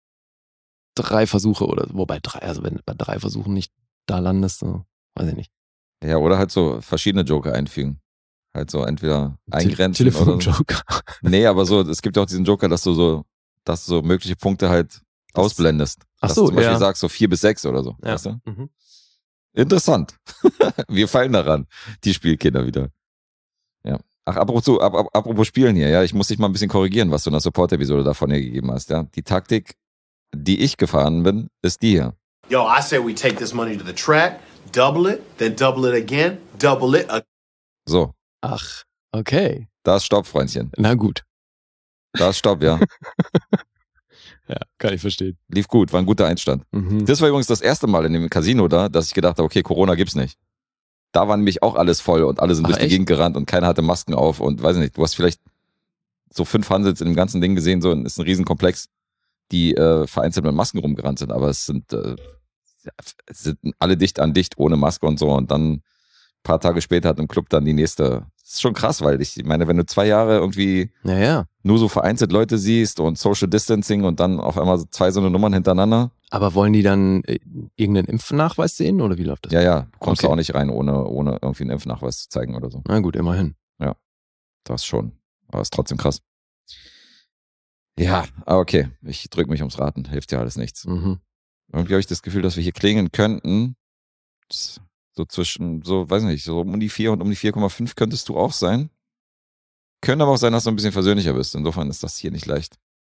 3 Versuche oder, wobei 3, also wenn du bei 3 Versuchen nicht da landest, so, weiß ich nicht. Ja, oder halt so verschiedene Joker einfügen. Halt so entweder eingrenzen oder so. Telefonjoker. Nee, aber so, es gibt ja auch diesen Joker, dass du so mögliche Punkte halt ausblendest. Ach Dass so, du zum Beispiel ja. sagst, so 4 bis 6 oder so. Ja. Weißt du? Mhm. Interessant. Wir fallen daran, die Spielkinder wieder. Ja. Ach, apropos Spielen hier, ja, ich muss dich mal ein bisschen korrigieren, was du in der Support-Episode davon hier gegeben hast, ja. Die Taktik, die ich gefahren bin, ist die hier. Yo, I say we take this money to the track, double it, then double it again, double it. So, Ach, okay. da ist Stopp, Freundchen. Na gut. Da ist Stopp, ja. Ja, kann ich verstehen. Lief gut, war ein guter Einstand. Mhm. Das war übrigens das erste Mal in dem Casino da, dass ich gedacht habe, okay, Corona gibt's nicht. Da war nämlich auch alles voll und alle sind Ach, durch die echt? Gegend gerannt und keiner hatte Masken auf und weiß nicht, du hast vielleicht so 5 Hansels in dem ganzen Ding gesehen, so ist ein Riesenkomplex, die vereinzelt mit Masken rumgerannt sind, aber es sind alle dicht an dicht, ohne Maske und so und dann ein paar Tage später hat im Club dann die nächste. Das ist schon krass, weil ich meine, wenn du 2 Jahre irgendwie Naja, nur so vereinzelt Leute siehst und Social Distancing und dann auf einmal so 2 so eine Nummern hintereinander. aber wollen die dann irgendeinen Impfnachweis sehen oder wie läuft das? Ja, du kommst Okay. auch nicht rein, ohne irgendwie einen Impfnachweis zu zeigen oder so. Na gut, immerhin. Das schon. Aber ist trotzdem krass. Ja, aber okay. Ich drücke mich ums Raten. Hilft ja alles nichts. Mhm. Irgendwie habe ich das Gefühl, dass wir hier klingeln könnten. So zwischen, so, weiß nicht, so um die 4 und um die 4,5 könntest du auch sein. Könnte aber auch sein, dass du ein bisschen versöhnlicher bist. Insofern ist das hier nicht leicht.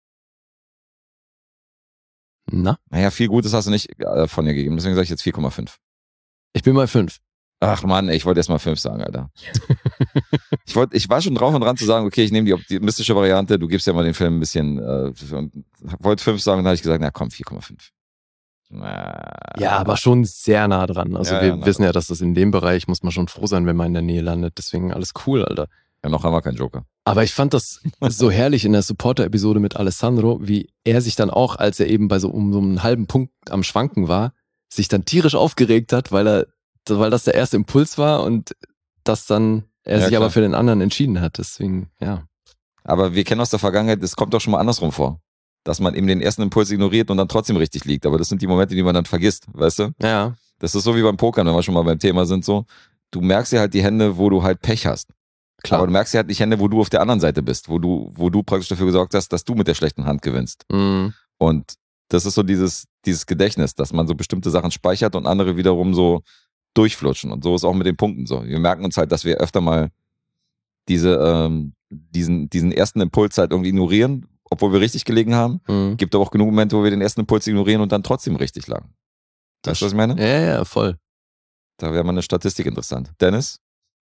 Na, Naja, viel Gutes hast du nicht von dir gegeben. Deswegen sage ich jetzt 4,5. ich bin bei 5. Ach Mann, ich wollte erst mal 5 sagen, Alter. Ich war schon drauf und dran zu sagen, okay, ich nehme die optimistische Variante, du gibst ja mal den Film ein bisschen, wollte 5 sagen, dann habe ich gesagt, na komm, 4,5. Ja, aber schon sehr nah dran. Also Ja, wir ja, nah wissen ja, dass das in dem Bereich, muss man schon froh sein, wenn man in der Nähe landet. Deswegen alles cool, Alter. Ja, noch haben wir keinen Joker. Aber ich fand das so herrlich in der Supporter-Episode mit Alessandro, wie er sich dann auch, als er eben bei so um so einen halben Punkt am Schwanken war, sich dann tierisch aufgeregt hat, weil das der erste Impuls war und dass dann er Ja, sich klar. aber für den anderen entschieden hat. Deswegen, ja. Aber wir kennen aus der Vergangenheit, das kommt doch schon mal andersrum vor. Dass man eben den ersten Impuls ignoriert und dann trotzdem richtig liegt. Aber das sind die Momente, die man dann vergisst, weißt du? Ja, Das ist so wie beim Pokern, wenn wir schon mal beim Thema sind, so. Du merkst ja halt die Hände, wo du halt Pech hast. klar. Aber du merkst ja halt nicht Hände, wo du auf der anderen Seite bist, wo du praktisch dafür gesorgt hast, dass du mit der schlechten Hand gewinnst. Mhm. Und das ist so dieses Gedächtnis, dass man so bestimmte Sachen speichert und andere wiederum so durchflutschen. Und so ist auch mit den Punkten so. Wir merken uns halt, dass wir öfter mal diesen ersten Impuls halt irgendwie ignorieren, obwohl wir richtig gelegen haben. Mhm. Gibt aber auch genug Momente, wo wir den ersten Impuls ignorieren und dann trotzdem richtig lagen. Weißt du, was ich meine? Ja, voll. Da wäre mal eine Statistik interessant. Dennis,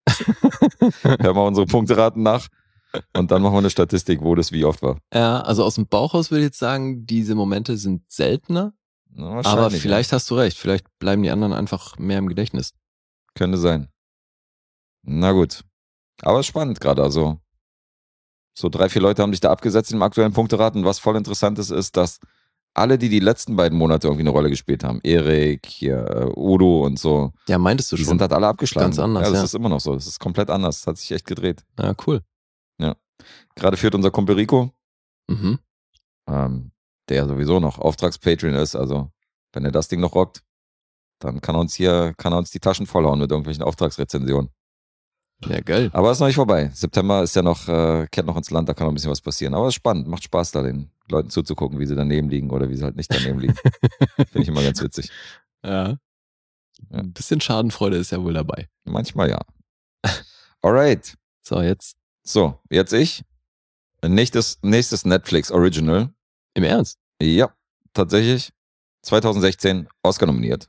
hör mal unsere Punkteraten nach und dann machen wir eine Statistik, wo das wie oft war. Ja, also aus dem Bauchhaus würde ich jetzt sagen, diese Momente sind seltener, Na, aber wahrscheinlich, vielleicht hast du recht. Vielleicht bleiben die anderen einfach mehr im Gedächtnis. ja. Könnte sein. Na gut. Aber es ist spannend gerade. Also so 3, 4 Leute haben sich da abgesetzt im aktuellen Punkteraten. Was voll interessant ist, dass alle, die letzten beiden Monate irgendwie eine Rolle gespielt haben, Erik, hier, Udo und so, Ja, meintest du die schon. sind halt alle abgeschlagen. Ganz anders, Ja, das ja. ist immer noch so. Das ist komplett anders. Das hat sich echt gedreht. Ja, cool. Gerade führt unser Kumpel Rico. Mhm. der sowieso noch Auftrags-Patreon ist. Also, wenn er das Ding noch rockt, dann kann er uns die Taschen vollhauen mit irgendwelchen Auftragsrezensionen. Ja, geil. Aber es ist noch nicht vorbei. September ist ja noch, kehrt noch ins Land, da kann noch ein bisschen was passieren. Aber es ist spannend, macht Spaß, da den Leuten zuzugucken, wie sie daneben liegen oder wie sie halt nicht daneben liegen. Finde ich immer ganz witzig. Ja. Ein bisschen Schadenfreude ist ja wohl dabei. Manchmal ja. Alright. So, jetzt. So, jetzt ich. Nächstes Netflix Original. Im Ernst? Ja, tatsächlich. 2016 Oscar nominiert.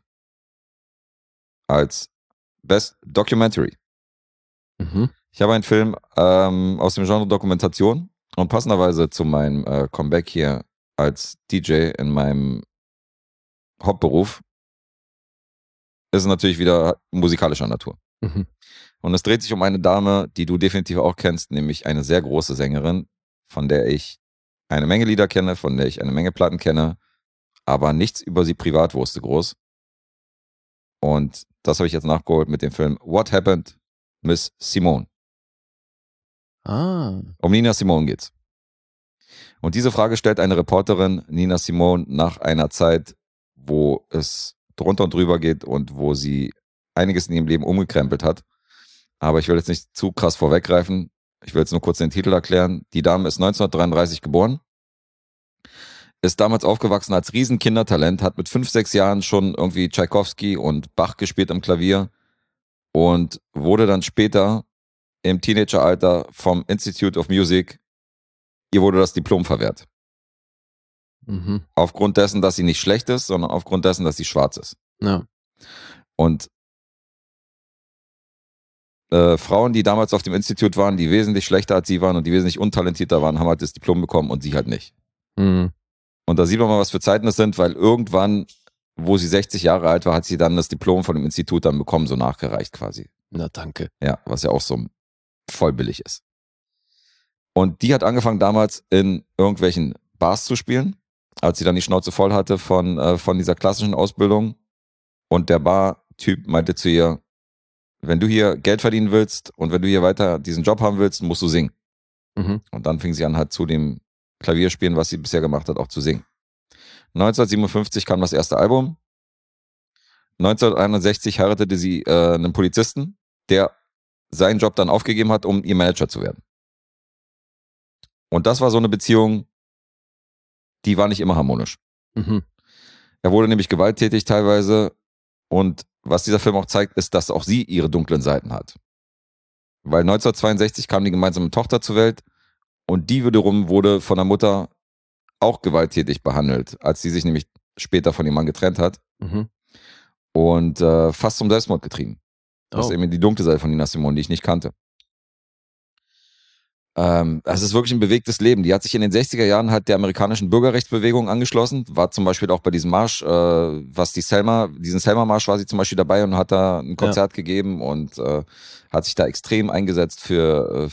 Als Best Documentary. Mhm. Ich habe einen Film aus dem Genre Dokumentation und passenderweise zu meinem Comeback hier als DJ in meinem Hauptberuf ist es natürlich wieder musikalischer Natur. Mhm. Und es dreht sich um eine Dame, die du definitiv auch kennst, nämlich eine sehr große Sängerin, von der ich eine Menge Lieder kenne, von der ich eine Menge Platten kenne, aber nichts über sie privat wusste groß. Und das habe ich jetzt nachgeholt mit dem Film What Happened, Miss Simone. Ah. Um Nina Simone geht's. Und diese Frage stellt eine Reporterin Nina Simone nach einer Zeit, wo es drunter und drüber geht und wo sie einiges in ihrem Leben umgekrempelt hat. Aber ich will jetzt nicht zu krass vorweggreifen. Ich will jetzt nur kurz den Titel erklären. Die Dame ist 1933 geboren, ist damals aufgewachsen als Riesenkindertalent, hat mit 5, 6 Jahren schon irgendwie Tchaikovsky und Bach gespielt am Klavier und wurde dann später im Teenageralter vom Institute of Music, ihr wurde das Diplom verwehrt. Mhm. Aufgrund dessen, dass sie nicht schlecht ist, sondern aufgrund dessen, dass sie schwarz ist. Ja. Und Frauen, die damals auf dem Institut waren, die wesentlich schlechter als sie waren und die wesentlich untalentierter waren, haben halt das Diplom bekommen und sie halt nicht. Mhm. Und da sieht man mal, was für Zeiten es sind, weil irgendwann, wo sie 60 Jahre alt war, hat sie dann das Diplom von dem Institut dann bekommen, so nachgereicht quasi. Na, danke. Ja, was ja auch so voll billig ist. Und die hat angefangen damals in irgendwelchen Bars zu spielen, als sie dann die Schnauze voll hatte von dieser klassischen Ausbildung. Und der Bartyp meinte zu ihr, wenn du hier Geld verdienen willst und wenn du hier weiter diesen Job haben willst, musst du singen. Mhm. Und dann fing sie an halt zu dem Klavierspielen, was sie bisher gemacht hat, auch zu singen. 1957 kam das erste Album. 1961 heiratete sie einen Polizisten, der seinen Job dann aufgegeben hat, um ihr Manager zu werden. Und das war so eine Beziehung, die war nicht immer harmonisch. Mhm. Er wurde nämlich gewalttätig teilweise und was dieser Film auch zeigt, ist, dass auch sie ihre dunklen Seiten hat. Weil 1962 kam die gemeinsame Tochter zur Welt und die wiederum wurde von der Mutter auch gewalttätig behandelt, als sie sich nämlich später von ihrem Mann getrennt hat Mhm. und fast zum Selbstmord getrieben. Das ist eben die dunkle Seite von Nina Simone, die ich nicht kannte. Es ist wirklich ein bewegtes Leben. Die hat sich in den 60er Jahren halt der amerikanischen Bürgerrechtsbewegung angeschlossen, war zum Beispiel auch bei diesem Marsch, diesen Selma-Marsch war sie zum Beispiel dabei und hat da ein Konzert gegeben und hat sich da extrem eingesetzt für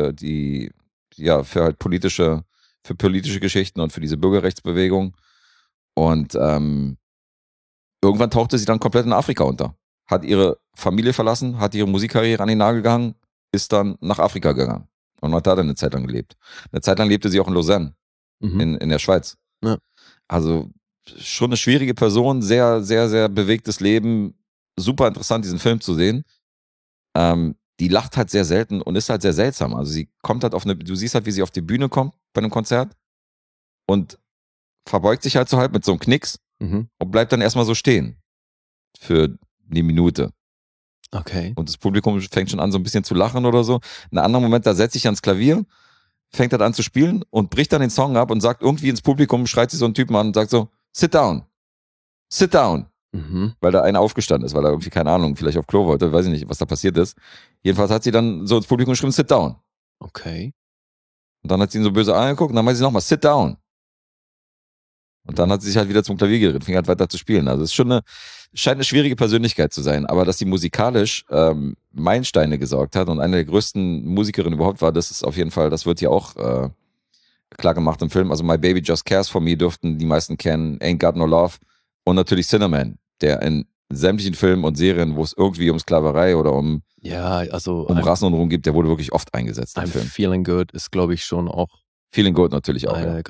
halt politische Geschichten und für diese Bürgerrechtsbewegung. Und irgendwann tauchte sie dann komplett in Afrika unter. Hat ihre Familie verlassen, hat ihre Musikkarriere an den Nagel gehangen, ist dann nach Afrika gegangen. Und hat da dann eine Zeit lang gelebt. Eine Zeit lang lebte sie auch in Lausanne, in der Schweiz. Ja. Also schon eine schwierige Person, sehr, sehr, sehr bewegtes Leben. Super interessant, diesen Film zu sehen. Die lacht halt sehr selten und ist halt sehr seltsam. Also sie kommt halt du siehst halt, wie sie auf die Bühne kommt bei einem Konzert und verbeugt sich halt so halb mit so einem Knicks und bleibt dann erstmal so stehen. Für eine Minute. Okay. Und das Publikum fängt schon an, so ein bisschen zu lachen oder so. In einem anderen Moment, da setzt sich ans Klavier, fängt halt an zu spielen und bricht dann den Song ab und sagt irgendwie ins Publikum, schreit sie so einen Typen an und sagt so, sit down. Sit down. Mhm. Weil da einer aufgestanden ist, weil er irgendwie, keine Ahnung, vielleicht auf Klo wollte, weiß ich nicht, was da passiert ist. Jedenfalls hat sie dann so ins Publikum geschrieben, sit down. Okay. Und dann hat sie ihn so böse angeguckt und dann meinte sie nochmal, sit down. Und dann hat sie sich halt wieder zum Klavier gedreht, fing halt weiter zu spielen. Also es ist schon scheint eine schwierige Persönlichkeit zu sein, aber dass sie musikalisch Meilensteine gesorgt hat und eine der größten Musikerinnen überhaupt war, das ist auf jeden Fall, das wird ja auch klar gemacht im Film. Also My Baby Just Cares for Me dürften die meisten kennen, Ain't Got No Love und natürlich Cinnamon, der in sämtlichen Filmen und Serien, wo es irgendwie um Sklaverei oder um Rassenunruhen geht, der wurde wirklich oft eingesetzt im I'm Film. Feeling Good ist, glaube ich, schon auch Feeling Good natürlich auch. einer Ja. der größten.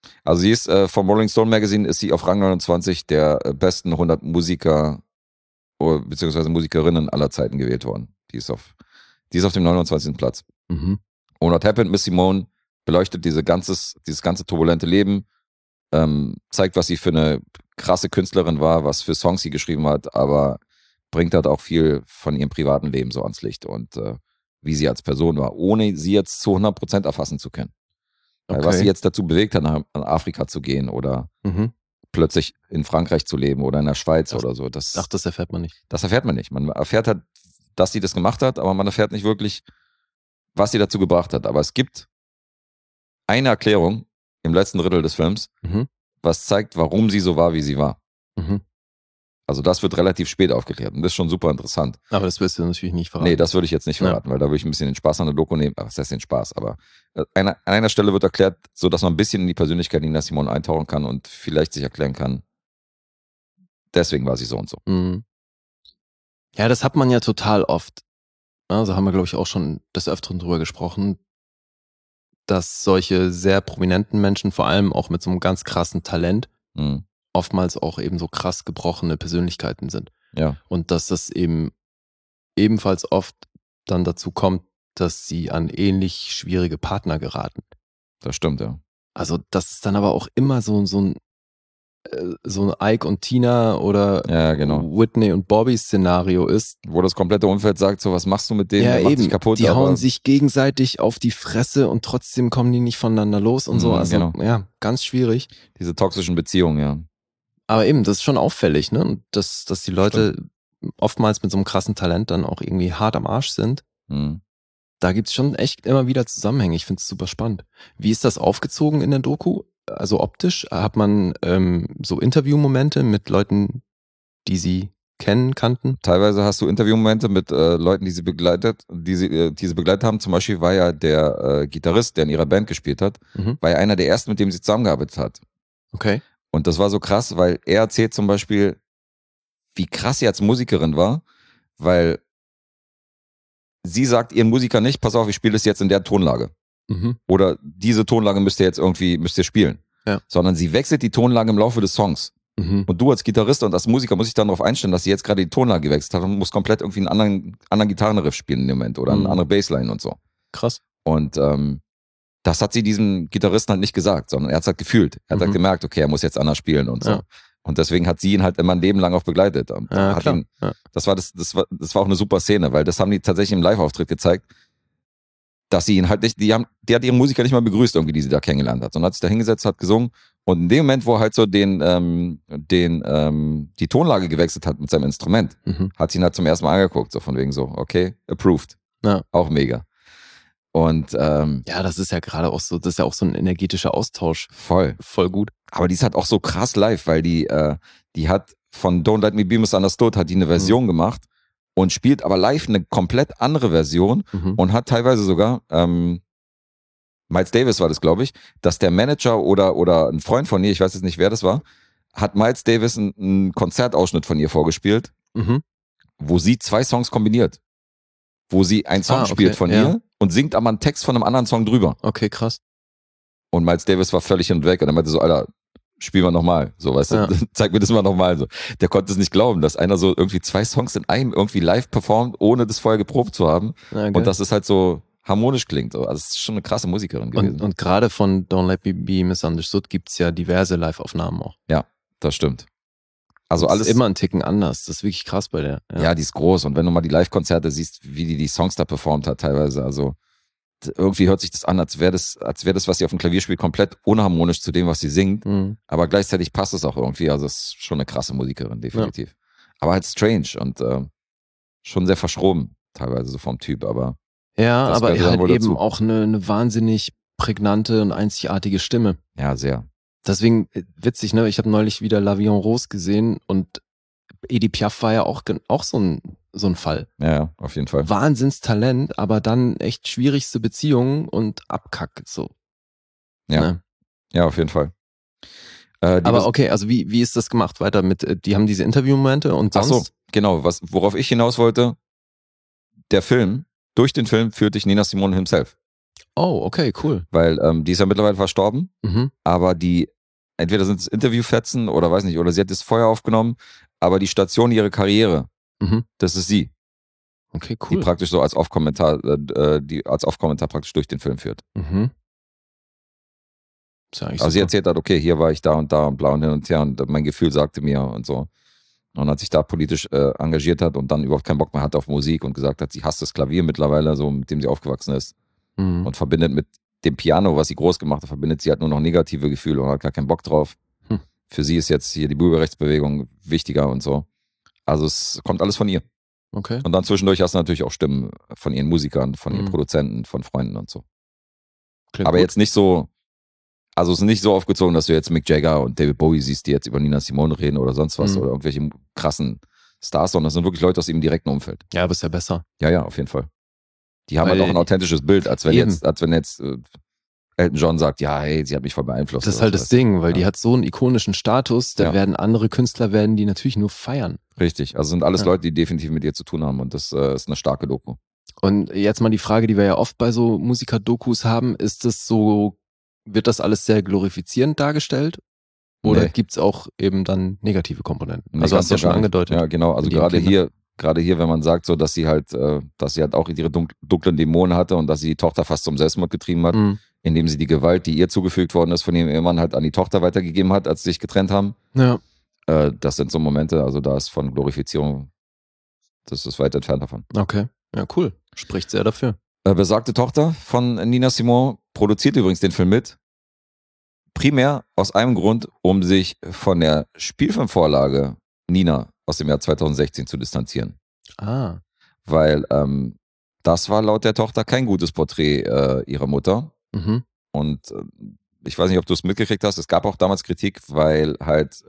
Also sie ist vom Rolling Stone Magazine ist sie auf Rang 29 der besten 100 Musiker beziehungsweise Musikerinnen aller Zeiten gewählt worden. Die ist auf dem 29. Platz. Mhm. Und What Happened, Miss Simone beleuchtet dieses ganze turbulente Leben, zeigt, was sie für eine krasse Künstlerin war, was für Songs sie geschrieben hat, aber bringt halt auch viel von ihrem privaten Leben so ans Licht und wie sie als Person war, ohne sie jetzt zu 100% erfassen zu können. Weil was sie jetzt dazu bewegt hat, nach Afrika zu gehen oder plötzlich in Frankreich zu leben oder in der Schweiz oder so. Das erfährt man nicht. Das erfährt man nicht. Man erfährt halt, dass sie das gemacht hat, aber man erfährt nicht wirklich, was sie dazu gebracht hat. Aber es gibt eine Erklärung im letzten Drittel des Films, was zeigt, warum sie so war, wie sie war. Mhm. Also das wird relativ spät aufgeklärt und das ist schon super interessant. Aber das wirst du natürlich nicht verraten. Nee, das würde ich jetzt nicht verraten, weil da würde ich ein bisschen den Spaß an der Doku nehmen. Was heißt den Spaß? Aber an einer Stelle wird erklärt, so dass man ein bisschen in die Persönlichkeit Nina Simone eintauchen kann und vielleicht sich erklären kann, deswegen war sie so und so. Mhm. Ja, das hat man ja total oft. Also haben wir, glaube ich, auch schon des Öfteren drüber gesprochen, dass solche sehr prominenten Menschen, vor allem auch mit so einem ganz krassen Talent, oftmals auch eben so krass gebrochene Persönlichkeiten sind. Ja. Und dass das eben ebenfalls oft dann dazu kommt, dass sie an ähnlich schwierige Partner geraten. Das stimmt, ja. Also das ist dann aber auch immer so ein Ike und Tina oder Whitney und Bobby Szenario ist. Wo das komplette Umfeld sagt, so was machst du mit denen, ja, der macht dich kaputt. Die hauen sich gegenseitig auf die Fresse und trotzdem kommen die nicht voneinander los und so. Also ja, ganz schwierig. Diese toxischen Beziehungen, ja. Aber eben, das ist schon auffällig, ne? Und dass die Leute oftmals mit so einem krassen Talent dann auch irgendwie hart am Arsch sind. Da gibt's schon echt immer wieder Zusammenhänge. Ich finde es super spannend. Wie ist das aufgezogen in der Doku? Also optisch? Hat man so Interviewmomente mit Leuten, die sie kannten? Teilweise hast du Interviewmomente mit Leuten, die sie begleitet haben. Zum Beispiel war ja der Gitarrist, der in ihrer Band gespielt hat, war ja einer der ersten, mit dem sie zusammengearbeitet hat. Okay. Und das war so krass, weil er erzählt zum Beispiel, wie krass sie als Musikerin war, weil sie sagt ihren Musikern nicht, pass auf, ich spiele das jetzt in der Tonlage. Oder diese Tonlage müsst ihr spielen. Ja. Sondern sie wechselt die Tonlage im Laufe des Songs. Und du als Gitarrist und als Musiker musst dich dann darauf einstellen, dass sie jetzt gerade die Tonlage gewechselt hat und musst komplett irgendwie einen anderen Gitarrenriff spielen in dem Moment oder eine andere Bassline und so. Krass. Und das hat sie diesem Gitarristen halt nicht gesagt, sondern er hat es halt gefühlt. Er hat halt gemerkt, okay, er muss jetzt anders spielen und so. Ja. Und deswegen hat sie ihn halt immer ein Leben lang auch begleitet. Und das war auch eine super Szene, weil das haben die tatsächlich im Live-Auftritt gezeigt, dass sie ihn halt nicht, die hat ihren Musiker nicht mal begrüßt irgendwie, die sie da kennengelernt hat, sondern hat sich da hingesetzt, hat gesungen und in dem Moment, wo er halt so die Tonlage gewechselt hat mit seinem Instrument, hat sie ihn halt zum ersten Mal angeguckt, so von wegen so, okay, approved. Ja. Auch mega. Und ja, das ist ja gerade auch so, das ist ja auch so ein energetischer Austausch. Voll gut. Aber die ist halt auch so krass live, weil die hat von Don't Let Me Be Misunderstood hat die eine Version gemacht und spielt aber live eine komplett andere Version und hat teilweise sogar, Miles Davis war das, glaube ich, dass der Manager oder ein Freund von ihr, ich weiß jetzt nicht, wer das war, hat Miles Davis einen Konzertausschnitt von ihr vorgespielt, wo sie 2 Songs kombiniert. Wo sie einen Song spielt von ihr und singt aber einen Text von einem anderen Song drüber. Okay, krass. Und Miles Davis war völlig hin und weg und er meinte so, Alter, spiel mal nochmal, so, weißt du, zeig mir das mal nochmal, so. Der konnte es nicht glauben, dass einer so irgendwie 2 Songs in einem irgendwie live performt, ohne das vorher geprobt zu haben. Okay. Und dass es halt so harmonisch klingt. Also es ist schon eine krasse Musikerin gewesen. Und gerade von Don't Let Me Be Misunderstood gibt's ja diverse Live-Aufnahmen auch. Ja, das stimmt. Also das alles ist immer ein Ticken anders. Das ist wirklich krass bei der. Ja, die ist groß. Und wenn du mal die Live-Konzerte siehst, wie die Songs da performt hat teilweise, also irgendwie hört sich das an, als wäre das, was sie auf dem Klavier spielt, komplett unharmonisch zu dem, was sie singt. Aber gleichzeitig passt es auch irgendwie. Also es ist schon eine krasse Musikerin, definitiv. Ja. Aber halt strange und schon sehr verschroben, teilweise so vom Typ. Aber ja, aber halt eben dazu. Auch eine wahnsinnig prägnante und einzigartige Stimme. Ja, sehr. Deswegen witzig, ne? Ich habe neulich wieder La Vie en Rose gesehen und Edith Piaf war ja auch so ein Fall. Ja, auf jeden Fall. Wahnsinnstalent, aber dann echt schwierigste Beziehungen und Abkack, so. Ja, ne? Ja, auf jeden Fall. Aber okay, also wie ist das gemacht? Weiter mit, die haben diese Interviewmomente und sonst? Ach so, genau, worauf ich hinaus wollte, durch den Film führt dich Nina Simone himself. Oh, okay, cool. Weil die ist ja mittlerweile verstorben, Mhm. aber entweder sind es Interviewfetzen oder weiß nicht, oder sie hat das vorher aufgenommen, aber die Station ihrer Karriere, Mhm. das ist sie, Okay, die cool. praktisch so als Off-Kommentar, die als Off-Kommentar praktisch durch den Film führt. Mhm. Ist ja eigentlich Also sie super. erzählt hat, okay, hier war ich da und bla und hin und her und mein Gefühl sagte mir und so. Und als sich da politisch engagiert hat und dann überhaupt keinen Bock mehr hatte auf Musik und gesagt hat, sie hasst das Klavier mittlerweile, so mit dem sie aufgewachsen ist Mhm. und verbindet mit dem Piano, was sie groß gemacht hat, verbindet sie halt nur noch negative Gefühle und hat gar keinen Bock drauf. Hm. Für sie ist jetzt hier die Bürgerrechtsbewegung wichtiger und so. Also es kommt alles von ihr. Okay. Und dann zwischendurch hast du natürlich auch Stimmen von ihren Musikern, von ihren Mhm. Produzenten, von Freunden und so. Klingt Aber gut. jetzt nicht so, also es ist nicht so aufgezogen, dass du jetzt Mick Jagger und David Bowie siehst, die jetzt über Nina Simone reden oder sonst was oder irgendwelche krassen Stars, sondern das sind wirklich Leute aus ihrem direkten Umfeld. Ja, aber ist ja besser. Ja, auf jeden Fall. Die haben Weil- halt auch ein authentisches Bild, als wenn Eben. jetzt Elton John sagt, ja, hey, sie hat mich voll beeinflusst. Das ist oder halt so. das Ding, weil Ja. die hat so einen ikonischen Status, da Ja. werden andere Künstler die natürlich nur feiern. Richtig, also sind alles Ja. Leute, die definitiv mit ihr zu tun haben und das ist eine starke Doku. Und jetzt mal die Frage, die wir ja oft bei so Musiker-Dokus haben, wird das alles sehr glorifizierend dargestellt? Oder Nee. gibt's auch eben dann negative Komponenten? Nee, Also ganz hast du ja und schon gar nicht. angedeutet. Ja, genau, also Mit ihren gerade hier, wenn man sagt so, dass sie halt auch ihre dunklen Dämonen hatte und dass sie die Tochter fast zum Selbstmord getrieben hat, Mhm. indem sie die Gewalt, die ihr zugefügt worden ist von ihrem Ehemann, halt an die Tochter weitergegeben hat, als sie sich getrennt haben. Ja. Das sind so Momente, also da ist von Glorifizierung, das ist weit entfernt davon. Okay. Ja, cool. Spricht sehr dafür. Besagte Tochter von Nina Simone produziert übrigens den Film mit. Primär aus einem Grund, um sich von der Spielfilmvorlage Nina aus dem Jahr 2016 zu distanzieren. Ah. Weil das war laut der Tochter kein gutes Porträt ihrer Mutter. Mhm. Und ich weiß nicht, ob du es mitgekriegt hast, es gab auch damals Kritik, weil halt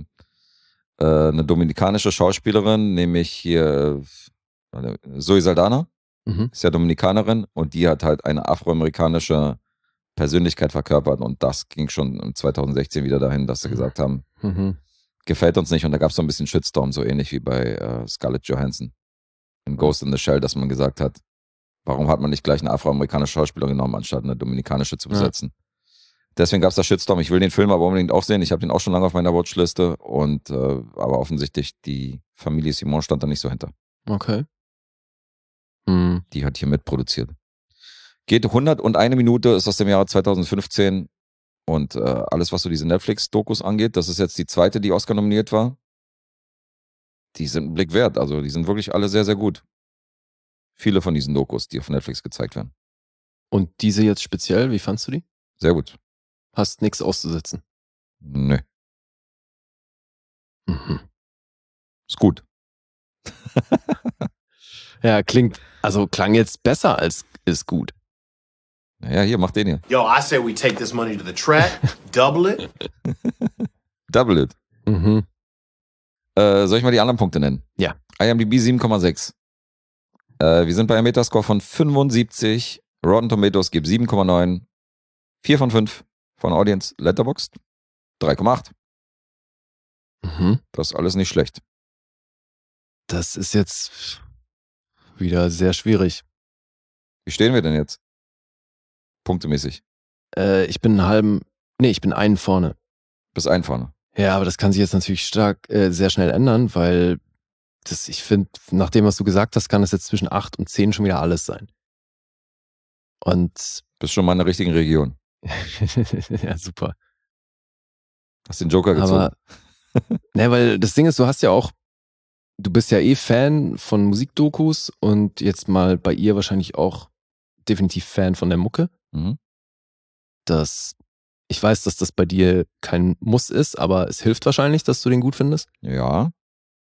eine dominikanische Schauspielerin, nämlich hier Zoe Saldana, Mhm. ist ja Dominikanerin und die hat halt eine afroamerikanische Persönlichkeit verkörpert und das ging schon 2016 wieder dahin, dass sie gesagt haben, Mhm. gefällt uns nicht und da gab es so ein bisschen Shitstorm, so ähnlich wie bei Scarlett Johansson in Ghost in the Shell, dass man gesagt hat, warum hat man nicht gleich eine afroamerikanische Schauspielerin genommen, anstatt eine dominikanische zu besetzen. Deswegen gab es da Shitstorm. Ich will den Film aber unbedingt auch sehen. Ich habe den auch schon lange auf meiner Watchliste und aber offensichtlich die Familie Simon stand da nicht so hinter. Okay. Mhm. Die hat hier mitproduziert. Geht 101 Minute, ist aus dem Jahre 2015 und alles, was so diese Netflix-Dokus angeht, das ist jetzt die zweite, die Oscar nominiert war. Die sind einen Blick wert, also die sind wirklich alle sehr, sehr gut. Viele von diesen Dokus, die auf Netflix gezeigt werden. Und diese jetzt speziell, wie fandst du die? Sehr gut. Hast nichts auszusetzen. Nö, Mhm. ist gut. Ja, klang jetzt besser als ist gut. Naja, hier, mach den hier. Yo, I say we take this money to the track, double it. Double it. Mhm. Soll ich mal die anderen Punkte nennen? Ja. IMDb 7,6. Wir sind bei einem Metascore von 75. Rotten Tomatoes gibt 7,9. 4 von 5 von Audience Letterboxd. 3,8. Mhm. Das ist alles nicht schlecht. Das ist jetzt wieder sehr schwierig. Wie stehen wir denn jetzt? Punktemäßig. Ich bin einen vorne. Bis ein vorne. Ja, aber das kann sich jetzt natürlich sehr schnell ändern, weil ich finde, nach dem, was du gesagt hast, kann es jetzt zwischen 8 und 10 schon wieder alles sein. Und Bist schon mal in der richtigen Region. ja, super. Hast den Joker gezogen. Aber, ne, weil das Ding ist, du bist ja Fan von Musikdokus und jetzt mal bei ihr wahrscheinlich auch definitiv Fan von der Mucke. Mhm. Ich weiß, dass das bei dir kein Muss ist, aber es hilft wahrscheinlich, dass du den gut findest. Ja.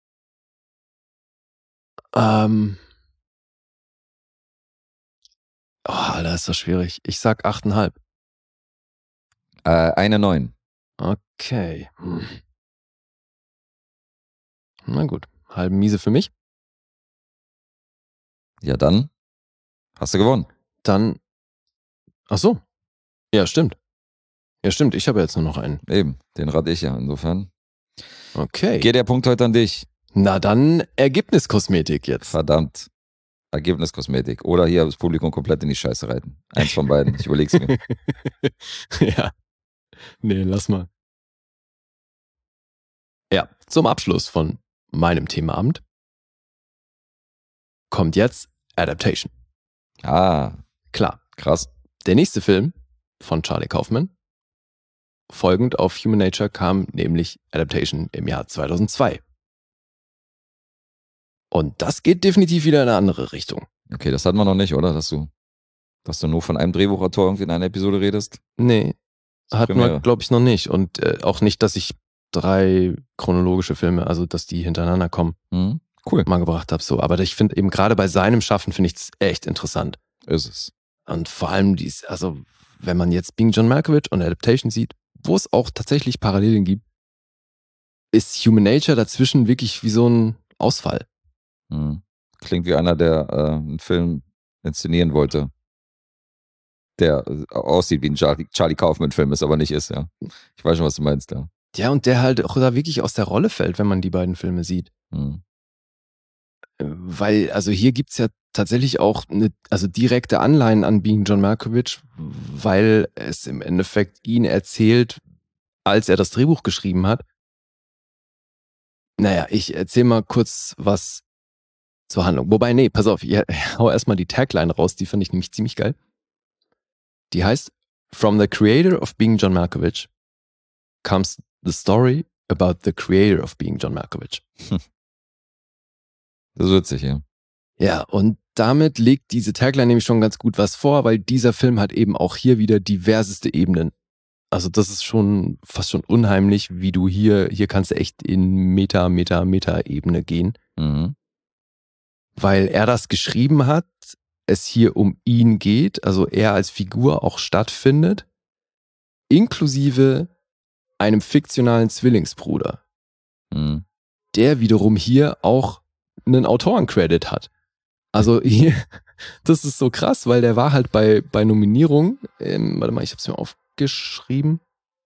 Alter, ist das schwierig. Ich sag 8,5. Eine 9. Okay. Na gut. Halben Miese für mich. Ja, dann hast du gewonnen. Dann. Ach so. Ja, stimmt. Ja, stimmt. Ich habe jetzt nur noch einen. Eben, den rate ich ja. Insofern Okay. geht der Punkt heute an dich. Na dann Ergebniskosmetik jetzt. Verdammt. Ergebniskosmetik. Oder hier das Publikum komplett in die Scheiße reiten. Eins von beiden. Ich überleg's mir. Ja. Nee, lass mal. Ja, zum Abschluss von meinem Themaabend kommt jetzt Adaptation. Ah, Klar, krass. der nächste Film von Charlie Kaufman, folgend auf Human Nature, kam nämlich Adaptation im Jahr 2002. Und das geht definitiv wieder in eine andere Richtung. Okay, das hatten wir noch nicht, oder? Dass du nur von einem Drehbuchautor irgendwie in einer Episode redest? Nee, Das hatten Premiere. wir, glaube ich, noch nicht. Und auch nicht, dass ich 3 chronologische Filme, also dass die hintereinander kommen, Cool. mal gebracht habe. So. Aber ich finde eben gerade bei seinem Schaffen finde ich es echt interessant. Ist es. Und vor allem also wenn man jetzt Being John Malkovich und Adaptation sieht, wo es auch tatsächlich Parallelen gibt, ist Human Nature dazwischen wirklich wie so ein Ausfall. Klingt wie einer, der einen Film inszenieren wollte, der aussieht wie ein Charlie Kaufman-Film ist, aber nicht ist, ja. Ich weiß schon, was du meinst, ja. Ja, und der halt auch da wirklich aus der Rolle fällt, wenn man die beiden Filme sieht. Weil, also hier gibt's ja tatsächlich auch direkte Anleihen an Being John Malkovich, weil es im Endeffekt ihn erzählt, als er das Drehbuch geschrieben hat. Naja, ich erzähl mal kurz was zur Handlung. Wobei, nee, pass auf, ich hau erstmal die Tagline raus, die fand ich nämlich ziemlich geil. Die heißt, From the creator of Being John Malkovich comes the story about the creator of Being John Malkovich. Das ist witzig, ja. Ja, und damit legt diese Tagline nämlich schon ganz gut was vor, weil dieser Film hat eben auch hier wieder diverseste Ebenen. Also das ist schon fast schon unheimlich, wie du hier kannst du echt in Meta-Ebene gehen. Weil er das geschrieben hat, es hier um ihn geht, also er als Figur auch stattfindet, inklusive einem fiktionalen Zwillingsbruder, der wiederum hier auch einen Autorencredit hat. Also hier, das ist so krass, weil der war halt bei Nominierungen, warte mal, ich hab's mir aufgeschrieben,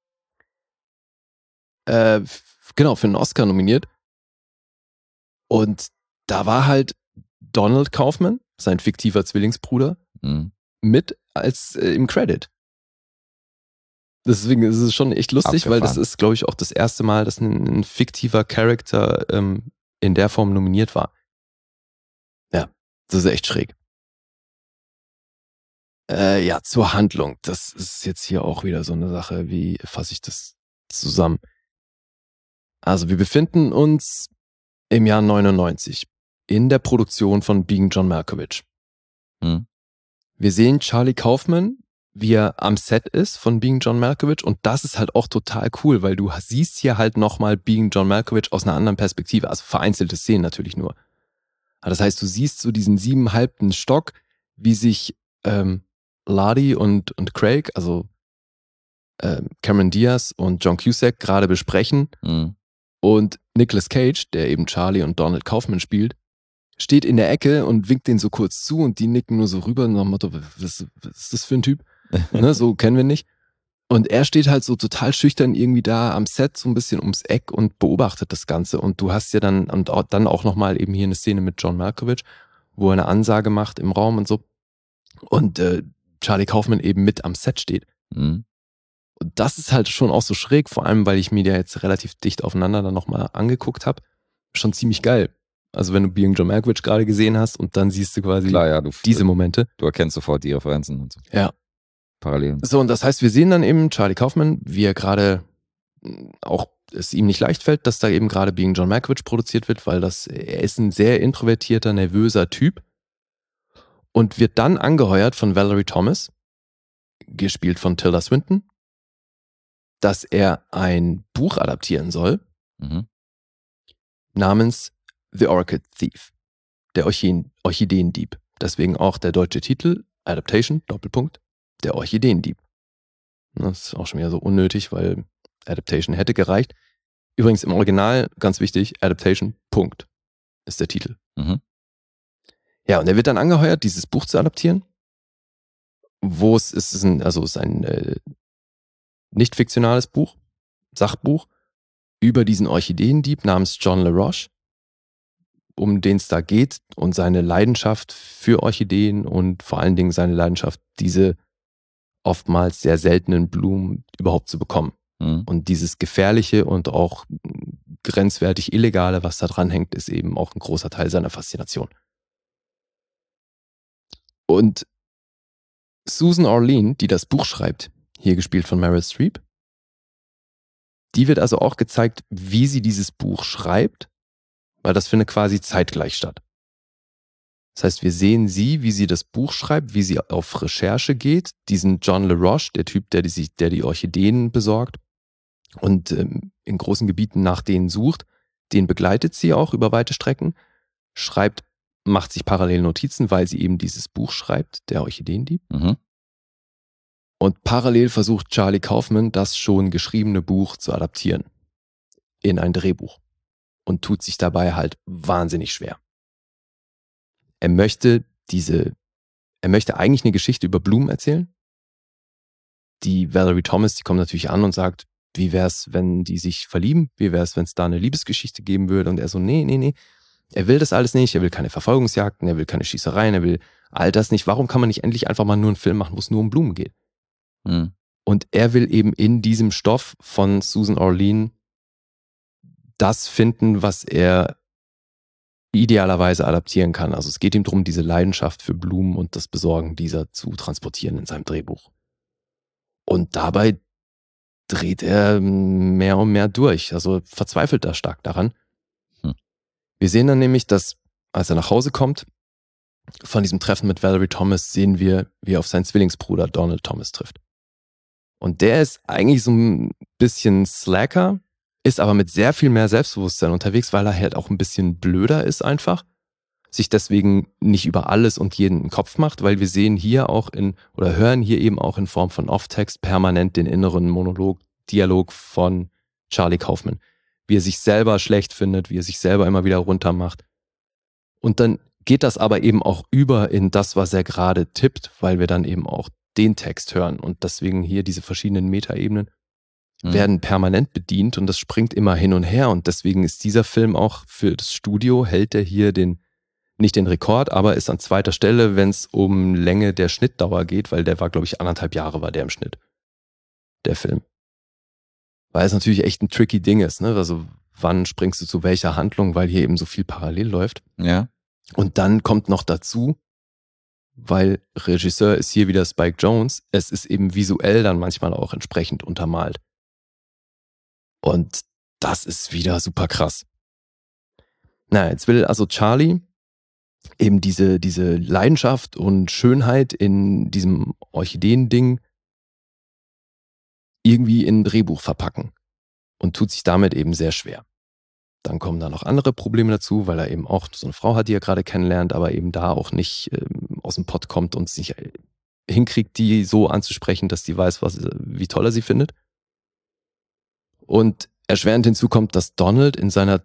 genau, für einen Oscar nominiert. Und da war halt Donald Kaufman, sein fiktiver Zwillingsbruder, mit als im Credit. Deswegen ist es schon echt lustig, Abgefahren. weil das ist, glaube ich, auch das erste Mal, dass ein fiktiver Charakter in der Form nominiert war. Ja, das ist echt schräg. Ja, zur Handlung. Das ist jetzt hier auch wieder so eine Sache, wie fasse ich das zusammen? Also wir befinden uns im Jahr 99 in der Produktion von Being John Malkovich. Wir sehen Charlie Kaufman, wie er am Set ist von Being John Malkovich, und das ist halt auch total cool, weil du siehst hier halt nochmal Being John Malkovich aus einer anderen Perspektive, also vereinzelte Szenen natürlich nur. Aber das heißt, du siehst so diesen 7,5. Stock, wie sich Ladi und Craig, also Cameron Diaz und John Cusack gerade besprechen, und Nicolas Cage, der eben Charlie und Donald Kaufman spielt, steht in der Ecke und winkt denen so kurz zu und die nicken nur so rüber nach dem Motto, was ist das für ein Typ? Ne, so kennen wir nicht. Und er steht halt so total schüchtern irgendwie da am Set so ein bisschen ums Eck und beobachtet das Ganze. Und du hast ja dann auch nochmal eben hier eine Szene mit John Malkovich, wo er eine Ansage macht im Raum und so. Und Charlie Kaufman eben mit am Set steht. Und das ist halt schon auch so schräg, vor allem, weil ich mir ja jetzt relativ dicht aufeinander dann nochmal angeguckt habe. Schon ziemlich geil. Also wenn du Being John Malkovich gerade gesehen hast und dann siehst du quasi diese Momente. Du erkennst sofort die Referenzen und so. Ja. Parallelen. So, und das heißt, wir sehen dann eben Charlie Kaufman, wie er gerade auch es ihm nicht leicht fällt, dass da eben gerade Being John Malkovich produziert wird, weil er ist ein sehr introvertierter, nervöser Typ und wird dann angeheuert von Valerie Thomas, gespielt von Tilda Swinton, dass er ein Buch adaptieren soll, namens The Orchid Thief, der Orchideendieb. Deswegen auch der deutsche Titel, Adaptation, Doppelpunkt, der Orchideendieb. Das ist auch schon wieder so unnötig, weil Adaptation hätte gereicht. Übrigens im Original, ganz wichtig, Adaptation, Punkt, ist der Titel. Ja, und er wird dann angeheuert, dieses Buch zu adaptieren, wo es ist ein nicht fiktionales Buch, Sachbuch, über diesen Orchideendieb namens John LaRoche. um den es da geht und seine Leidenschaft für Orchideen und vor allen Dingen seine Leidenschaft, diese oftmals sehr seltenen Blumen überhaupt zu bekommen. Und dieses Gefährliche und auch grenzwertig Illegale, was da dran hängt, ist eben auch ein großer Teil seiner Faszination. Und Susan Orlean, die das Buch schreibt, hier gespielt von Meryl Streep, die wird also auch gezeigt, wie sie dieses Buch schreibt, weil das findet quasi zeitgleich statt. Das heißt, wir sehen sie, wie sie das Buch schreibt, wie sie auf Recherche geht, diesen John LaRoche, der Typ, der die Orchideen besorgt und in großen Gebieten nach denen sucht, den begleitet sie auch über weite Strecken, macht sich parallel Notizen, weil sie eben dieses Buch schreibt, der Orchideendieb. Und parallel versucht Charlie Kaufman, das schon geschriebene Buch zu adaptieren in ein Drehbuch und tut sich dabei halt wahnsinnig schwer. Er möchte eigentlich eine Geschichte über Blumen erzählen. Die Valerie Thomas, die kommt natürlich an und sagt, wie wär's, wenn die sich verlieben? Wie wär's, wenn es da eine Liebesgeschichte geben würde? Und er so, nee. Er will das alles nicht. Er will keine Verfolgungsjagden, er will keine Schießereien, er will all das nicht. Warum kann man nicht endlich einfach mal nur einen Film machen, wo es nur um Blumen geht? Und er will eben in diesem Stoff von Susan Orlean das finden, was er idealerweise adaptieren kann. Also es geht ihm darum, diese Leidenschaft für Blumen und das Besorgen dieser zu transportieren in seinem Drehbuch. Und dabei dreht er mehr und mehr durch, also verzweifelt da stark daran. Wir sehen dann nämlich, dass, als er nach Hause kommt, von diesem Treffen mit Valerie Thomas sehen wir, wie er auf seinen Zwillingsbruder Donald Thomas trifft. Und der ist eigentlich so ein bisschen slacker, ist aber mit sehr viel mehr Selbstbewusstsein unterwegs, weil er halt auch ein bisschen blöder ist einfach, sich deswegen nicht über alles und jeden einen Kopf macht, weil wir sehen hier auch hören hier eben auch in Form von Off-Text permanent den inneren Dialog von Charlie Kaufman, wie er sich selber schlecht findet, wie er sich selber immer wieder runtermacht. Und dann geht das aber eben auch über in das, was er gerade tippt, weil wir dann eben auch den Text hören und deswegen hier diese verschiedenen Metaebenen werden permanent bedient und das springt immer hin und her und deswegen ist dieser Film auch für das Studio, hält er hier nicht den Rekord, aber ist an zweiter Stelle, wenn es um Länge der Schnittdauer geht, weil der war, glaube ich, 1,5 Jahre war der im Schnitt, der Film. Weil es natürlich echt ein tricky Ding ist, ne? Also wann springst du zu welcher Handlung, weil hier eben so viel parallel läuft. Ja. Und dann kommt noch dazu, weil Regisseur ist hier wieder Spike Jonze, es ist eben visuell dann manchmal auch entsprechend untermalt. Und das ist wieder super krass. Jetzt will also Charlie eben diese Leidenschaft und Schönheit in diesem Orchideen-Ding irgendwie in ein Drehbuch verpacken und tut sich damit eben sehr schwer. Dann kommen da noch andere Probleme dazu, weil er eben auch so eine Frau hat, die er gerade kennenlernt, aber eben da auch nicht aus dem Pott kommt und sich hinkriegt, die so anzusprechen, dass die weiß, wie toll er sie findet. Und erschwerend hinzu kommt, dass Donald in seiner,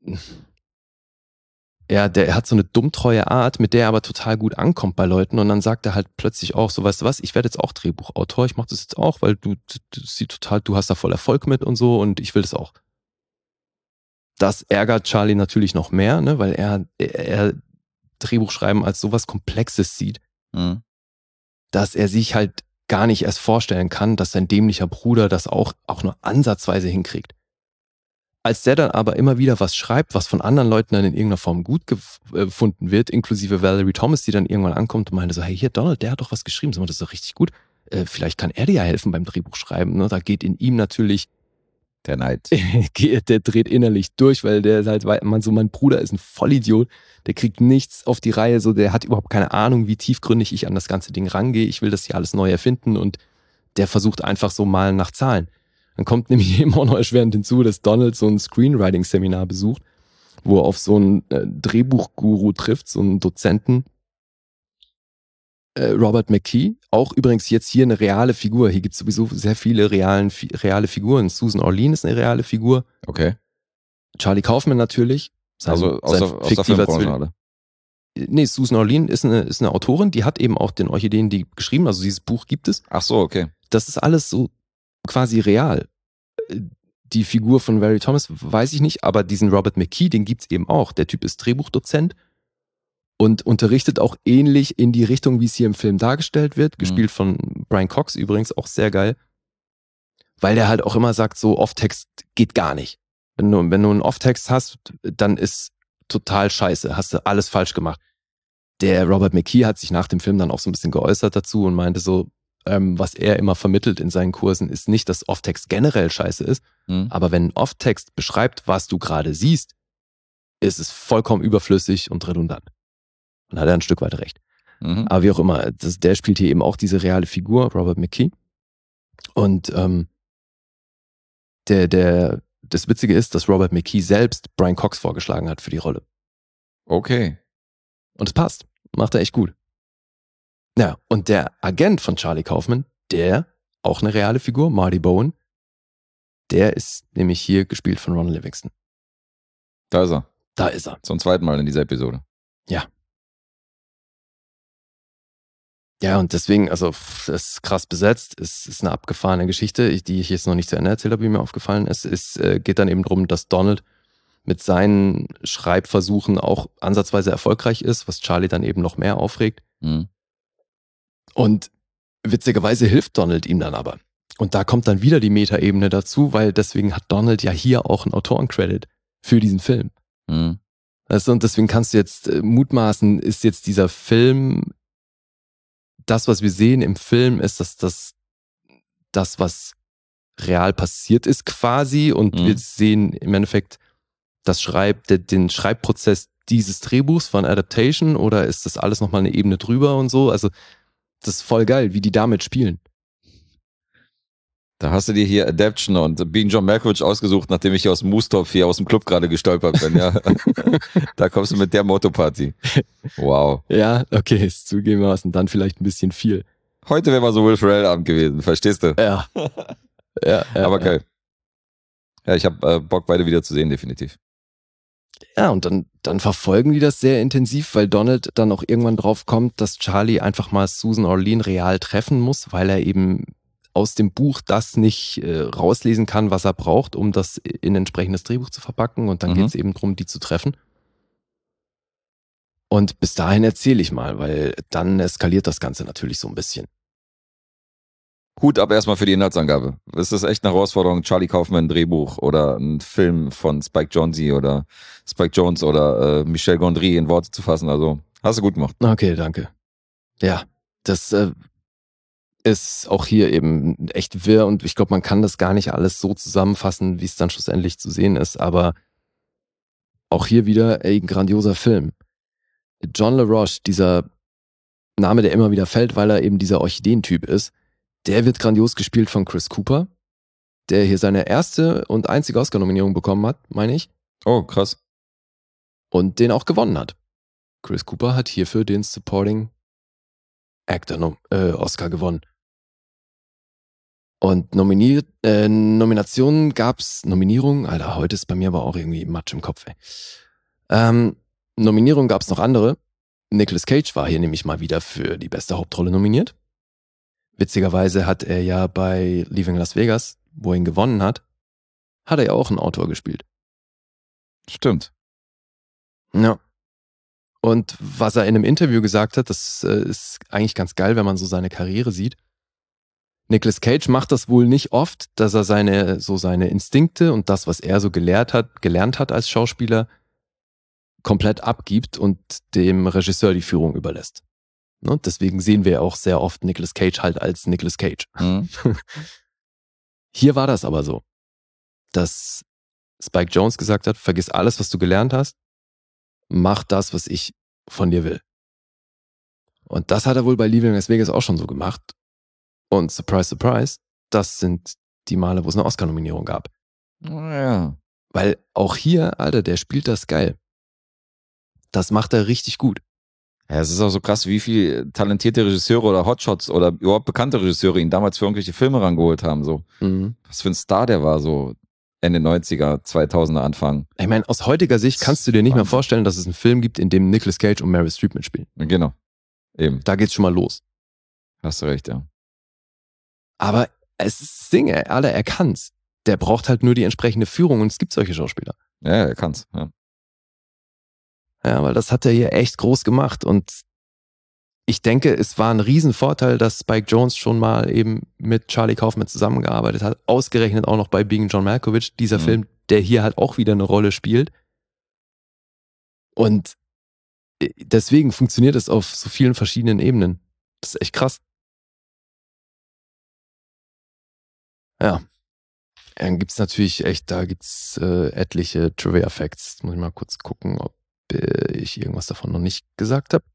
der hat so eine dummtreue Art, mit der er aber total gut ankommt bei Leuten und dann sagt er halt plötzlich auch so, weißt du was, ich werde jetzt auch Drehbuchautor, ich mache das jetzt auch, weil du hast da voll Erfolg mit und so und ich will das auch. Das ärgert Charlie natürlich noch mehr, ne, weil er Drehbuchschreiben als sowas Komplexes sieht, dass er sich halt gar nicht erst vorstellen kann, dass sein dämlicher Bruder das auch nur ansatzweise hinkriegt. Als der dann aber immer wieder was schreibt, was von anderen Leuten dann in irgendeiner Form gut gefunden wird, inklusive Valerie Thomas, die dann irgendwann ankommt und meinte so, hey, hier Donald, der hat doch was geschrieben, das ist doch richtig gut. Vielleicht kann er dir ja helfen beim Drehbuchschreiben. Ne? Da geht in ihm natürlich der Neid. Der dreht innerlich durch, weil der halt, mein Bruder ist ein Vollidiot, der kriegt nichts auf die Reihe, so der hat überhaupt keine Ahnung, wie tiefgründig ich an das ganze Ding rangehe. Ich will das hier alles neu erfinden und der versucht einfach so mal nach Zahlen. Dann kommt nämlich eben auch noch erschwerend hinzu, dass Donald so ein Screenwriting-Seminar besucht, wo er auf so einen Drehbuchguru trifft, so einen Dozenten, Robert McKee, auch übrigens jetzt hier eine reale Figur. Hier gibt es sowieso sehr viele reale Figuren. Susan Orlean ist eine reale Figur. Okay. Charlie Kaufman natürlich. Aus der Filmbranche, oder? Nee, Susan Orlean ist eine Autorin, die hat eben auch den Orchideen-Dieb geschrieben, also dieses Buch gibt es. Ach so, okay. Das ist alles so quasi real. die Figur von Larry Thomas weiß ich nicht, aber diesen Robert McKee, den gibt's eben auch. Der Typ ist Drehbuchdozent und unterrichtet auch ähnlich in die Richtung, wie es hier im Film dargestellt wird. Gespielt von Brian Cox übrigens, auch sehr geil. Weil der halt auch immer sagt, so Off-Text geht gar nicht. Wenn du einen Off-Text hast, dann ist total scheiße, hast du alles falsch gemacht. Der Robert McKee hat sich nach dem Film dann auch so ein bisschen geäußert dazu und meinte so, was er immer vermittelt in seinen Kursen, ist nicht, dass Off-Text generell scheiße ist, aber wenn Off-Text beschreibt, was du gerade siehst, ist es vollkommen überflüssig und redundant. Und hat er ein Stück weit recht. Aber wie auch immer, der spielt hier eben auch diese reale Figur, Robert McKee. Und das Witzige ist, dass Robert McKee selbst Brian Cox vorgeschlagen hat für die Rolle. Okay. Und es passt. Macht er echt gut. Ja, und der Agent von Charlie Kaufman, der, auch eine reale Figur, Marty Bowen, der ist nämlich hier gespielt von Ron Livingston. Da ist er. Da ist er. Zum zweiten Mal in dieser Episode. Ja. Ja, und deswegen, also, das ist krass besetzt. Es ist eine abgefahrene Geschichte, die ich jetzt noch nicht zu Ende erzählt habe, wie mir aufgefallen ist. Es geht dann eben darum, dass Donald mit seinen Schreibversuchen auch ansatzweise erfolgreich ist, was Charlie dann eben noch mehr aufregt. Und witzigerweise hilft Donald ihm dann aber. Und da kommt dann wieder die Metaebene dazu, weil deswegen hat Donald ja hier auch einen Autorencredit für diesen Film. Weißt du, und deswegen kannst du jetzt mutmaßen, ist jetzt dieser Film, das, was wir sehen im Film, ist das, was real passiert ist quasi und wir sehen im Endeffekt den Schreibprozess dieses Drehbuchs von Adaptation oder ist das alles nochmal eine Ebene drüber und so? Also das ist voll geil, wie die damit spielen. Da hast du dir hier Adaption und Being John Malkovich ausgesucht, nachdem ich hier aus dem Moostopf hier aus dem Club gerade gestolpert bin. Ja. Da kommst du mit der Motto-Party. Wow. Ja, okay, ist zugegebenermaßen dann vielleicht ein bisschen viel. Heute wäre mal so Will Ferrell-Abend gewesen, verstehst du? Ja. Ja, aber geil. Ja, ich habe Bock, beide wieder zu sehen, definitiv. Ja, und dann verfolgen die das sehr intensiv, weil Donald dann auch irgendwann drauf kommt, dass Charlie einfach mal Susan Orlean real treffen muss, weil er eben aus dem Buch das nicht rauslesen kann, was er braucht, um das in ein entsprechendes Drehbuch zu verpacken. Und dann geht es eben darum, die zu treffen. Und bis dahin erzähle ich mal, weil dann eskaliert das Ganze natürlich so ein bisschen. Hut ab erstmal für die Inhaltsangabe. Ist das echt eine Herausforderung, Charlie Kaufman ein Drehbuch oder ein Film von Spike Jonze oder Spike Jonze oder Michel Gondry in Worte zu fassen? Also hast du gut gemacht. Okay, danke. Ja, das ist auch hier eben echt wirr und ich glaube, man kann das gar nicht alles so zusammenfassen, wie es dann schlussendlich zu sehen ist, aber auch hier wieder ein grandioser Film. John LaRoche, dieser Name, der immer wieder fällt, weil er eben dieser Orchideentyp ist, der wird grandios gespielt von Chris Cooper, der hier seine erste und einzige Oscar-Nominierung bekommen hat, meine ich. Oh, krass. Und den auch gewonnen hat. Chris Cooper hat hierfür den Supporting Actor Oscar gewonnen. Und Nominationen gab's, Nominierungen, Alter, heute ist bei mir aber auch irgendwie Matsch im Kopf, ey. Nominierungen gab's noch andere. Nicolas Cage war hier nämlich mal wieder für die beste Hauptrolle nominiert. Witzigerweise hat er ja bei Leaving Las Vegas, wo er ihn gewonnen hat, hat er ja auch einen Autor gespielt. Stimmt. Ja. Und was er in einem Interview gesagt hat, das ist eigentlich ganz geil, wenn man so seine Karriere sieht. Nicolas Cage macht das wohl nicht oft, dass er seine Instinkte und das, was er so gelernt hat als Schauspieler, komplett abgibt und dem Regisseur die Führung überlässt. Ne? Deswegen sehen wir auch sehr oft Nicolas Cage halt als Nicolas Cage. Hier war das aber so, dass Spike Jonze gesagt hat, vergiss alles, was du gelernt hast, mach das, was ich von dir will. Und das hat er wohl bei Leaving Las Vegas auch schon so gemacht. Und surprise, surprise, das sind die Male, wo es eine Oscar-Nominierung gab. Ja. Weil auch hier, Alter, der spielt das geil. Das macht er richtig gut. Ja, es ist auch so krass, wie viele talentierte Regisseure oder Hotshots oder überhaupt bekannte Regisseure ihn damals für irgendwelche Filme rangeholt haben. So. Was für ein Star der war, so Ende 90er, 2000er Anfang. Ich meine, aus heutiger Sicht kannst du dir nicht mehr vorstellen, dass es einen Film gibt, in dem Nicolas Cage und Meryl Streep mitspielen. Genau. Eben. Da geht's schon mal los. Hast du recht, ja. Aber es ist Ding, Alter, er kann's. Der braucht halt nur die entsprechende Führung und es gibt solche Schauspieler. Ja, er kann's. Ja. Ja, weil das hat er hier echt groß gemacht und ich denke, es war ein Riesenvorteil, dass Spike Jonze schon mal eben mit Charlie Kaufman zusammengearbeitet hat. Ausgerechnet auch noch bei Being John Malkovich, dieser Film, der hier halt auch wieder eine Rolle spielt. Und deswegen funktioniert es auf so vielen verschiedenen Ebenen. Das ist echt krass. Ja. Dann gibt's natürlich echt, da gibt's etliche Trivia-Facts. Jetzt muss ich mal kurz gucken, ob ich irgendwas davon noch nicht gesagt habe.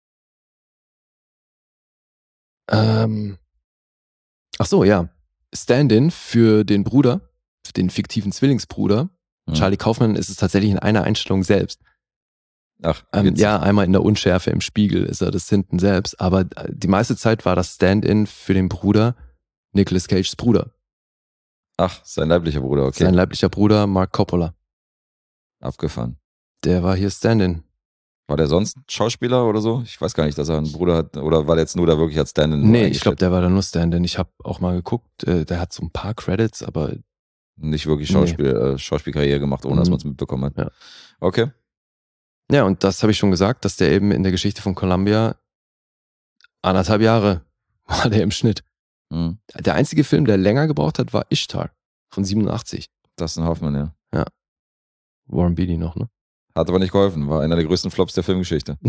Ach so, ja. Stand-in für den Bruder, für den fiktiven Zwillingsbruder. Charlie Kaufman ist es tatsächlich in einer Einstellung selbst. Ach, ja, einmal in der Unschärfe im Spiegel ist er das hinten selbst, aber die meiste Zeit war das Stand-in für den Bruder Nicolas Cages Bruder. Ach, sein leiblicher Bruder, okay. Sein leiblicher Bruder Mark Coppola. Abgefahren. Der war hier Stand-in. War der sonst Schauspieler oder so? Ich weiß gar nicht, dass er einen Bruder hat. Oder war der jetzt nur da wirklich als Stand-in? Nee, ich glaube, der war da nur Stand-in. Ich habe auch mal geguckt, der hat so ein paar Credits, aber nicht wirklich Schauspielkarriere gemacht, ohne dass man es mitbekommen hat. Ja. Okay. Ja, und das habe ich schon gesagt, dass der eben in der Geschichte von Columbia 1,5 Jahre war der im Schnitt. Der einzige Film, der länger gebraucht hat, war Ishtar von 87. Dustin Hoffman, ja. Ja. Warren Beatty noch, ne? Hat aber nicht geholfen, war einer der größten Flops der Filmgeschichte.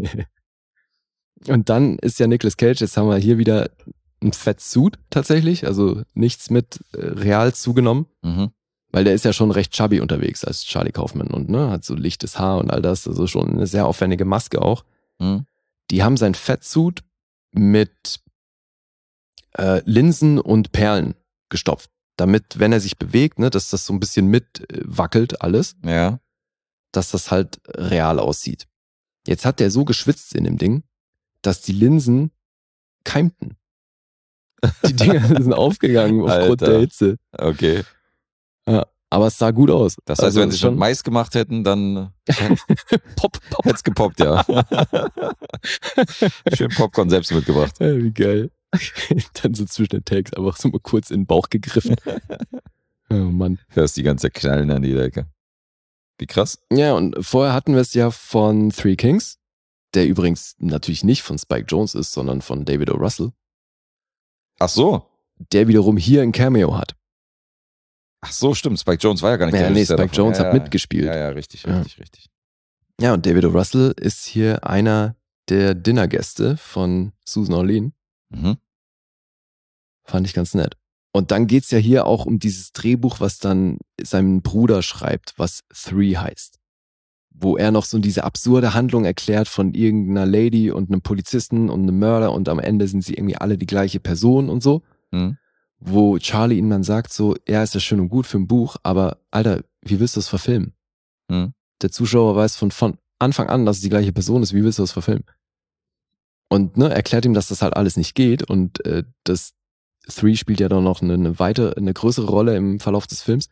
Und dann ist ja Nicolas Cage, jetzt haben wir hier wieder ein Fettsuit tatsächlich, also nichts mit real zugenommen, weil der ist ja schon recht chubby unterwegs als Charlie Kaufman und ne, hat so lichtes Haar und all das, also schon eine sehr aufwendige Maske auch. Die haben sein Fettsuit mit Linsen und Perlen gestopft, damit, wenn er sich bewegt, ne, dass das so ein bisschen mitwackelt alles. Ja. Dass das halt real aussieht. Jetzt hat der so geschwitzt in dem Ding, dass die Linsen keimten. Die Dinger sind aufgegangen aufgrund der Hitze. Okay. Ja, aber es sah gut aus. Das heißt, also wenn sie schon Mais gemacht hätten, dann Pop. Hätte es gepoppt, ja. Schön Popcorn selbst mitgebracht. Ja, wie geil. Dann so zwischen den Takes einfach so mal kurz in den Bauch gegriffen. Oh Mann. Hörst die ganze Knallen an die Decke. Wie krass. Ja, und vorher hatten wir es ja von Three Kings, der übrigens natürlich nicht von Spike Jonze ist, sondern von David O. Russell. Ach so. Der wiederum hier ein Cameo hat. Ach so, stimmt. Spike Jonze war ja gar nicht der Regisseur. Nee, Spike Jonze hat mitgespielt. Ja, richtig. Ja, und David O. Russell ist hier einer der Dinnergäste von Susan Orlean. Fand ich ganz nett. Und dann geht's ja hier auch um dieses Drehbuch, was dann sein Bruder schreibt, was Three heißt. Wo er noch so diese absurde Handlung erklärt von irgendeiner Lady und einem Polizisten und einem Mörder und am Ende sind sie irgendwie alle die gleiche Person und so. Wo Charlie ihm dann sagt so, ja, ist ja schön und gut für ein Buch, aber Alter, wie willst du das verfilmen? Der Zuschauer weiß von Anfang an, dass es die gleiche Person ist, wie willst du das verfilmen? Und ne, erklärt ihm, dass das halt alles nicht geht und das Three spielt ja dann noch eine größere Rolle im Verlauf des Films.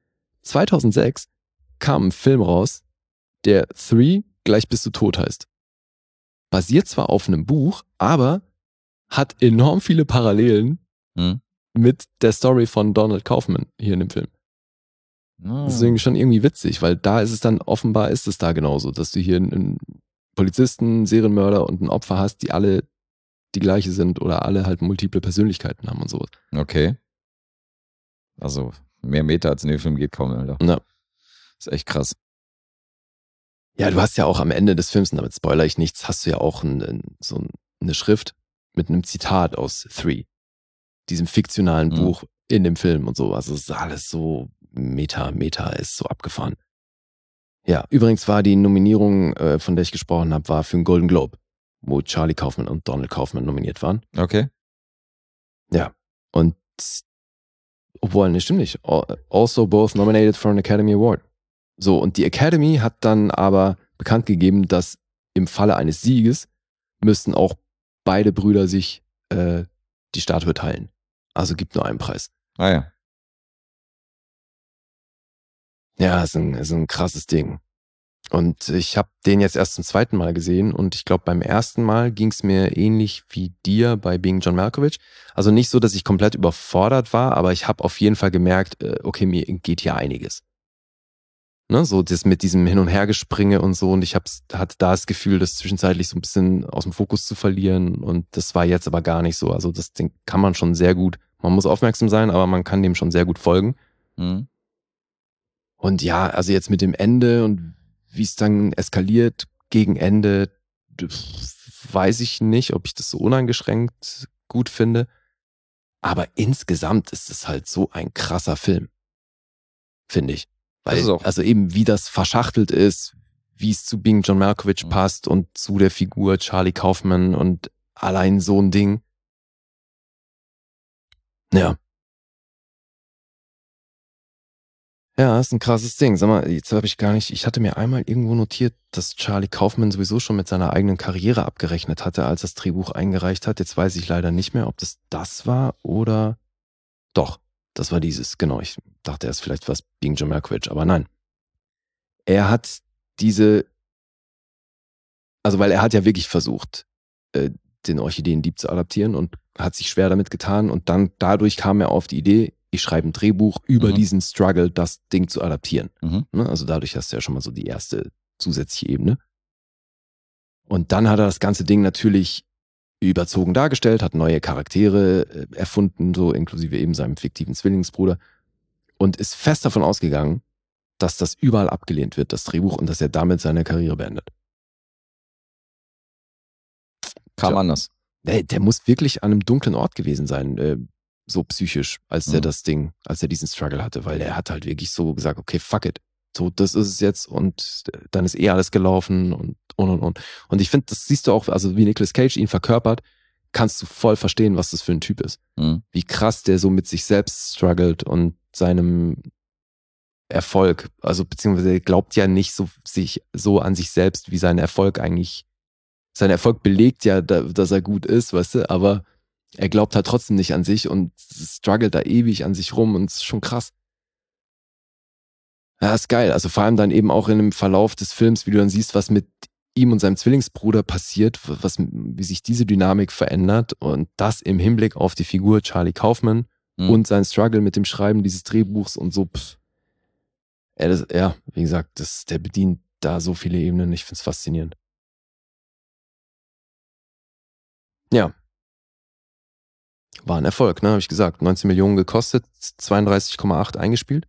2006 kam ein Film raus, der Three gleich bis du tot heißt. Basiert zwar auf einem Buch, aber hat enorm viele Parallelen mit der Story von Donald Kaufman hier in dem Film. Deswegen schon irgendwie witzig, weil da ist es dann, offenbar ist es da genauso, dass du hier einen Polizisten, einen Serienmörder und ein Opfer hast, die alle die gleiche sind oder alle halt multiple Persönlichkeiten haben und sowas. Okay. Also mehr Meter als in dem Film geht kaum, Alter. Ja. Ist echt krass. Ja, du hast ja auch am Ende des Films, und damit spoilere ich nichts, hast du ja auch so eine Schrift mit einem Zitat aus Three. Diesem fiktionalen Buch in dem Film und so. Also es ist alles so Meta ist so abgefahren. Ja, übrigens war die Nominierung, von der ich gesprochen habe, war für einen Golden Globe, wo Charlie Kaufman und Donald Kaufman nominiert waren. Okay. Ja, und obwohl, ne, stimmt nicht. Also both nominated for an Academy Award. So, und die Academy hat dann aber bekannt gegeben, dass im Falle eines Sieges müssten auch beide Brüder sich die Statue teilen. Also gibt nur einen Preis. Ah ja. Ja, ist ein krasses Ding. Und ich habe den jetzt erst zum zweiten Mal gesehen und ich glaube, beim ersten Mal ging es mir ähnlich wie dir bei Being John Malkovich. Also nicht so, dass ich komplett überfordert war, aber ich habe auf jeden Fall gemerkt, okay, mir geht hier einiges. Ne, so das mit diesem Hin- und Hergespringe und so, und ich hatte da das Gefühl, das zwischenzeitlich so ein bisschen aus dem Fokus zu verlieren, und das war jetzt aber gar nicht so. Also das Ding kann man schon sehr gut, man muss aufmerksam sein, aber man kann dem schon sehr gut folgen. Mhm. Und ja, also jetzt mit dem Ende und wie es dann eskaliert gegen Ende, weiß ich nicht, ob ich das so uneingeschränkt gut finde, aber insgesamt ist es halt so ein krasser Film, finde ich. Weil, also eben, wie das verschachtelt ist, wie es zu Being John Malkovich passt und zu der Figur Charlie Kaufman und allein so ein Ding. Ja. Ja, ist ein krasses Ding. Sag mal, jetzt habe ich hatte mir einmal irgendwo notiert, dass Charlie Kaufman sowieso schon mit seiner eigenen Karriere abgerechnet hatte, als das Drehbuch eingereicht hat. Jetzt weiß ich leider nicht mehr, ob das war oder doch. Das war dieses, genau. Ich dachte erst vielleicht was Being John Malkovich, aber nein. Er hat weil er hat ja wirklich versucht, den Orchideendieb zu adaptieren und hat sich schwer damit getan, und dann dadurch kam er auf die Idee, ich schreibe ein Drehbuch über diesen Struggle, das Ding zu adaptieren. Also dadurch hast du ja schon mal so die erste zusätzliche Ebene. Und dann hat er das ganze Ding natürlich überzogen dargestellt, hat neue Charaktere erfunden, so inklusive eben seinem fiktiven Zwillingsbruder, und ist fest davon ausgegangen, dass das überall abgelehnt wird, das Drehbuch, und dass er damit seine Karriere beendet. Kam anders. Der muss wirklich an einem dunklen Ort gewesen sein, so psychisch, als er diesen Struggle hatte, weil er hat halt wirklich so gesagt, okay, fuck it. So, das ist es jetzt, und dann ist alles gelaufen und. Und ich finde, das siehst du auch, also wie Nicolas Cage ihn verkörpert, kannst du voll verstehen, was das für ein Typ ist. Wie krass der so mit sich selbst struggelt und seinem Erfolg, also beziehungsweise er glaubt ja nicht so an sich selbst, wie sein Erfolg belegt ja, dass er gut ist, weißt du, aber er glaubt halt trotzdem nicht an sich und struggelt da ewig an sich rum, und es ist schon krass. Ja, ist geil. Also vor allem dann eben auch in dem Verlauf des Films, wie du dann siehst, was mit ihm und seinem Zwillingsbruder passiert, wie sich diese Dynamik verändert, und das im Hinblick auf die Figur Charlie Kaufman und sein Struggle mit dem Schreiben dieses Drehbuchs und so. Wie gesagt, der bedient da so viele Ebenen. Ich find's faszinierend. Ja. War ein Erfolg, ne, habe ich gesagt. 19 Millionen gekostet, 32,8 eingespielt.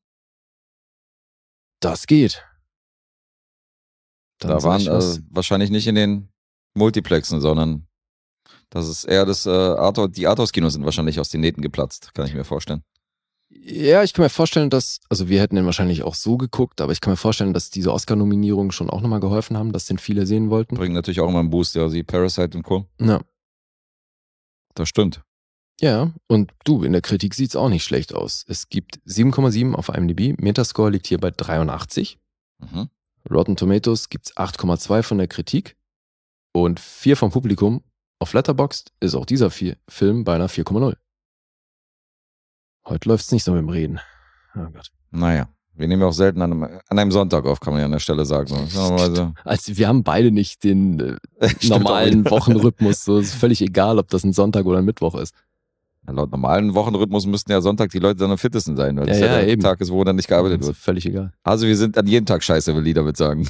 Das geht. Da waren wahrscheinlich nicht in den Multiplexen, sondern das ist eher die Arthouse-Kinos sind wahrscheinlich aus den Nähten geplatzt, kann ich mir vorstellen. Ja, ich kann mir vorstellen, also wir hätten den wahrscheinlich auch so geguckt, aber ich kann mir vorstellen, dass diese Oscar-Nominierungen schon auch nochmal geholfen haben, dass den viele sehen wollten. Bringen natürlich auch immer einen Boost, ja, wie Parasite und Co. Ja. Das stimmt. Ja, und du, in der Kritik sieht's auch nicht schlecht aus. Es gibt 7,7 auf IMDb, Metascore liegt hier bei 83. Rotten Tomatoes gibt's 8,2 von der Kritik und 4 vom Publikum. Auf Letterboxd ist auch dieser Film bei einer 4,0. Heute läuft's nicht so mit dem Reden. Oh Gott. Naja, wir nehmen ja auch selten an einem Sonntag auf, kann man ja an der Stelle sagen. Also wir haben beide nicht den normalen Wochenrhythmus. So, ist völlig egal, ob das ein Sonntag oder ein Mittwoch ist. Ja, laut normalen Wochenrhythmus müssten ja Sonntag die Leute dann am fittesten sein, weil das ja der Tag ist, wo dann nicht gearbeitet wird. Völlig egal. Also wir sind an jedem Tag scheiße, will ich damit sagen.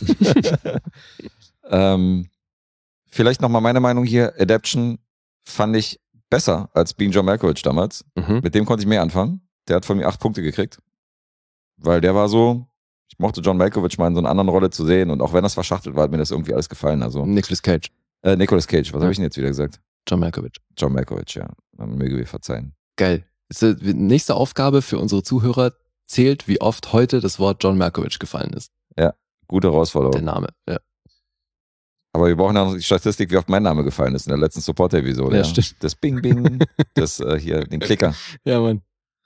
Vielleicht nochmal meine Meinung hier. Adaption fand ich besser als Being John Malkovich damals. Mit dem konnte ich mehr anfangen. Der hat von mir 8 Punkte gekriegt. Weil der war so, ich mochte John Malkovich mal in so einer anderen Rolle zu sehen, und auch wenn das verschachtelt war, hat mir das irgendwie alles gefallen. Also Nicolas Cage. Nicolas Cage, was habe ich denn jetzt wieder gesagt? John Malkovich. John Malkovich, ja. Man möge mir verzeihen. Geil. Nächste Aufgabe für unsere Zuhörer: zählt, wie oft heute das Wort John Malkovich gefallen ist. Ja, gute Herausforderung. Der Name, ja. Aber wir brauchen ja noch die Statistik, wie oft mein Name gefallen ist in der letzten Support-Episode. Ja, stimmt. Das Bing Bing, das hier, den Klicker. Ja, Mann.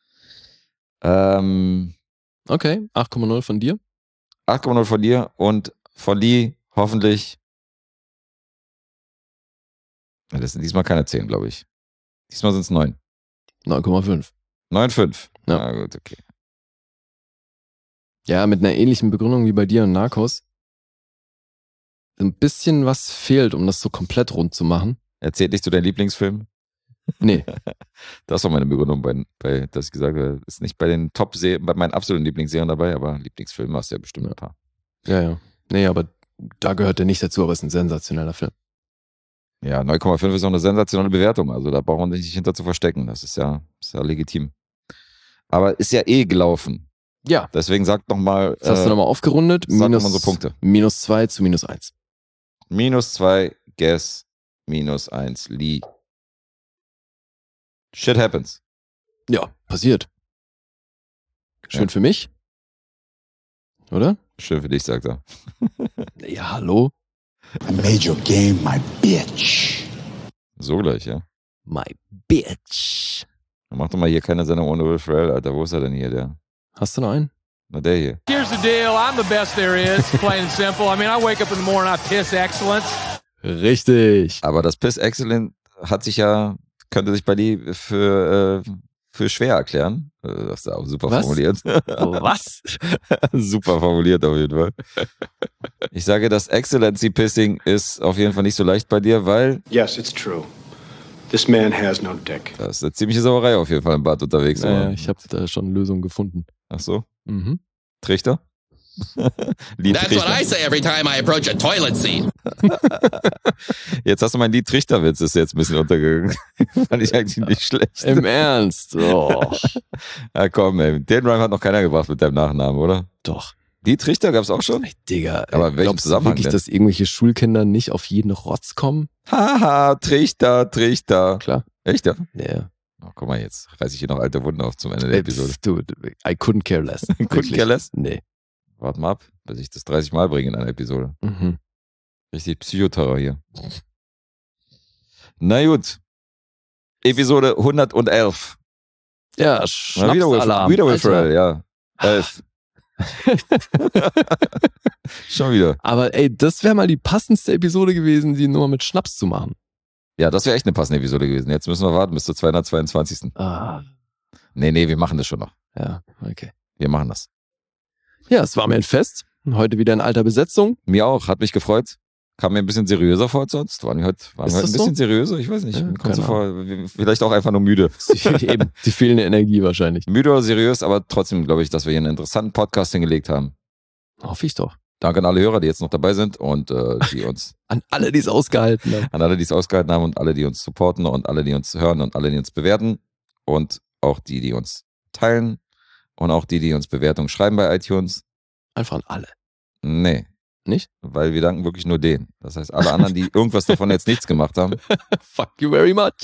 Okay, 8,0 von dir. 8,0 von dir und von Lee hoffentlich. Das sind diesmal keine 10, glaube ich. Diesmal sind es 9. 9,5. 9,5. Ja. Na gut, okay. Ja, mit einer ähnlichen Begründung wie bei dir und Narcos. ein bisschen was fehlt, um das so komplett rund zu machen. Erzählt nicht zu deinen Lieblingsfilmen? Nee. Das war meine Begründung, dass ich gesagt habe, ist nicht bei den Top-Serien, bei meinen absoluten Lieblingsserien dabei, aber Lieblingsfilme hast du ja bestimmt ein paar. Ja. Nee, aber da gehört der nicht dazu, aber es ist ein sensationeller Film. Ja, 9,5 ist auch eine sensationelle Bewertung, also da braucht man sich nicht hinter zu verstecken, das ist ja legitim. Aber ist ja gelaufen. Ja. Deswegen sag doch mal. Das hast du nochmal aufgerundet. Sag nochmal so Punkte. -2 zu -1. -2, Guess, -1, Lee. Shit happens. Ja, passiert. Schön für mich. Oder? Schön für dich, sagt er. Ja, hallo. I made your game my bitch. So gleich, ja. My bitch. Mach doch mal hier keine Sendung ohne Will Ferrell, Alter. Wo ist er denn hier, der? Hast du noch einen? Na, der hier. Here's the deal. I'm the best there is. Plain and simple. I mean, I wake up in the morning, I piss excellence. Richtig. Aber das Piss Excellent könnte sich bei dir für schwer erklären. Das ist auch super formuliert. Was? Super formuliert auf jeden Fall. Ich sage, das Excellency Pissing ist auf jeden Fall nicht so leicht bei dir, weil... Yes, it's true. This man has no dick. Das ist eine ziemliche Sauerei auf jeden Fall im Bad unterwegs. Ja, ich habe da schon Lösungen gefunden. Ach so? Mhm. Trichter? Lied That's Trichter. What I say every time I approach a toilet seat. Jetzt hast du mein Lied Trichterwitz, ist jetzt ein bisschen untergegangen. Fand ich eigentlich nicht schlecht. Im Ernst? Oh. Ja komm, ey. Den Rhyme hat noch keiner gebracht mit deinem Nachnamen, oder? Doch. Die Trichter gab's auch schon? Ey, Digga, aber welchen Zusammenhang wirklich, dass irgendwelche Schulkinder nicht auf jeden Rotz kommen? Haha, Trichter. Klar. Echt, ja? Ja. Oh, guck mal, jetzt reiße ich hier noch alte Wunden auf zum Ende der Episode. Dude, I couldn't care less. Couldn't care less? Nee. Warte mal ab, bis ich das 30 Mal bringe in einer Episode. Mhm. Richtig Psychoterror hier. Na gut. Episode 111. Ja, wieder Will Ferrell, ja. 11. Schon wieder. Aber ey, das wäre mal die passendste Episode gewesen, die nur mit Schnaps zu machen. Ja, das wäre echt eine passende Episode gewesen. Jetzt müssen wir warten bis zur 222. Nee, wir machen das schon noch. Ja, okay. Wir machen das. Ja, es war mir ein Fest. Heute wieder in alter Besetzung. Mir auch, hat mich gefreut. Kam mir ein bisschen seriöser vor als sonst. Waren wir heute ein bisschen seriöser? Ich weiß nicht. Ja, kommt so vor, vielleicht auch einfach nur müde. Eben, die fehlende Energie wahrscheinlich. Müde oder seriös, aber trotzdem glaube ich, dass wir hier einen interessanten Podcast hingelegt haben. Hoffe ich doch. Danke an alle Hörer, die jetzt noch dabei sind und die uns... An alle, die es ausgehalten haben. An alle, die es ausgehalten haben und alle, die uns supporten und alle, die uns hören und alle, die uns bewerten und auch die uns teilen und auch die uns Bewertungen schreiben bei iTunes. Einfach an alle. Nee. Nicht? Weil wir danken wirklich nur denen. Das heißt, alle anderen, die irgendwas davon jetzt nichts gemacht haben. Fuck you very much.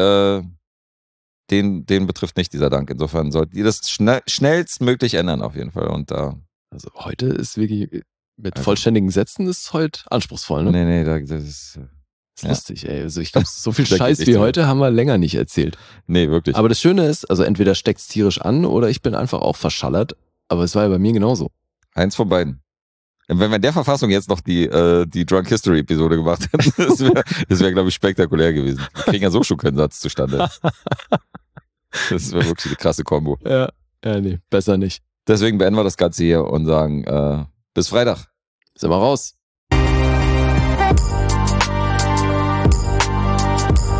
Den betrifft nicht dieser Dank. Insofern solltet ihr das schnellstmöglich ändern auf jeden Fall. Und also heute ist wirklich mit vollständigen Sätzen ist heute anspruchsvoll, ne? Nee, das ist lustig, ey. Also ich glaube, so viel Scheiß wie heute haben wir länger nicht erzählt. Nee, wirklich. Aber das Schöne ist, also entweder steckt's tierisch an oder ich bin einfach auch verschallert. Aber es war ja bei mir genauso. Eins von beiden. Wenn wir in der Verfassung jetzt noch die Drunk History Episode gemacht hätten, das wäre, glaube ich, spektakulär gewesen. Wir kriegen ja so schon keinen Satz zustande. Das wäre wirklich eine krasse Kombo. Ja, nee, besser nicht. Deswegen beenden wir das Ganze hier und sagen, bis Freitag. Sind wir raus.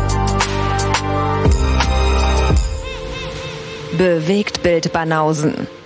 Bewegt Bild Banausen.